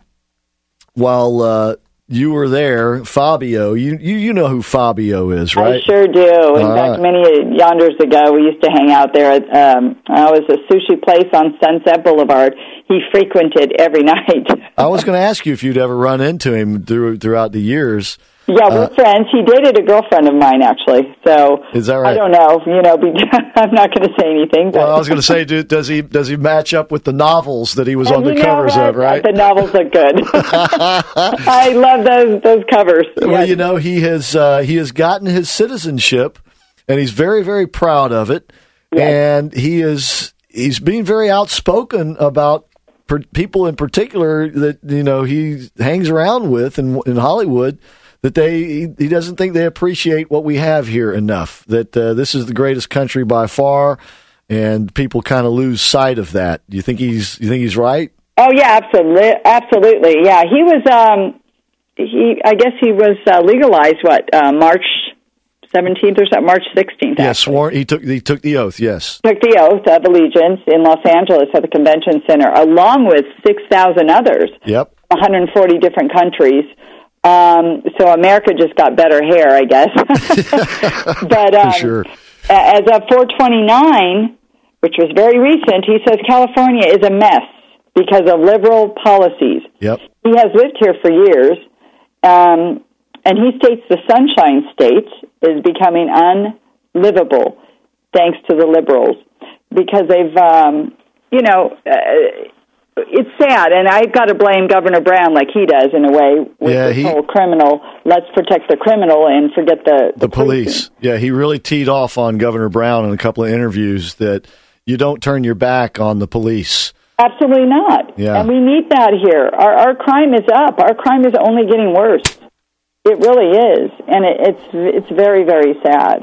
While you were there, Fabio, you know who Fabio is, right? I sure do. In fact, many yonders ago, we used to hang out there at was a sushi place on Sunset Boulevard. He frequented every night. I was going to ask you if you'd ever run into him throughout the years. Yeah, we're friends. He dated a girlfriend of mine, actually. So is that right? I don't know. I'm not going to say anything. But. Well, I was going to say, does he match up with the novels that he was on the covers of? Right. The novels are good. I love those covers. Well, yes. He has gotten his citizenship, and he's very, very proud of it. Yes. And he's being very outspoken about people in particular that he hangs around with in Hollywood. That he doesn't think they appreciate what we have here enough. That this is the greatest country by far, and people kind of lose sight of that. Do you think he's right? Oh yeah, absolutely. Yeah, he was. I guess he was legalized. March 17th or something? March 16th. Yeah, sworn. He took the oath. Yes, took the oath of allegiance in Los Angeles at the convention center, along with 6,000 others. Yep, 140 different countries. So America just got better hair, I guess. But for sure. As of 4/29, which was very recent, he says California is a mess because of liberal policies. Yep. He has lived here for years, and he states the Sunshine State is becoming unlivable thanks to the liberals because they've, it's sad, and I've got to blame Governor Brown like he does in a way with this whole criminal, let's protect the criminal and forget the police. Yeah, he really teed off on Governor Brown in a couple of interviews that you don't turn your back on the police. Absolutely not. Yeah. And we need that here. Our crime is up. Our crime is only getting worse. It really is, and it's very, very sad.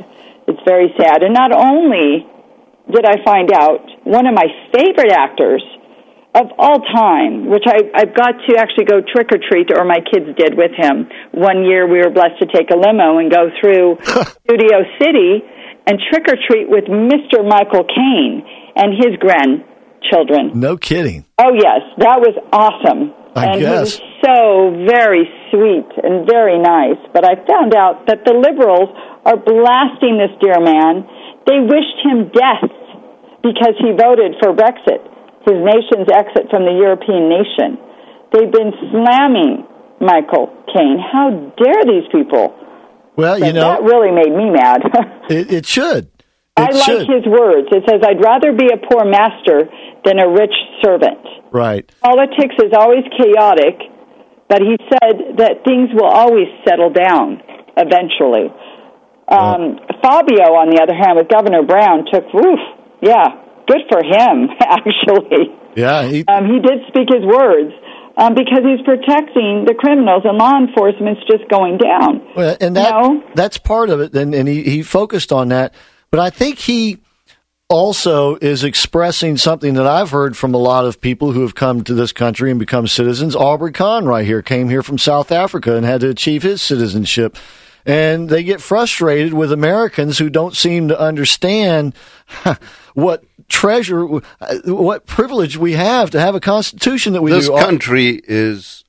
It's very sad. And not only did I find out one of my favorite actors of all time, which I've got to actually go trick-or-treat, or my kids did with him. One year we were blessed to take a limo and go through Studio City and trick-or-treat with Mr. Michael Caine and his grandchildren. No kidding. Oh, yes. That was awesome. I guess. He was so very sweet and very nice. But I found out that the liberals are blasting this dear man. They wished him death because he voted for Brexit, his nation's exit from the European nation. They've been slamming Michael Caine. How dare these people? Well, that really made me mad. it should. I like his words. It says, I'd rather be a poor master than a rich servant. Right. Politics is always chaotic, but he said that things will always settle down eventually. Fabio, on the other hand, with Governor Brown, took, good for him, actually. Yeah. He did speak his words because he's protecting the criminals, and law enforcement's just going down. Well, and that's part of it, and he focused on that. But I think he also is expressing something that I've heard from a lot of people who have come to this country and become citizens. Aubrey Khan right here came here from South Africa and had to achieve his citizenship. And they get frustrated with Americans who don't seem to understand what treasure, what privilege we have to have a constitution that we do. This country is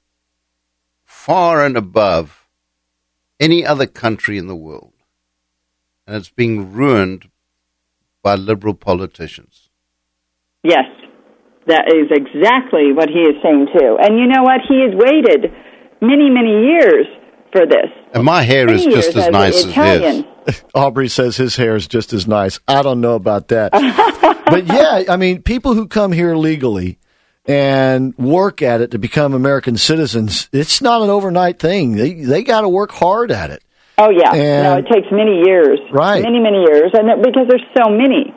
far and above any other country in the world. And it's being ruined by liberal politicians. Yes, that is exactly what he is saying, too. And you know what? He has waited many, many years for this. And my hair is just as nice as his. Aubrey says his hair is just as nice. I don't know about that. But yeah, I mean, people who come here legally and work at it to become American citizens, it's not an overnight thing. They got to work hard at it. Oh, yeah. No, it takes many years. Right. Many, many years. And because there's so many,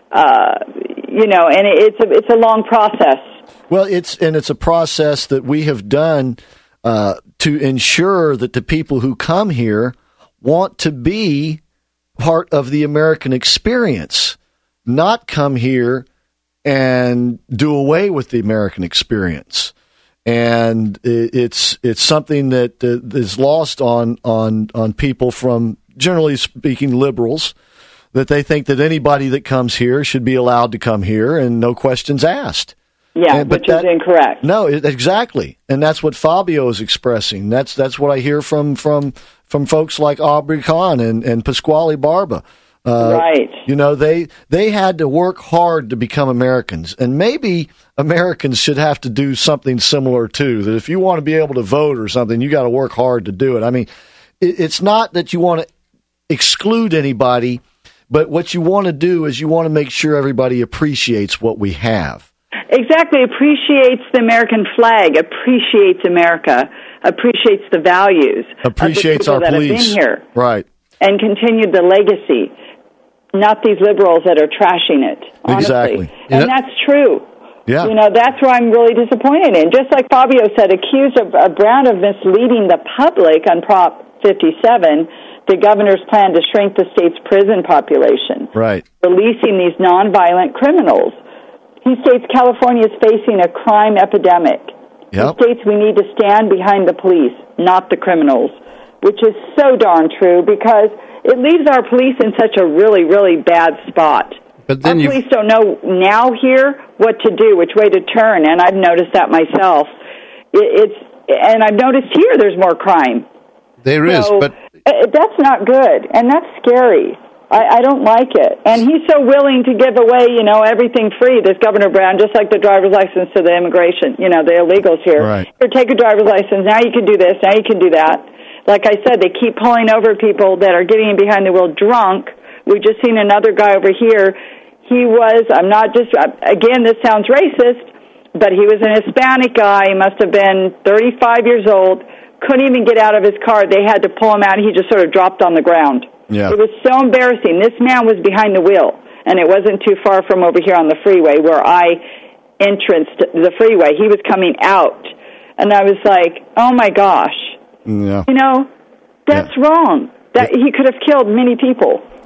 and it's a long process. Well, it's a process that we have done to ensure that the people who come here want to be part of the American experience, not come here and do away with the American experience. And it's something that is lost on people from, generally speaking, liberals, that they think that anybody that comes here should be allowed to come here and no questions asked. Yeah, which is incorrect. No, exactly, and that's what Fabio is expressing. That's what I hear from folks like Aubrey Khan and Pasquale Barba. Right. They had to work hard to become Americans, and maybe Americans should have to do something similar too. That if you want to be able to vote or something, you got to work hard to do it. I mean, it's not that you want to exclude anybody, but what you want to do is you want to make sure everybody appreciates what we have. Exactly, appreciates the American flag, appreciates America, appreciates the values, appreciates of the people our that police, have been here, right, and continued the legacy. Not these liberals that are trashing it, honestly. Exactly, and that's true. Yeah, that's where I'm really disappointed in. Just like Fabio said, accused of Brown of misleading the public on Prop 57, the governor's plan to shrink the state's prison population, right, releasing these nonviolent criminals. He states California is facing a crime epidemic. Yep. He states we need to stand behind the police, not the criminals, which is so darn true because it leaves our police in such a really, really bad spot. But then our police don't know now here what to do, which way to turn, and I've noticed that myself. And I've noticed here there's more crime. There is, but that's not good, and that's scary. I don't like it. And he's so willing to give away, everything free, this Governor Brown, just like the driver's license to the immigration, the illegals here. Right. Here, take a driver's license. Now you can do this. Now you can do that. Like I said, they keep pulling over people that are getting in behind the wheel drunk. We've just seen another guy over here. He was, again, this sounds racist, but he was an Hispanic guy. He must have been 35 years old. Couldn't even get out of his car. They had to pull him out. He just sort of dropped on the ground. Yeah. It was so embarrassing. This man was behind the wheel, and it wasn't too far from over here on the freeway where I entranced the freeway. He was coming out, and I was like, oh, my gosh. Yeah. That's wrong. That he could have killed many people.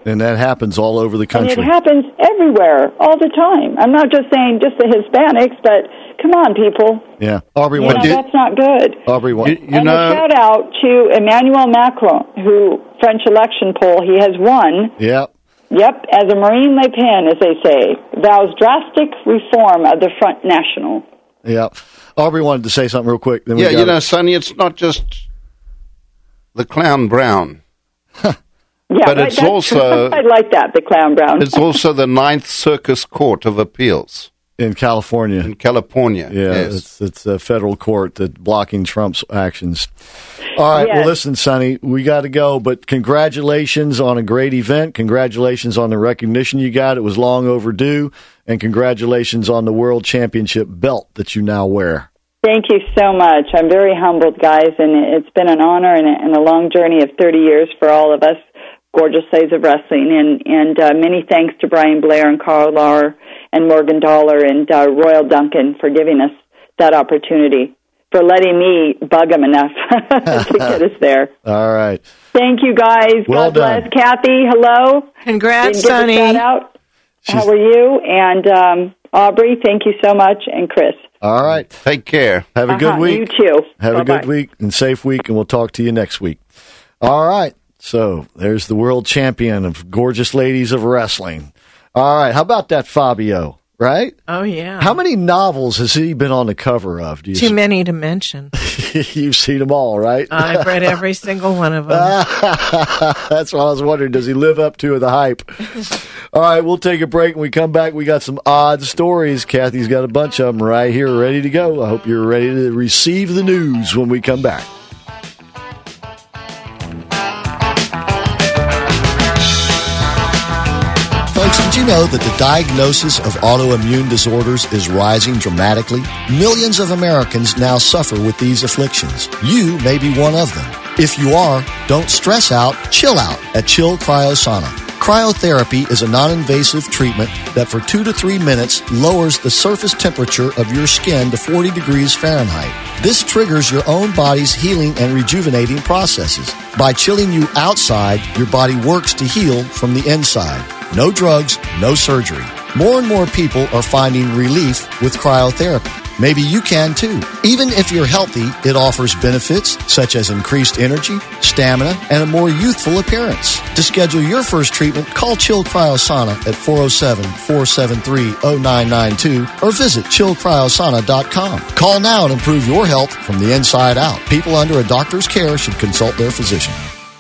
And that happens all over the country. And it happens everywhere, all the time. I'm not just saying just the Hispanics, but come on, people. Yeah. Aubrey, that's not good. Aubrey, and a shout out to Emmanuel Macron, who French election poll, he has won. Yeah. Yep, as a Marine Le Pen, as they say, vows drastic reform of the Front National. Yeah. Aubrey wanted to say something real quick. Then Sonny, it's not just the Clown Brown. Yeah, but it's also... I like that, the Clown Brown. It's also the Ninth Circus Court of Appeals. In California. Yeah, yes. It's a federal court that's blocking Trump's actions. All right, well, listen, Sonny, we got to go, but congratulations on a great event. Congratulations on the recognition you got. It was long overdue. And congratulations on the World Championship belt that you now wear. Thank you so much. I'm very humbled, guys, and it's been an honor and a long journey of 30 years for all of us, Gorgeous Ladies of Wrestling, and many thanks to Brian Blair and Carl Lauer and Morgan Dollar and Royal Duncan for giving us that opportunity, for letting me bug them enough to get us there. All right. Thank you, guys. Well God bless. done. Kathy, hello. Congrats, Didn't get Sonny. the shout out. How are you? And Aubrey, thank you so much, and Chris. All right. Take care. Have a good week. You too. Have Bye-bye. a good week and safe week, and we'll talk to you next week. All right. So there's the world champion of Gorgeous Ladies of Wrestling. All right. How about that Fabio, right? Oh, yeah. How many novels has he been on the cover of? Do you Too many to mention. You've seen them all, right? I've read every single one of them. That's what I was wondering. Does he live up to the hype? All right, we'll take a break. When we come back, we got some odd stories. Kathy's got a bunch of them right here ready to go. I hope you're ready to receive the news when we come back. Folks, did you know that the diagnosis of autoimmune disorders is rising dramatically? Millions of Americans now suffer with these afflictions. You may be one of them. If you are, don't stress out, chill out at Chill Cryosauna. Cryotherapy is a non-invasive treatment that for 2 to 3 minutes lowers the surface temperature of your skin to 40 degrees Fahrenheit. This triggers your own body's healing and rejuvenating processes. By chilling you outside, your body works to heal from the inside. No drugs, no surgery. More and more people are finding relief with cryotherapy. Maybe you can too. Even if you're healthy, it offers benefits such as increased energy, stamina, and a more youthful appearance. To schedule your first treatment, call Chill Cryosauna at 407-473-0992 or visit chillcryosauna.com. Call now and improve your health from the inside out. People under a doctor's care should consult their physician.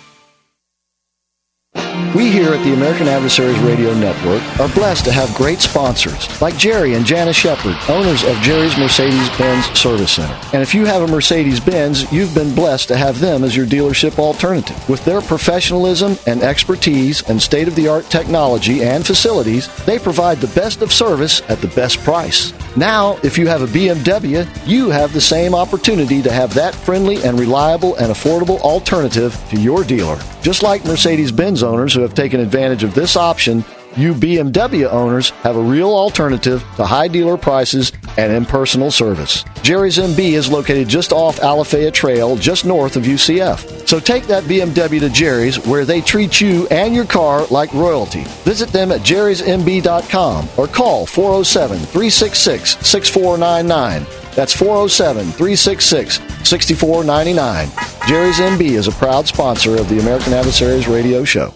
We here at the American Adversaries Radio Network are blessed to have great sponsors like Jerry and Janice Shepard, owners of Jerry's Mercedes-Benz Service Center. And if you have a Mercedes-Benz, you've been blessed to have them as your dealership alternative. With their professionalism and expertise and state-of-the-art technology and facilities, they provide the best of service at the best price. Now, if you have a BMW, you have the same opportunity to have that friendly and reliable and affordable alternative to your dealer. Just like Mercedes-Benz owners who have taken advantage of this option, you BMW owners have a real alternative to high dealer prices and impersonal service. Jerry's MB is located just off Alafaya Trail, just north of UCF. So take that BMW to Jerry's, where they treat you and your car like royalty. Visit them at jerrysmb.com or call 407-366-6499. That's 407-366-6499. Jerry's MB is a proud sponsor of the American Adversaries Radio Show.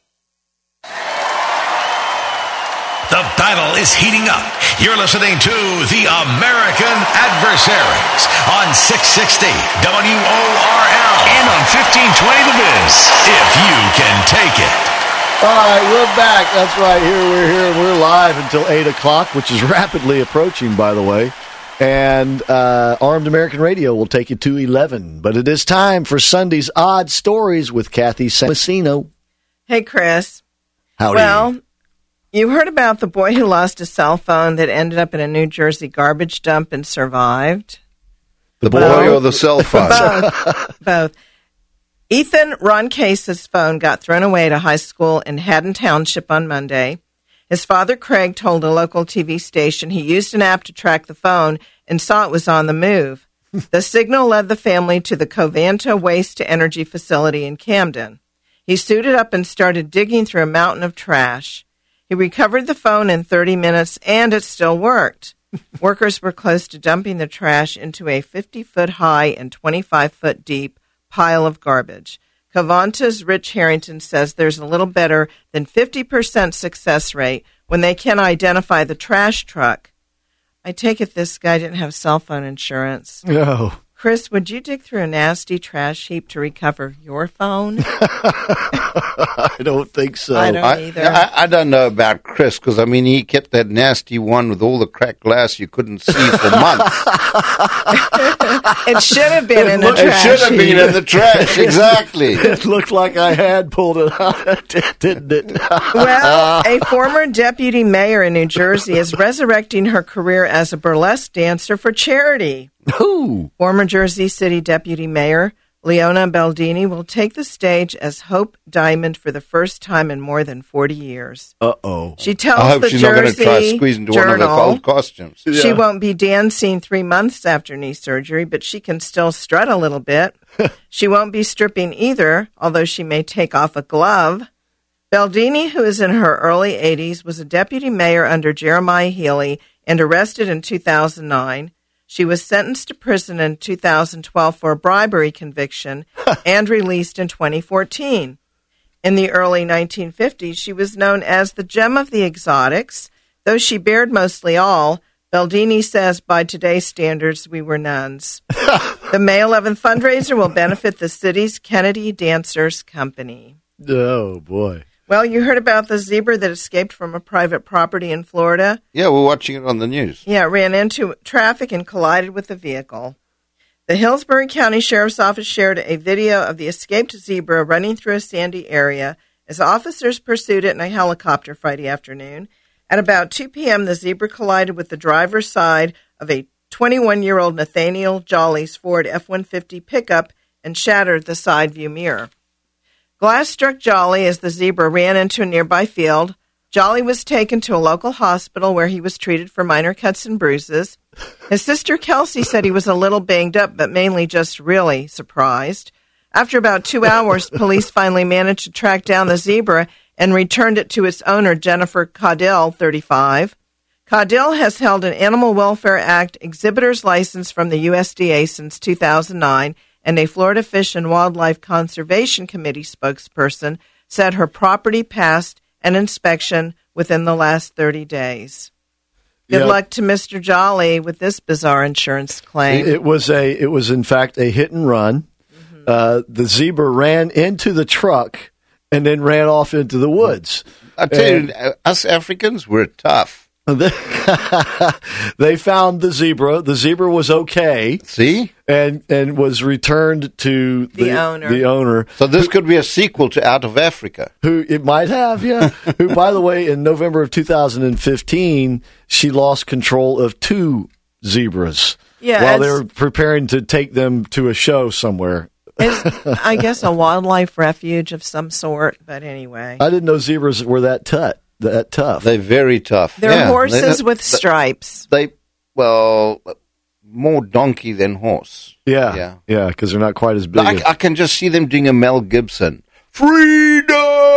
The battle is heating up. You're listening to The American Adversaries on 660 WORL and on 1520 The Biz, if you can take it. All right, we're back. That's right. We're here. We're live until 8 o'clock, which is rapidly approaching, by the way. And Armed American Radio will take you to 11. But it is time for Sunday's Odd Stories with Kathy Samasino. Hey, Chris. Howdy. Well, you heard about the boy who lost a cell phone that ended up in a New Jersey garbage dump and survived? The boy or the cell phone? Both. Ethan Roncase's phone got thrown away at a high school in Haddon Township on Monday. His father, Craig, told a local TV station he used an app to track the phone and saw it was on the move. The signal led the family to the Covanta Waste to Energy facility in Camden. He suited up and started digging through a mountain of trash. He recovered the phone in 30 minutes, and it still worked. Workers were close to dumping the trash into a 50-foot high and 25-foot deep pile of garbage. Covanta's Rich Harrington says there's a little better than 50% success rate when they can identify the trash truck. I take it this guy didn't have cell phone insurance. No. Chris, would you dig through a nasty trash heap to recover your phone? I don't think so. I don't either. I don't know about Chris because, I mean, he kept that nasty one with all the cracked glass you couldn't see for months. It should have been in the trash. It should have been in the trash, exactly. It looked like I had pulled it out, didn't it? Well, a former deputy mayor in New Jersey is resurrecting her career as a burlesque dancer for charity. Who? Former Jersey City Deputy Mayor Leona Baldini will take the stage as Hope Diamond for the first time in more than 40 years. Uh-oh. She tells I hope the she's not going to try Jersey squeeze into Journal one of her old costumes. she won't be dancing 3 months after knee surgery, but she can still strut a little bit. She won't be stripping either, although she may take off a glove. Baldini, who is in her early 80s, was a deputy mayor under Jeremiah Healy and arrested in 2009. She was sentenced to prison in 2012 for a bribery conviction and released in 2014. In the early 1950s, she was known as the Gem of the Exotics. Though she bared mostly all, Baldini says by today's standards, we were nuns. The May 11th fundraiser will benefit the city's Kennedy Dancers Company. Oh, boy. Well, you heard about the zebra that escaped from a private property in Florida? Yeah, we're watching it on the news. Yeah, it ran into traffic and collided with the vehicle. The Hillsborough County Sheriff's Office shared a video of the escaped zebra running through a sandy area as officers pursued it in a helicopter Friday afternoon. At about 2 p.m., the zebra collided with the driver's side of a 21-year-old Nathaniel Jolly's Ford F-150 pickup and shattered the side view mirror. Glass struck Jolly as the zebra ran into a nearby field. Jolly was taken to a local hospital where he was treated for minor cuts and bruises. His sister Kelsey said he was a little banged up, but mainly just really surprised. After about 2 hours, police finally managed to track down the zebra and returned it to its owner, Jennifer Caudill, 35. Caudill has held an Animal Welfare Act exhibitor's license from the USDA since 2009, and a Florida Fish and Wildlife Conservation Committee spokesperson said her property passed an inspection within the last 30 days. Good luck to Mr. Jolly with this bizarre insurance claim. It was in fact a hit and run. Mm-hmm. The zebra ran into the truck and then ran off into the woods. I tell you, us Africans, we're tough. They found the zebra. The zebra was okay. See? And was returned to the owner. So this could be a sequel to Out of Africa. Who it might have, yeah. Who, by the way, in November of 2015, she lost control of 2 zebras while they were preparing to take them to a show somewhere. It's, I guess, a wildlife refuge of some sort, but anyway. I didn't know zebras were that tough. They're very tough. They're horses with stripes. More donkey than horse. Yeah, because they're not quite as big. I can just see them doing a Mel Gibson. Freedom!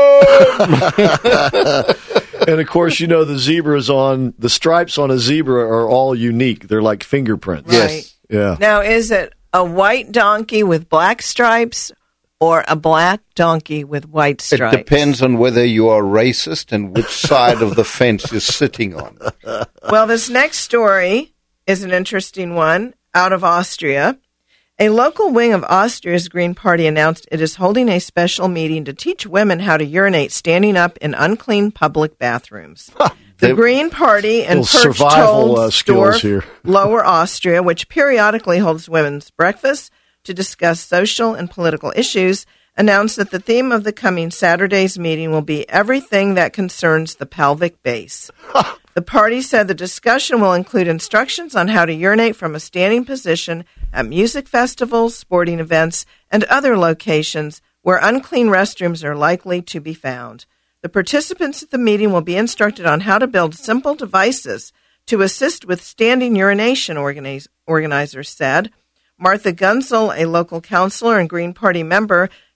And, of course, the zebras the stripes on a zebra are all unique. They're like fingerprints. Right. Yes. Yeah. Now, is it a white donkey with black stripes or a black donkey with white stripes? It depends on whether you are racist and which side of the fence you're sitting on. Well, this next story is an interesting one out of Austria. A local wing of Austria's Green Party announced it is holding a special meeting to teach women how to urinate standing up in unclean public bathrooms. The Green Party in Perchtoldsdorf, Lower Austria, which periodically holds women's breakfasts to discuss social and political issues, announced that the theme of the coming Saturday's meeting will be everything that concerns the pelvic base. The party said the discussion will include instructions on how to urinate from a standing position at music festivals, sporting events, and other locations where unclean restrooms are likely to be found. The participants at the meeting will be instructed on how to build simple devices to assist with standing urination, organizers said. Martha Gunzel, a local counselor and Green Party member,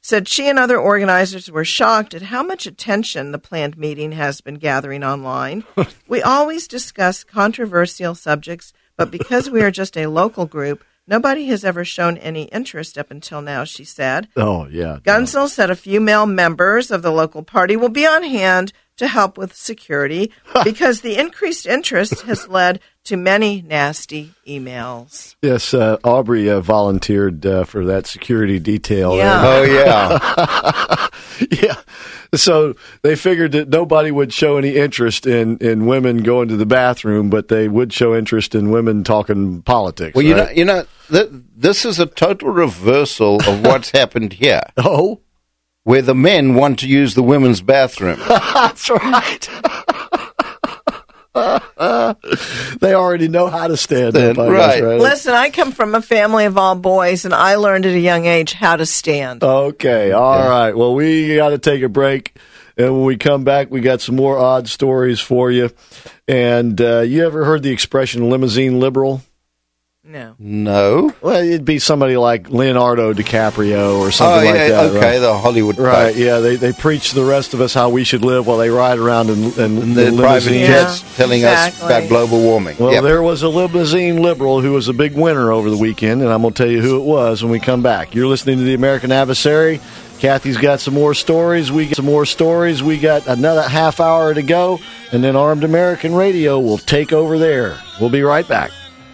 said she and other organizers were shocked at how much attention the planned meeting has been gathering online. We always discuss controversial subjects, but because we are just a local group, nobody has ever shown any interest up until now, she said. Oh, yeah. Gunsel said a few male members of the local party will be on hand to help with security because the increased interest has led to many nasty emails. Yes, Aubrey volunteered for that security detail. Yeah. Oh, yeah. Yeah. So they figured that nobody would show any interest in women going to the bathroom, but they would show interest in women talking politics. Well, right? you know, this is a total reversal of what's happened here. Oh? Where the men want to use the women's bathroom. That's right. They already know how to stand up. Right. Listen, I come from a family of all boys, and I learned at a young age how to stand. Okay. All right. Well, we got to take a break. And when we come back, we got some more odd stories for you. And you ever heard the expression limousine liberal? No. No. Well, it'd be somebody like Leonardo DiCaprio or something like that. Okay, right? the Hollywood Right, type. yeah. They preach to the rest of us how we should live while they ride around in The private limousines. jets telling us about global warming. Well, Yep. there was a limousine liberal who was a big winner over the weekend, and I'm going to tell you who it was when we come back. You're listening to The American Adversary. Kathy's got some more stories. We got some more stories. We got another half hour to go, and then Armed American Radio will take over there. We'll be right back.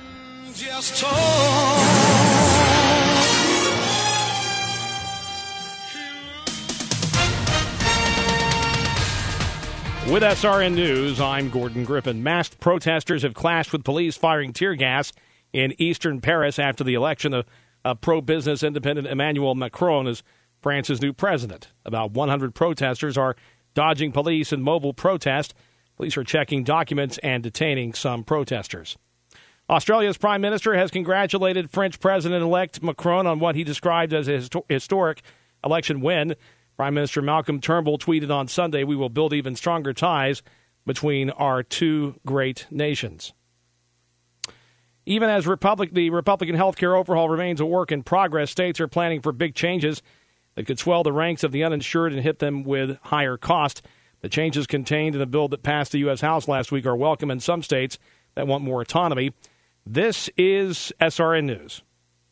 With SRN News, I'm Gordon Griffin. Masked protesters have clashed with police firing tear gas in eastern Paris after the election of pro-business independent Emmanuel Macron as France's new president. About 100 protesters are dodging police in mobile protest. Police are checking documents and detaining some protesters. Australia's Prime Minister has congratulated French President-elect Macron on what he described as a historic election win. Prime Minister Malcolm Turnbull tweeted on Sunday, "We will build even stronger ties between our two great nations." Even as the Republican health care overhaul remains a work in progress, states are planning for big changes that could swell the ranks of the uninsured and hit them with higher cost. The changes contained in a bill that passed the U.S. House last week are welcome in some states that want more autonomy. This is SRN News.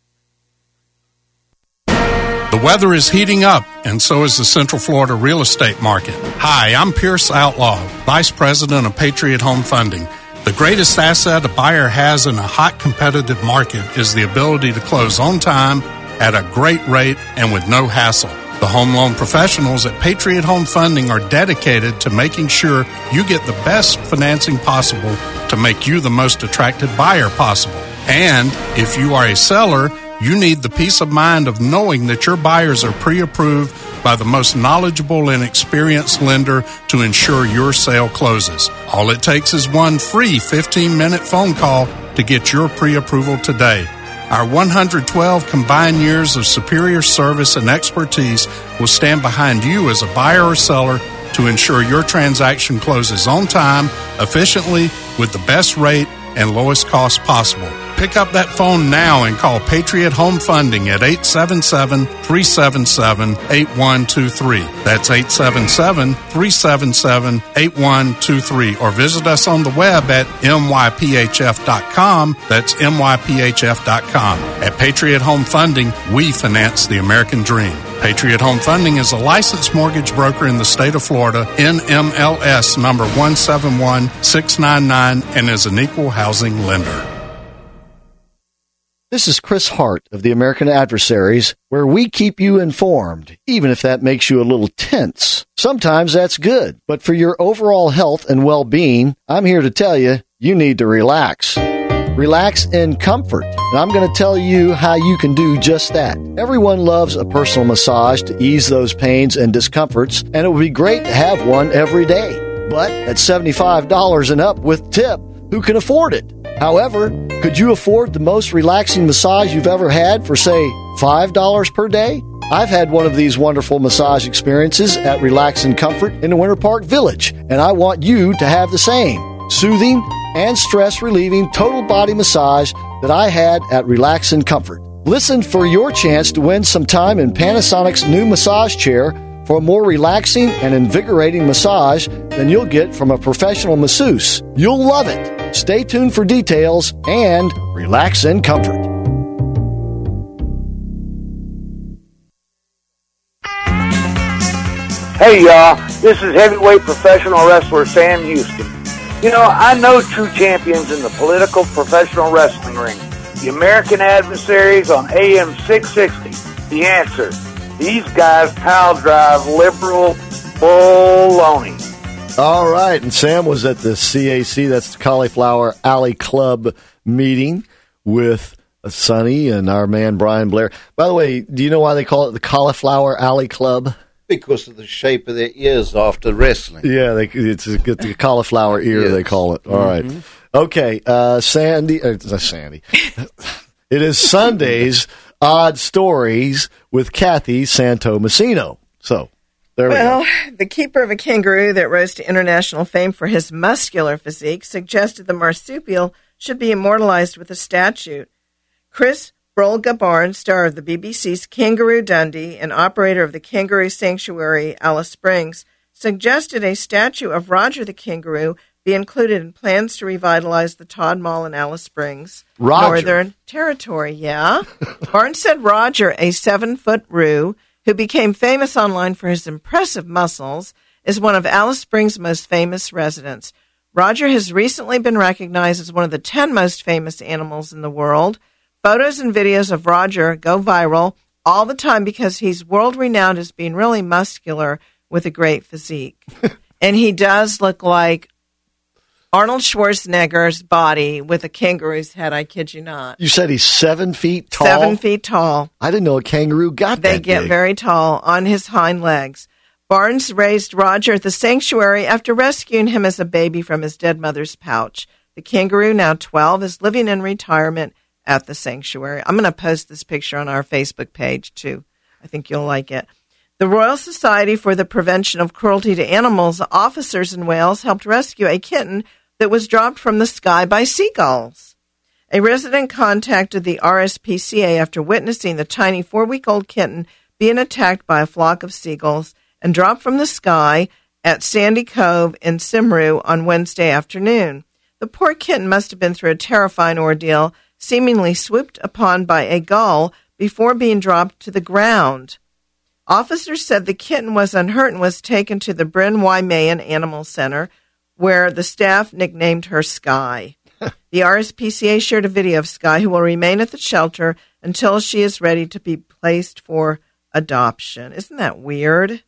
The weather is heating up, and so is the Central Florida real estate market. Hi, I'm Pierce Outlaw, Vice President of Patriot Home Funding. The greatest asset a buyer has in a hot competitive market is the ability to close on time, at a great rate, and with no hassle. The home loan professionals at Patriot Home Funding are dedicated to making sure you get the best financing possible to make you the most attractive buyer possible. And if you are a seller, you need the peace of mind of knowing that your buyers are pre-approved by the most knowledgeable and experienced lender to ensure your sale closes. All it takes is one free 15-minute phone call to get your pre-approval today. Our 112 combined years of superior service and expertise will stand behind you as a buyer or seller to ensure your transaction closes on time, efficiently, with the best rate and lowest cost possible. Pick up that phone now and call Patriot Home Funding at 877-377-8123. That's 877-377-8123. Or visit us on the web at myphf.com. That's myphf.com. At Patriot Home Funding, we finance the American dream. Patriot Home Funding is a licensed mortgage broker in the state of Florida, NMLS number 171699, and is an equal housing lender. This is Chris Hart of the American Adversaries, where we keep you informed, even if that makes you a little tense. Sometimes that's good, but for your overall health and well-being, I'm here to tell you, you need to relax. Relax in comfort, and I'm going to tell you how you can do just that. Everyone loves a personal massage to ease those pains and discomforts, and it would be great to have one every day. But at $75 and up with tip, who can afford it? However, could you afford the most relaxing massage you've ever had for, say, $5 per day? I've had one of these wonderful massage experiences at Relax and Comfort in the Winter Park Village, and I want you to have the same soothing and stress-relieving total body massage that I had at Relax and Comfort. Listen for your chance to win some time in Panasonic's new massage chair for a more relaxing and invigorating massage than you'll get from a professional masseuse. You'll love it. Stay tuned for details and relax in comfort. Hey, y'all. This is heavyweight professional wrestler Sam Houston. You know, I know true champions in the political professional wrestling ring. The American Adversaries on AM 660. The Answer. These guys pile drive liberal baloney. All right, and Sam was at the CAC, that's the Cauliflower Alley Club meeting with Sonny and our man Brian Blair. By the way, do you know why they call it the Cauliflower Alley Club? Because of the shape of their ears after wrestling. Yeah, it's the cauliflower ear, yes. They call it. All right. Okay, Sandy. It is Sunday's Odd Stories with Kathy Santomassino. So, there we go. Well, the keeper of a kangaroo that rose to international fame for his muscular physique suggested the marsupial should be immortalized with a statue. Chris Brolga Barnes, star of the BBC's Kangaroo Dundee and operator of the Kangaroo Sanctuary Alice Springs, suggested a statue of Roger the kangaroo be included in plans to revitalize the Todd Mall in Alice Springs, Northern Territory. Yeah. Barnes said Roger, a 7-foot roo who became famous online for his impressive muscles, is one of Alice Springs' most famous residents. Roger has recently been recognized as one of the 10 most famous animals in the world. Photos and videos of Roger go viral all the time because he's world-renowned as being really muscular with a great physique. And he does look like Arnold Schwarzenegger's body with a kangaroo's head, I kid you not. You said he's 7 feet tall? 7 feet tall. I didn't know a kangaroo got that They get big. very tall on his hind legs. Barnes raised Roger at the sanctuary after rescuing him as a baby from his dead mother's pouch. The kangaroo, now 12, is living in retirement at the sanctuary. I'm going to post this picture on our Facebook page, too. I think you'll like it. The Royal Society for the Prevention of Cruelty to Animals officers in Wales helped rescue a kitten that was dropped from the sky by seagulls. A resident contacted the RSPCA after witnessing the tiny 4-week-old kitten being attacked by a flock of seagulls and dropped from the sky at Sandy Cove in Cymru on Wednesday afternoon. The poor kitten must have been through a terrifying ordeal, seemingly swooped upon by a gull before being dropped to the ground. Officers said the kitten was unhurt and was taken to the Bryn Wymayan Animal Center, where the staff nicknamed her Sky. The RSPCA shared a video of Sky, who will remain at the shelter until she is ready to be placed for adoption. Isn't that weird?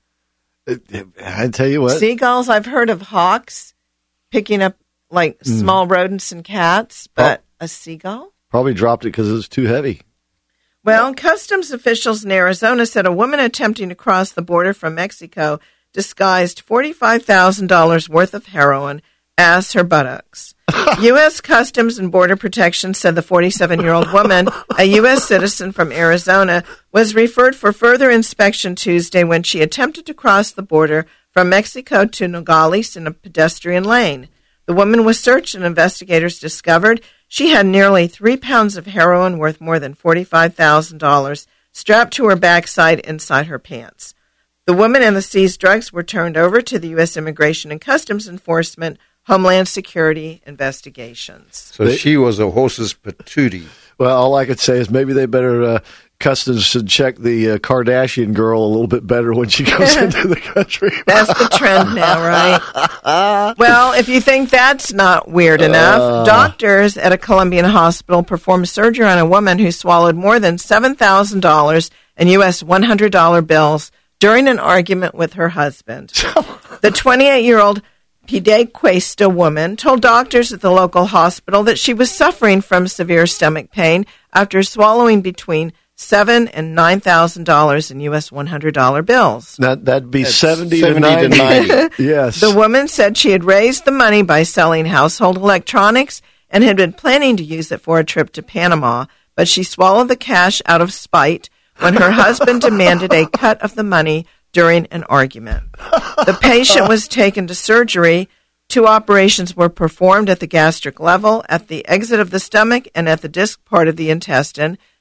I tell you what. Seagulls, I've heard of hawks picking up like small rodents and cats, but a seagull? Probably dropped it because it was too heavy. Well, customs officials in Arizona said a woman attempting to cross the border from Mexico disguised $45,000 worth of heroin as her buttocks. U.S. Customs and Border Protection said the 47-year-old woman, a U.S. citizen from Arizona, was referred for further inspection Tuesday when she attempted to cross the border from Mexico to Nogales in a pedestrian lane. The woman was searched and investigators discovered she had nearly 3 pounds of heroin worth more than $45,000 strapped to her backside inside her pants. The woman and the seized drugs were turned over to the U.S. Immigration and Customs Enforcement Homeland Security investigations. So she was a horse's patootie. Well, all I could say is maybe they better, Customs should check the Kardashian girl a little bit better when she comes into the country. That's the trend now, right? Well, if you think that's not weird enough, doctors at a Colombian hospital performed surgery on a woman who swallowed more than $7,000 in U.S. $100 bills during an argument with her husband. The 28-year-old Piedecuesta woman told doctors at the local hospital that she was suffering from severe stomach pain after swallowing between $7,000 and $9,000 in U.S. $100 bills. That'd be 70 to 90. Yes. The woman said she had raised the money by selling household electronics and had been planning to use it for a trip to Panama, but she swallowed the cash out of spite when her husband demanded a cut of the money during an argument. The patient was taken to surgery. 2 operations were performed at the gastric level, at the exit of the stomach, and at the disc part of the intestine.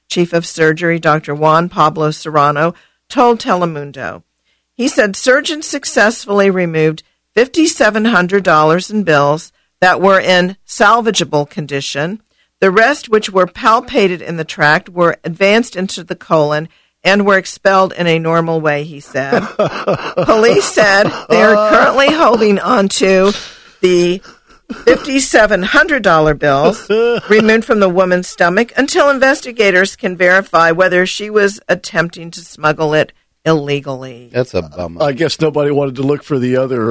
chief of surgery, Dr. Juan Pablo Serrano, told Telemundo. He said surgeons successfully removed $5,700 in bills that were in salvageable condition. The rest, which were palpated in the tract, were advanced into the colon and were expelled in a normal way, he said. Police said they are currently holding on to the $5,700 bills removed from the woman's stomach until investigators can verify whether she was attempting to smuggle it illegally. That's a bummer. I guess nobody wanted to look for the other.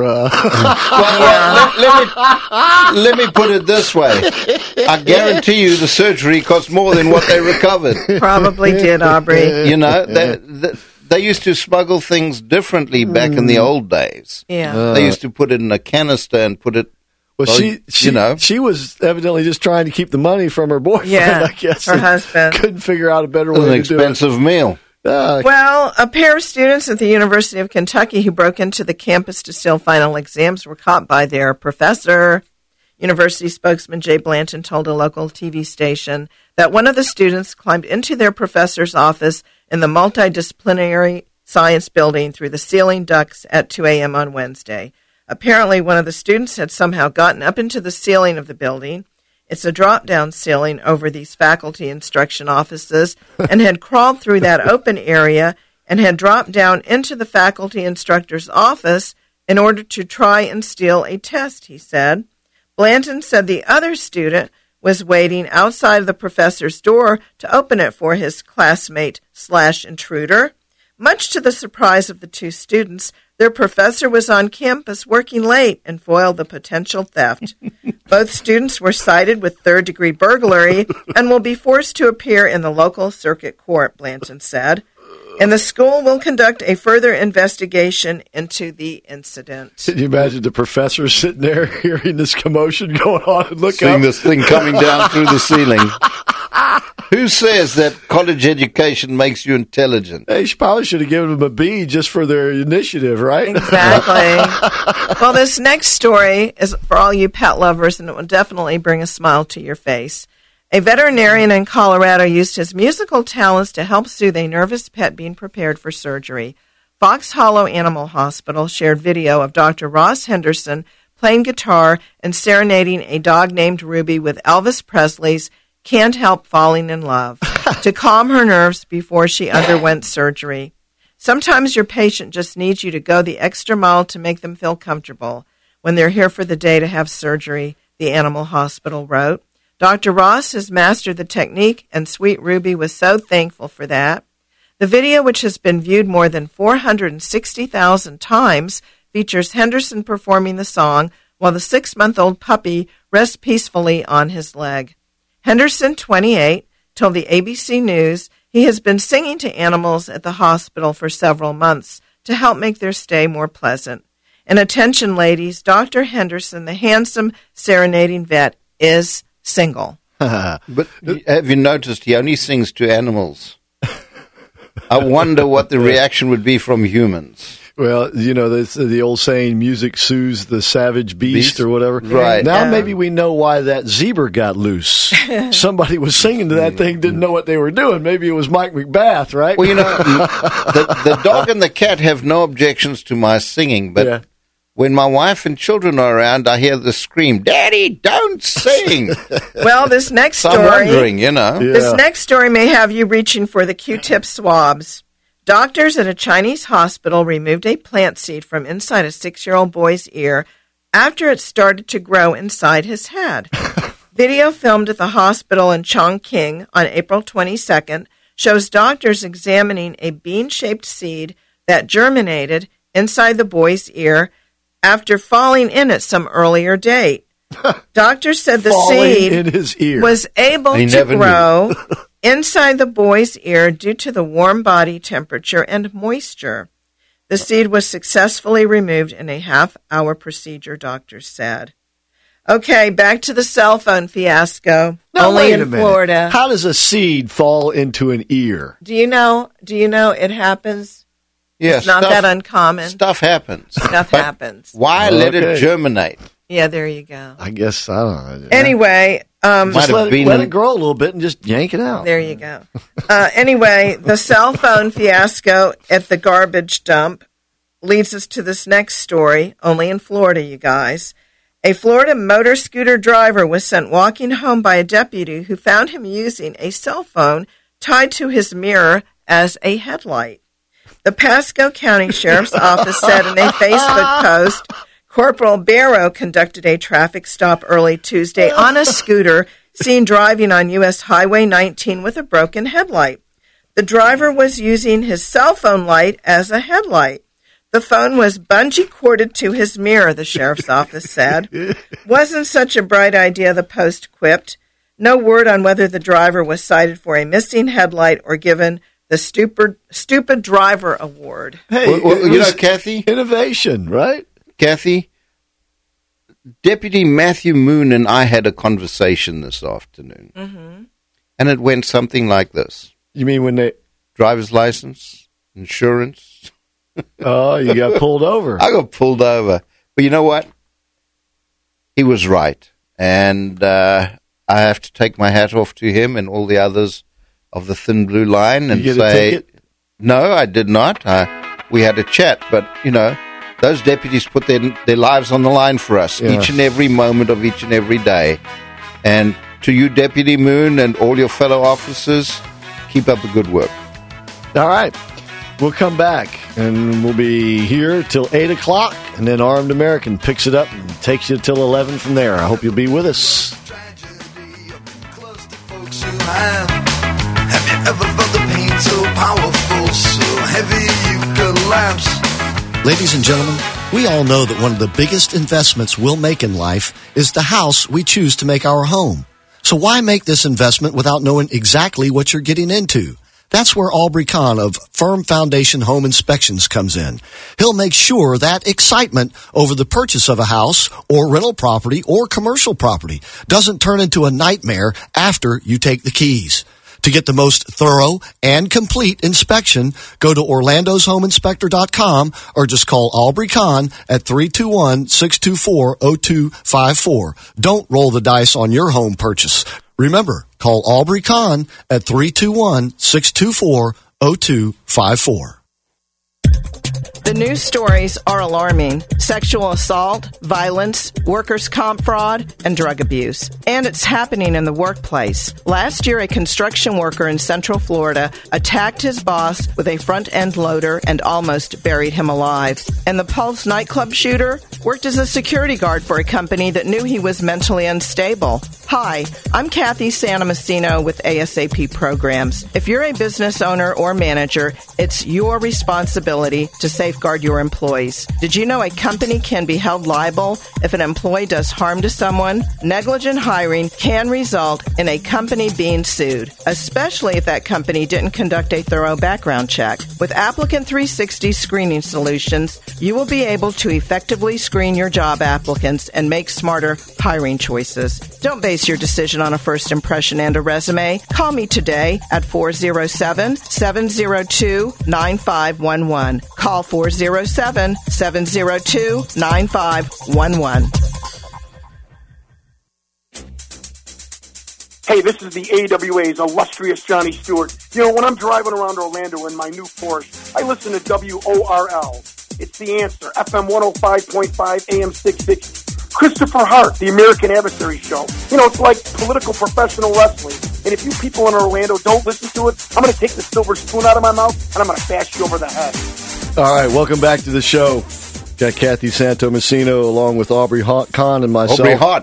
Let me put it this way. I guarantee you the surgery cost more than what they recovered. Probably did, Aubrey. You know, they used to smuggle things differently back in the old days. Yeah. They used to put it in a canister and put it. Well, she was evidently just trying to keep the money from her boyfriend, Yeah, I guess. her husband. Couldn't figure out a better It was way an to do it. expensive meal. Well, a pair of students at the University of Kentucky who broke into the campus to steal final exams were caught by their professor. University spokesman Jay Blanton told a local TV station that one of the students climbed into their professor's office in the multidisciplinary science building through the ceiling ducts at 2 a.m. on Wednesday. Apparently, one of the students had somehow gotten up into the ceiling of the building. It's a drop-down ceiling over these faculty instruction offices, and had crawled through that open area and had dropped down into the faculty instructor's office in order to try and steal a test, he said. Blanton said the other student was waiting outside of the professor's door to open it for his classmate/intruder. Much to the surprise of the two students, their professor was on campus working late and foiled the potential theft. Both students were cited with third-degree burglary and will be forced to appear in the local circuit court, Blanton said. And the school will conduct a further investigation into the incident. Can you imagine the professor sitting there hearing this commotion going on and looking Seeing up? this thing coming down through the ceiling. Who says that college education makes you intelligent? They probably should have given them a B just for their initiative, right? Exactly. Well, this next story is for all you pet lovers, and it will definitely bring a smile to your face. A veterinarian in Colorado used his musical talents to help soothe a nervous pet being prepared for surgery. Fox Hollow Animal Hospital shared video of Dr. Ross Henderson playing guitar and serenading a dog named Ruby with Elvis Presley's Can't Help Falling in Love to calm her nerves before she underwent surgery. Sometimes your patient just needs you to go the extra mile to make them feel comfortable when they're here for the day to have surgery, the animal hospital wrote. Dr. Ross has mastered the technique, and Sweet Ruby was so thankful for that. The video, which has been viewed more than 460,000 times, features Henderson performing the song while the 6-month-old puppy rests peacefully on his leg. Henderson, 28, told the ABC News he has been singing to animals at the hospital for several months to help make their stay more pleasant. And attention, ladies, Dr. Henderson, the handsome serenading vet, is single. But have you noticed he only sings to animals? I wonder what the reaction would be from humans. Well, you know, that's the old saying, music soothes the savage beast or whatever. Right. Now maybe we know why that zebra got loose. Somebody was singing to that thing, didn't know what they were doing. Maybe it was Mike McBath, right? Well, you know, the dog and the cat have no objections to my singing, but when my wife and children are around, I hear the scream, "Daddy, don't sing!" Well, this next So story... I'm wondering, you know. This next story may have you reaching for the Q-tip swabs. Doctors at a Chinese hospital removed a plant seed from inside a 6-year-old boy's ear after it started to grow inside his head. Video filmed at the hospital in Chongqing on April 22nd shows doctors examining a bean-shaped seed that germinated inside the boy's ear after falling in at some earlier date. Doctors said the seed in his ear. was able to grow inside the boy's ear due to the warm body temperature and moisture. The seed was successfully removed in a half-hour procedure, doctors said. Okay, back to the cell phone fiasco. Now, only wait in a minute. Florida. How does a seed fall into an ear? Do you know it happens? Yeah, It's not that uncommon. Stuff happens. Stuff happens. Why let it germinate? Yeah, there you go. I guess, I don't know. Anyway, just let it grow a little bit and just yank it out. There you go. Anyway, the cell phone fiasco at the garbage dump leads us to this next story, only in Florida, you guys. A Florida motor scooter driver was sent walking home by a deputy who found him using a cell phone tied to his mirror as a headlight. The Pasco County Sheriff's Office said in a Facebook post, Corporal Barrow conducted a traffic stop early Tuesday on a scooter seen driving on U.S. Highway 19 with a broken headlight. The driver was using his cell phone light as a headlight. The phone was bungee corded to his mirror, the sheriff's office said. Wasn't such a bright idea, the post quipped. No word on whether the driver was cited for a missing headlight or given the stupid driver award. Hey, well, Kathy? Innovation, right? Kathy, Deputy Matthew Moon and I had a conversation this afternoon. Mm-hmm. And it went something like this. You mean when they... Driver's license, insurance... Oh, you got pulled over. I got pulled over. But you know what? He was right. And I have to take my hat off to him and all the others of the Thin Blue Line and you get say, a ticket? No, I did not. We had a chat. But, you know, those deputies put their lives on the line for us each and every moment of each and every day. And to you, Deputy Moon, and all your fellow officers, keep up the good work. All right. We'll come back, and we'll be here till 8 o'clock, and then Armed American picks it up and takes you till 11 from there. I hope you'll be with us. Have you ever felt the pain so powerful, so heavy you collapse? Ladies and gentlemen, we all know that one of the biggest investments we'll make in life is the house we choose to make our home. So why make this investment without knowing exactly what you're getting into? That's where Aubrey Kahn of Firm Foundation Home Inspections comes in. He'll make sure that excitement over the purchase of a house or rental property or commercial property doesn't turn into a nightmare after you take the keys. To get the most thorough and complete inspection, go to orlandoshomeinspector.com or just call Aubrey Kahn at 321-624-0254. Don't roll the dice on your home purchase. Remember, call Aubrey Kahn at 321-624-0254. The news stories are alarming. Sexual assault, violence, workers' comp fraud, and drug abuse. And it's happening in the workplace. Last year, a construction worker in Central Florida attacked his boss with a front-end loader and almost buried him alive. And the Pulse nightclub shooter worked as a security guard for a company that knew he was mentally unstable. Hi, I'm Kathy Santomassino with ASAP Programs. If you're a business owner or manager, it's your responsibility to safeguard your employees. Did you know a company can be held liable if an employee does harm to someone? Negligent hiring can result in a company being sued, especially if that company didn't conduct a thorough background check. With Applicant 360 screening solutions, you will be able to effectively screen your job applicants and make smarter hiring choices. Don't base your decision on a first impression and a resume. Call me today at 407-702-9511. Call 407-702-9511. Hey, this is the AWA's illustrious Johnny Stewart. You know, when I'm driving around Orlando in my new Porsche, I listen to WORL. It's The Answer, FM 105.5, AM 660. Christopher Hart, the American Adversary Show. You know, it's like political professional wrestling. And if you people in Orlando don't listen to it, I'm going to take the silver spoon out of my mouth and I'm going to bash you over the head. All right, welcome back to the show. Got Kathy Santomassino along with Aubrey Kahn and myself. Aubrey Hart.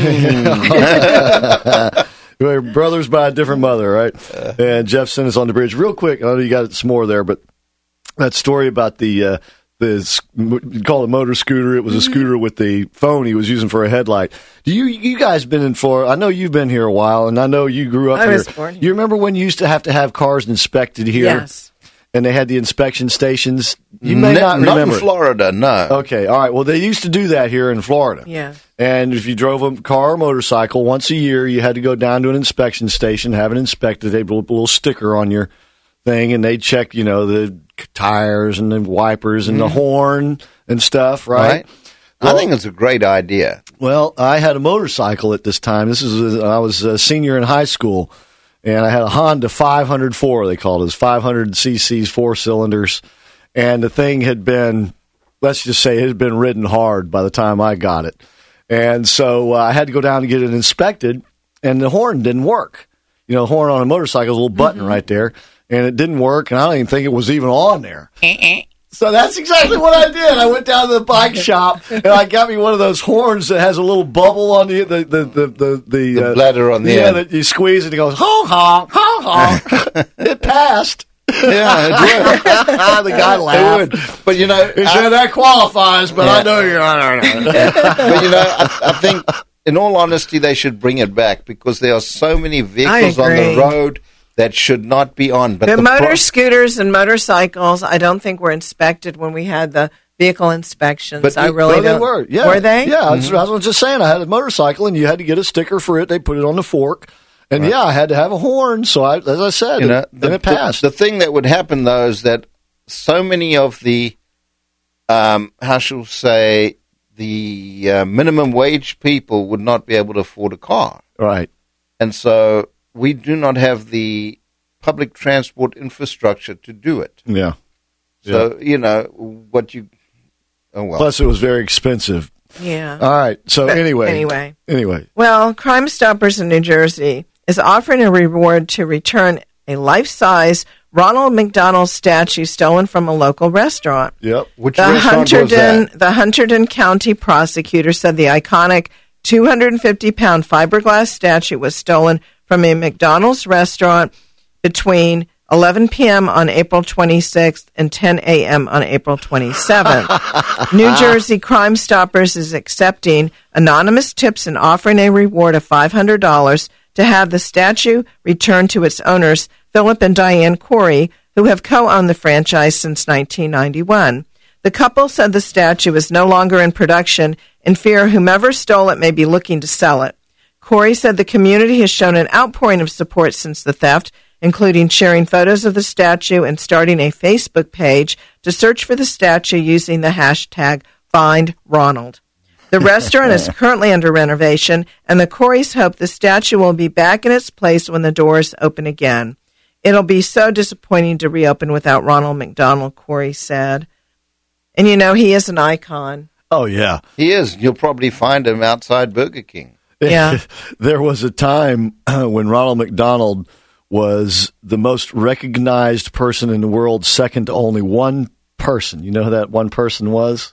We're brothers by a different mother, right? And Jeff sent us on the bridge. Real quick, I know you got some more there, but that story about you call it motor scooter. It was a scooter with the phone he was using for a headlight. You guys been in Florida? I know you've been here a while, and I know you grew up here. I was born here. You remember when you used to have cars inspected here? Yes. And they had the inspection stations. You may not remember. Not in Florida, no. Okay, all right. Well, they used to do that here in Florida. Yeah. And if you drove a car or motorcycle, once a year, you had to go down to an inspection station, have it inspected. They'd put a little sticker on your thing, and they'd check, the tires and the wipers and the horn and stuff, right? I think it's a great idea. Well, I had a motorcycle at this time. I was a senior in high school, and I had a Honda 504, they called it. It was 500 cc's, 4 cylinders, and the thing had been, let's just say, it had been ridden hard by the time I got it. And so I had to go down and get it inspected, and the horn didn't work. You know, the horn on a motorcycle is a little button right there, and it didn't work, and I don't even think it was even on there. So that's exactly what I did. I went down to the bike shop and I got me one of those horns that has a little bubble on the bladder on the end. That you squeeze and it goes honk honk honk honk. It passed. Yeah, it would. The guy laughed. It would. But you know, he said that qualifies. But I know you're. But you know, I think, in all honesty, they should bring it back because there are so many vehicles on the road that should not be on. But the scooters and motorcycles, I don't think were inspected when we had the vehicle inspections. But I really they were. Yeah. Were they? Yeah, I was just saying. I had a motorcycle, and you had to get a sticker for it. They put it on the fork, and yeah, I had to have a horn. So as I said, then it passed. The thing that would happen though is that so many of the, how shall we say, the minimum wage people would not be able to afford a car, right? And so we do not have the public transport infrastructure to do it. Yeah. So, you know, what you... Oh, well. Plus, it was very expensive. Yeah. All right. So, anyway. Well, Crime Stoppers in New Jersey is offering a reward to return a life-size Ronald McDonald statue stolen from a local restaurant. Yep. Which restaurant was that? The Hunterdon County prosecutor said the iconic 250-pound fiberglass statue was stolen from a McDonald's restaurant between 11 p.m. on April 26th and 10 a.m. on April 27th. New Jersey Crime Stoppers is accepting anonymous tips and offering a reward of $500 to have the statue returned to its owners, Philip and Diane Corey, who have co-owned the franchise since 1991. The couple said the statue is no longer in production and fear whomever stole it may be looking to sell it. Corey said the community has shown an outpouring of support since the theft, including sharing photos of the statue and starting a Facebook page to search for the statue using the hashtag #FindRonald. The restaurant is currently under renovation, and the Coreys hope the statue will be back in its place when the doors open again. It'll be so disappointing to reopen without Ronald McDonald, Corey said. And, you know, he is an icon. Oh, yeah. He is. You'll probably find him outside Burger King. Yeah. There was a time when Ronald McDonald was the most recognized person in the world, second to only one person. You know who that one person was?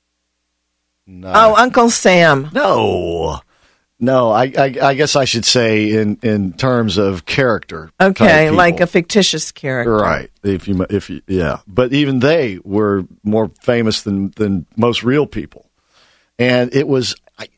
No. Oh, Uncle Sam. No, I guess I should say in terms of character. Okay, like a fictitious character, right? If you, yeah. But even they were more famous than most real people, and it was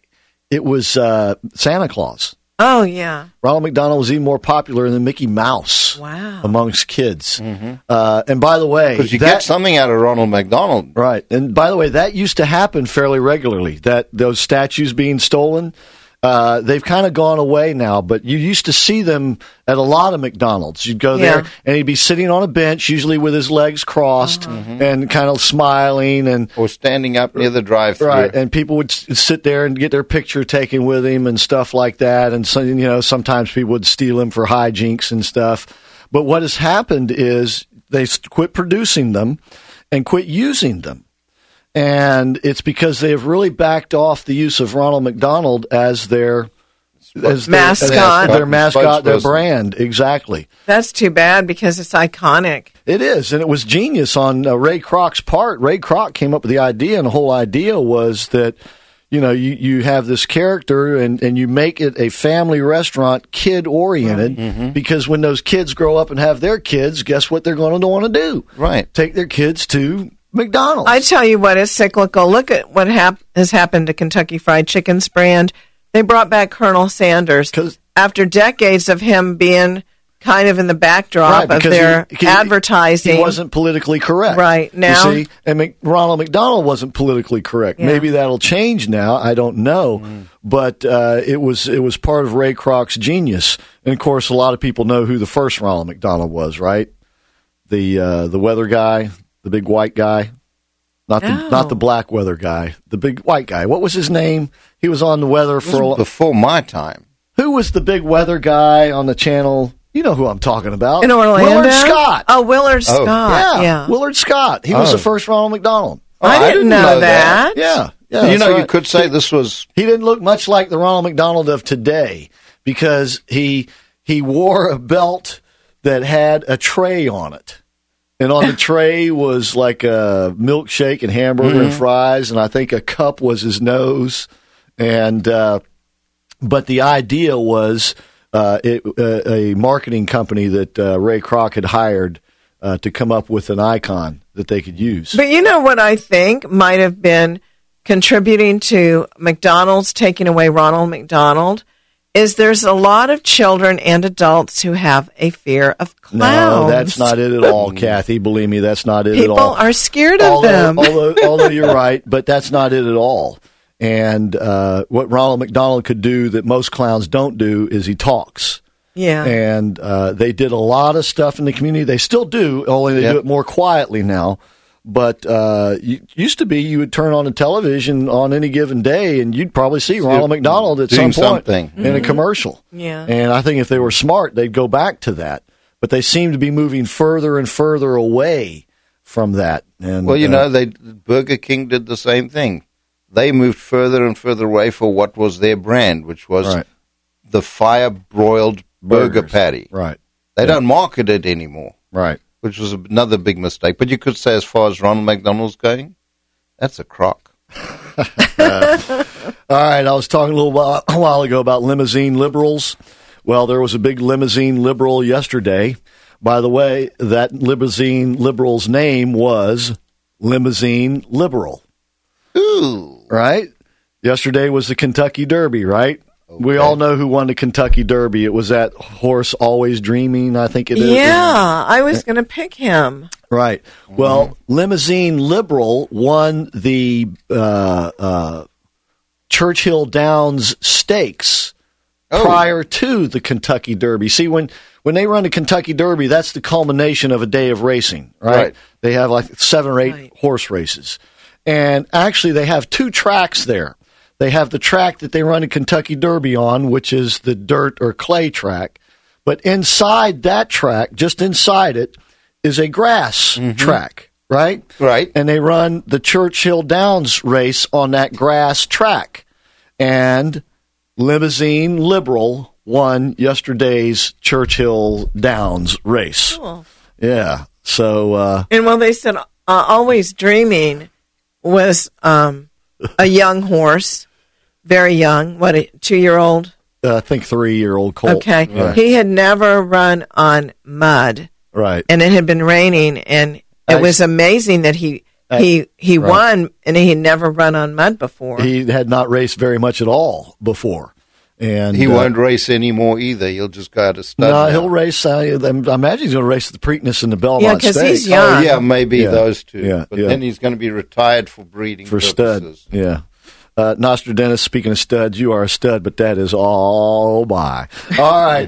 Santa Claus. Oh yeah, Ronald McDonald was even more popular than Mickey Mouse. Wow, amongst kids. Mm-hmm. And by the way, because you get something out of Ronald McDonald, right? And by the way, that used to happen fairly regularly. That those statues being stolen. They've kind of gone away now, but you used to see them at a lot of McDonald's. You'd go there, and he'd be sitting on a bench, usually with his legs crossed and kind of smiling, or standing up near the drive-thru. Right, and people would sit there and get their picture taken with him and stuff like that. And so, you know, sometimes people would steal him for hijinks and stuff. But what has happened is they quit producing them and quit using them. And it's because they have really backed off the use of Ronald McDonald as their mascot, their brand. Exactly. That's too bad because it's iconic. It is, and it was genius on Ray Kroc's part. Ray Kroc came up with the idea, and the whole idea was that, you know, you have this character and you make it a family restaurant, kid-oriented, because when those kids grow up and have their kids, guess what they're going to want to do? Right. Take their kids to McDonald's. I tell you what, it's cyclical. Look at what has happened to Kentucky Fried Chicken's brand. They brought back Colonel Sanders after decades of him being kind of in the backdrop of their advertising. He wasn't politically correct. Right. Now, you see? And Ronald McDonald wasn't politically correct. Yeah. Maybe that'll change now. I don't know. But it was part of Ray Kroc's genius. And, of course, a lot of people know who the first Ronald McDonald was, right? The weather guy. The big white guy. Not the black weather guy, the big white guy. What was his name? He was on the weather for before my time. Who was the big weather guy on the channel? You know who I'm talking about. In Orlando? Willard Scott. Oh, Willard Scott. Yeah. Willard Scott. He was the first Ronald McDonald. I didn't know that. Yeah. You could say this was... He didn't look much like the Ronald McDonald of today because he wore a belt that had a tray on it. And on the tray was like a milkshake and hamburger and fries, and I think a cup was his nose. And but the idea was a marketing company that Ray Kroc had hired to come up with an icon that they could use. But you know what I think might have been contributing to McDonald's taking away Ronald McDonald is there's a lot of children and adults who have a fear of clowns. No, that's not it at all, Kathy. Believe me, that's not it at all. People are scared of them. Although you're right, but that's not it at all. And what Ronald McDonald could do that most clowns don't do is he talks. Yeah. And they did a lot of stuff in the community. They still do, only they do it more quietly now. But used to be you would turn on the television on any given day and you'd probably see Ronald McDonald at some point in a commercial. Yeah. And I think if they were smart, they'd go back to that. But they seem to be moving further and further away from that. And well, Burger King did the same thing. They moved further and further away for what was their brand, which was the fire-broiled burger patty. Right. They don't market it anymore. Right. Which was another big mistake. But you could say, as far as Ronald McDonald's going, that's a crock. All right, I was talking a while ago about limousine liberals. Well, there was a big limousine liberal yesterday. By the way, that limousine liberal's name was Limousine Liberal. Ooh. Right? Yesterday was the Kentucky Derby, right? Okay. We all know who won the Kentucky Derby. It was that horse Always Dreaming, I think it is. Yeah, I was going to pick him. Right. Well, Limousine Liberal won the Churchill Downs Stakes prior to the Kentucky Derby. See, when they run the Kentucky Derby, that's the culmination of a day of racing, right? They have like 7 or 8 horse races. And actually, they have 2 tracks there. They have the track that they run the Kentucky Derby on, which is the dirt or clay track. But inside that track, just inside it, is a grass track, right? Right. And they run the Churchill Downs race on that grass track. And Limousine Liberal won yesterday's Churchill Downs race. Cool. Yeah. So. And well, they said Always Dreaming was a young horse, very young. What, a 2-year-old? I think 3-year-old colt. Okay. Right. He had never run on mud. Right. And it had been raining, and it was amazing that he won, and he had never run on mud before. He had not raced very much at all before. And he won't race anymore either. He'll just go out of stud. No, he'll race. I imagine he's going to race the Preakness and the Belmont Stakes. Yeah, because he's young. Oh, yeah, maybe those two. Yeah, but then he's going to be retired for breeding purposes. Stud. Yeah. Nostradamus, speaking of studs, you are a stud, but that is all by. All right.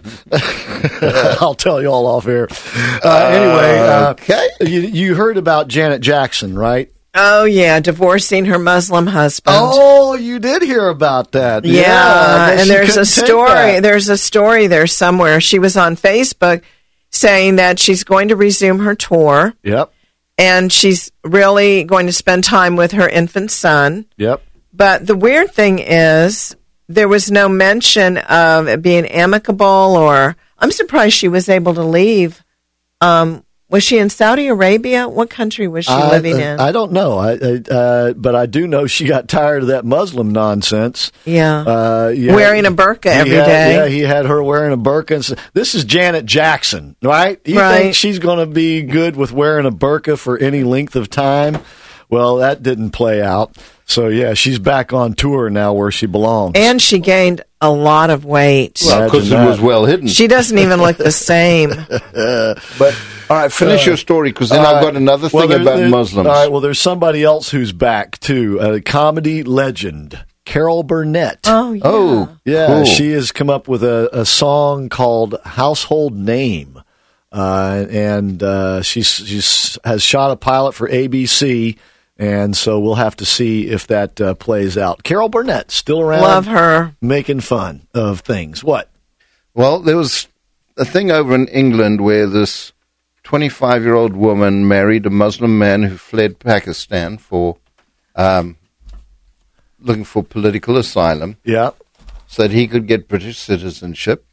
I'll tell you all off here. Anyway, okay. You heard about Janet Jackson, right? Oh, yeah, divorcing her Muslim husband. Oh, you did hear about that. Yeah, and there's a story. There's a story there somewhere. She was on Facebook saying that she's going to resume her tour. Yep. And she's really going to spend time with her infant son. Yep. But the weird thing is there was no mention of it being amicable, or I'm surprised she was able to leave. Was she in Saudi Arabia? What country was she living in? I don't know. But I do know she got tired of that Muslim nonsense. Yeah. Wearing a burqa every day. Yeah, he had her wearing a burqa. This is Janet Jackson, right? You think she's going to be good with wearing a burqa for any length of time? Well, that didn't play out. So, yeah, she's back on tour now where she belongs. And she gained a lot of weight. Well, because it was well hidden. She doesn't even look the same. But, all right, finish your story, because then I've got another thing about Muslims. All right, well, there's somebody else who's back, too, a comedy legend, Carol Burnett. Oh, yeah. Oh, yeah. Cool. She has come up with a song called Household Name. And she has shot a pilot for ABC. And so we'll have to see if that plays out. Carol Burnett, still around. Love her. Making fun of things. What? Well, there was a thing over in England where this 25-year-old woman married a Muslim man who fled Pakistan for looking for political asylum. Yeah. So that he could get British citizenship.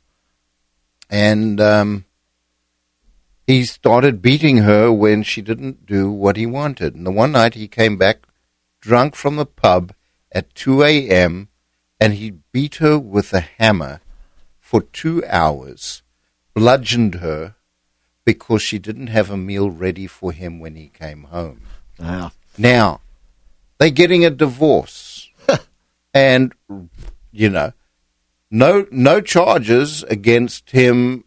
And he started beating her when she didn't do what he wanted. And the one night he came back drunk from the pub at 2 a.m. and he beat her with a hammer for 2 hours, bludgeoned her because she didn't have a meal ready for him when he came home. Wow. Now, they're getting a divorce. And, you know, no charges against him.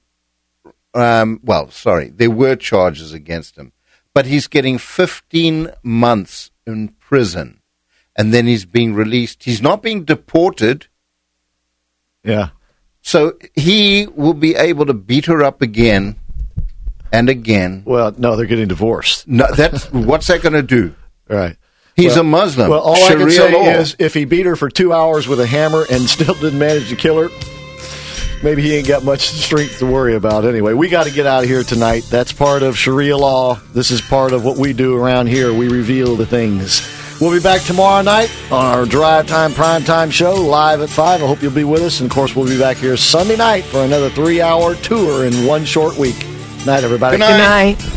There were charges against him. But he's getting 15 months in prison. And then he's being released. He's not being deported. Yeah. So he will be able to beat her up again and again. Well, no, they're getting divorced. No, what's that going to do? Right. He's a Muslim. Well, all Sharia I can say law. is if he beat her for 2 hours with a hammer and still didn't manage to kill her, maybe he ain't got much strength to worry about anyway. We got to get out of here tonight. That's part of Sharia law. This is part of what we do around here. We reveal the things. We'll be back tomorrow night on our Drive Time Primetime show, live at 5. I hope you'll be with us. And, of course, we'll be back here Sunday night for another 3-hour tour in one short week. Night, everybody. Good night. Good night.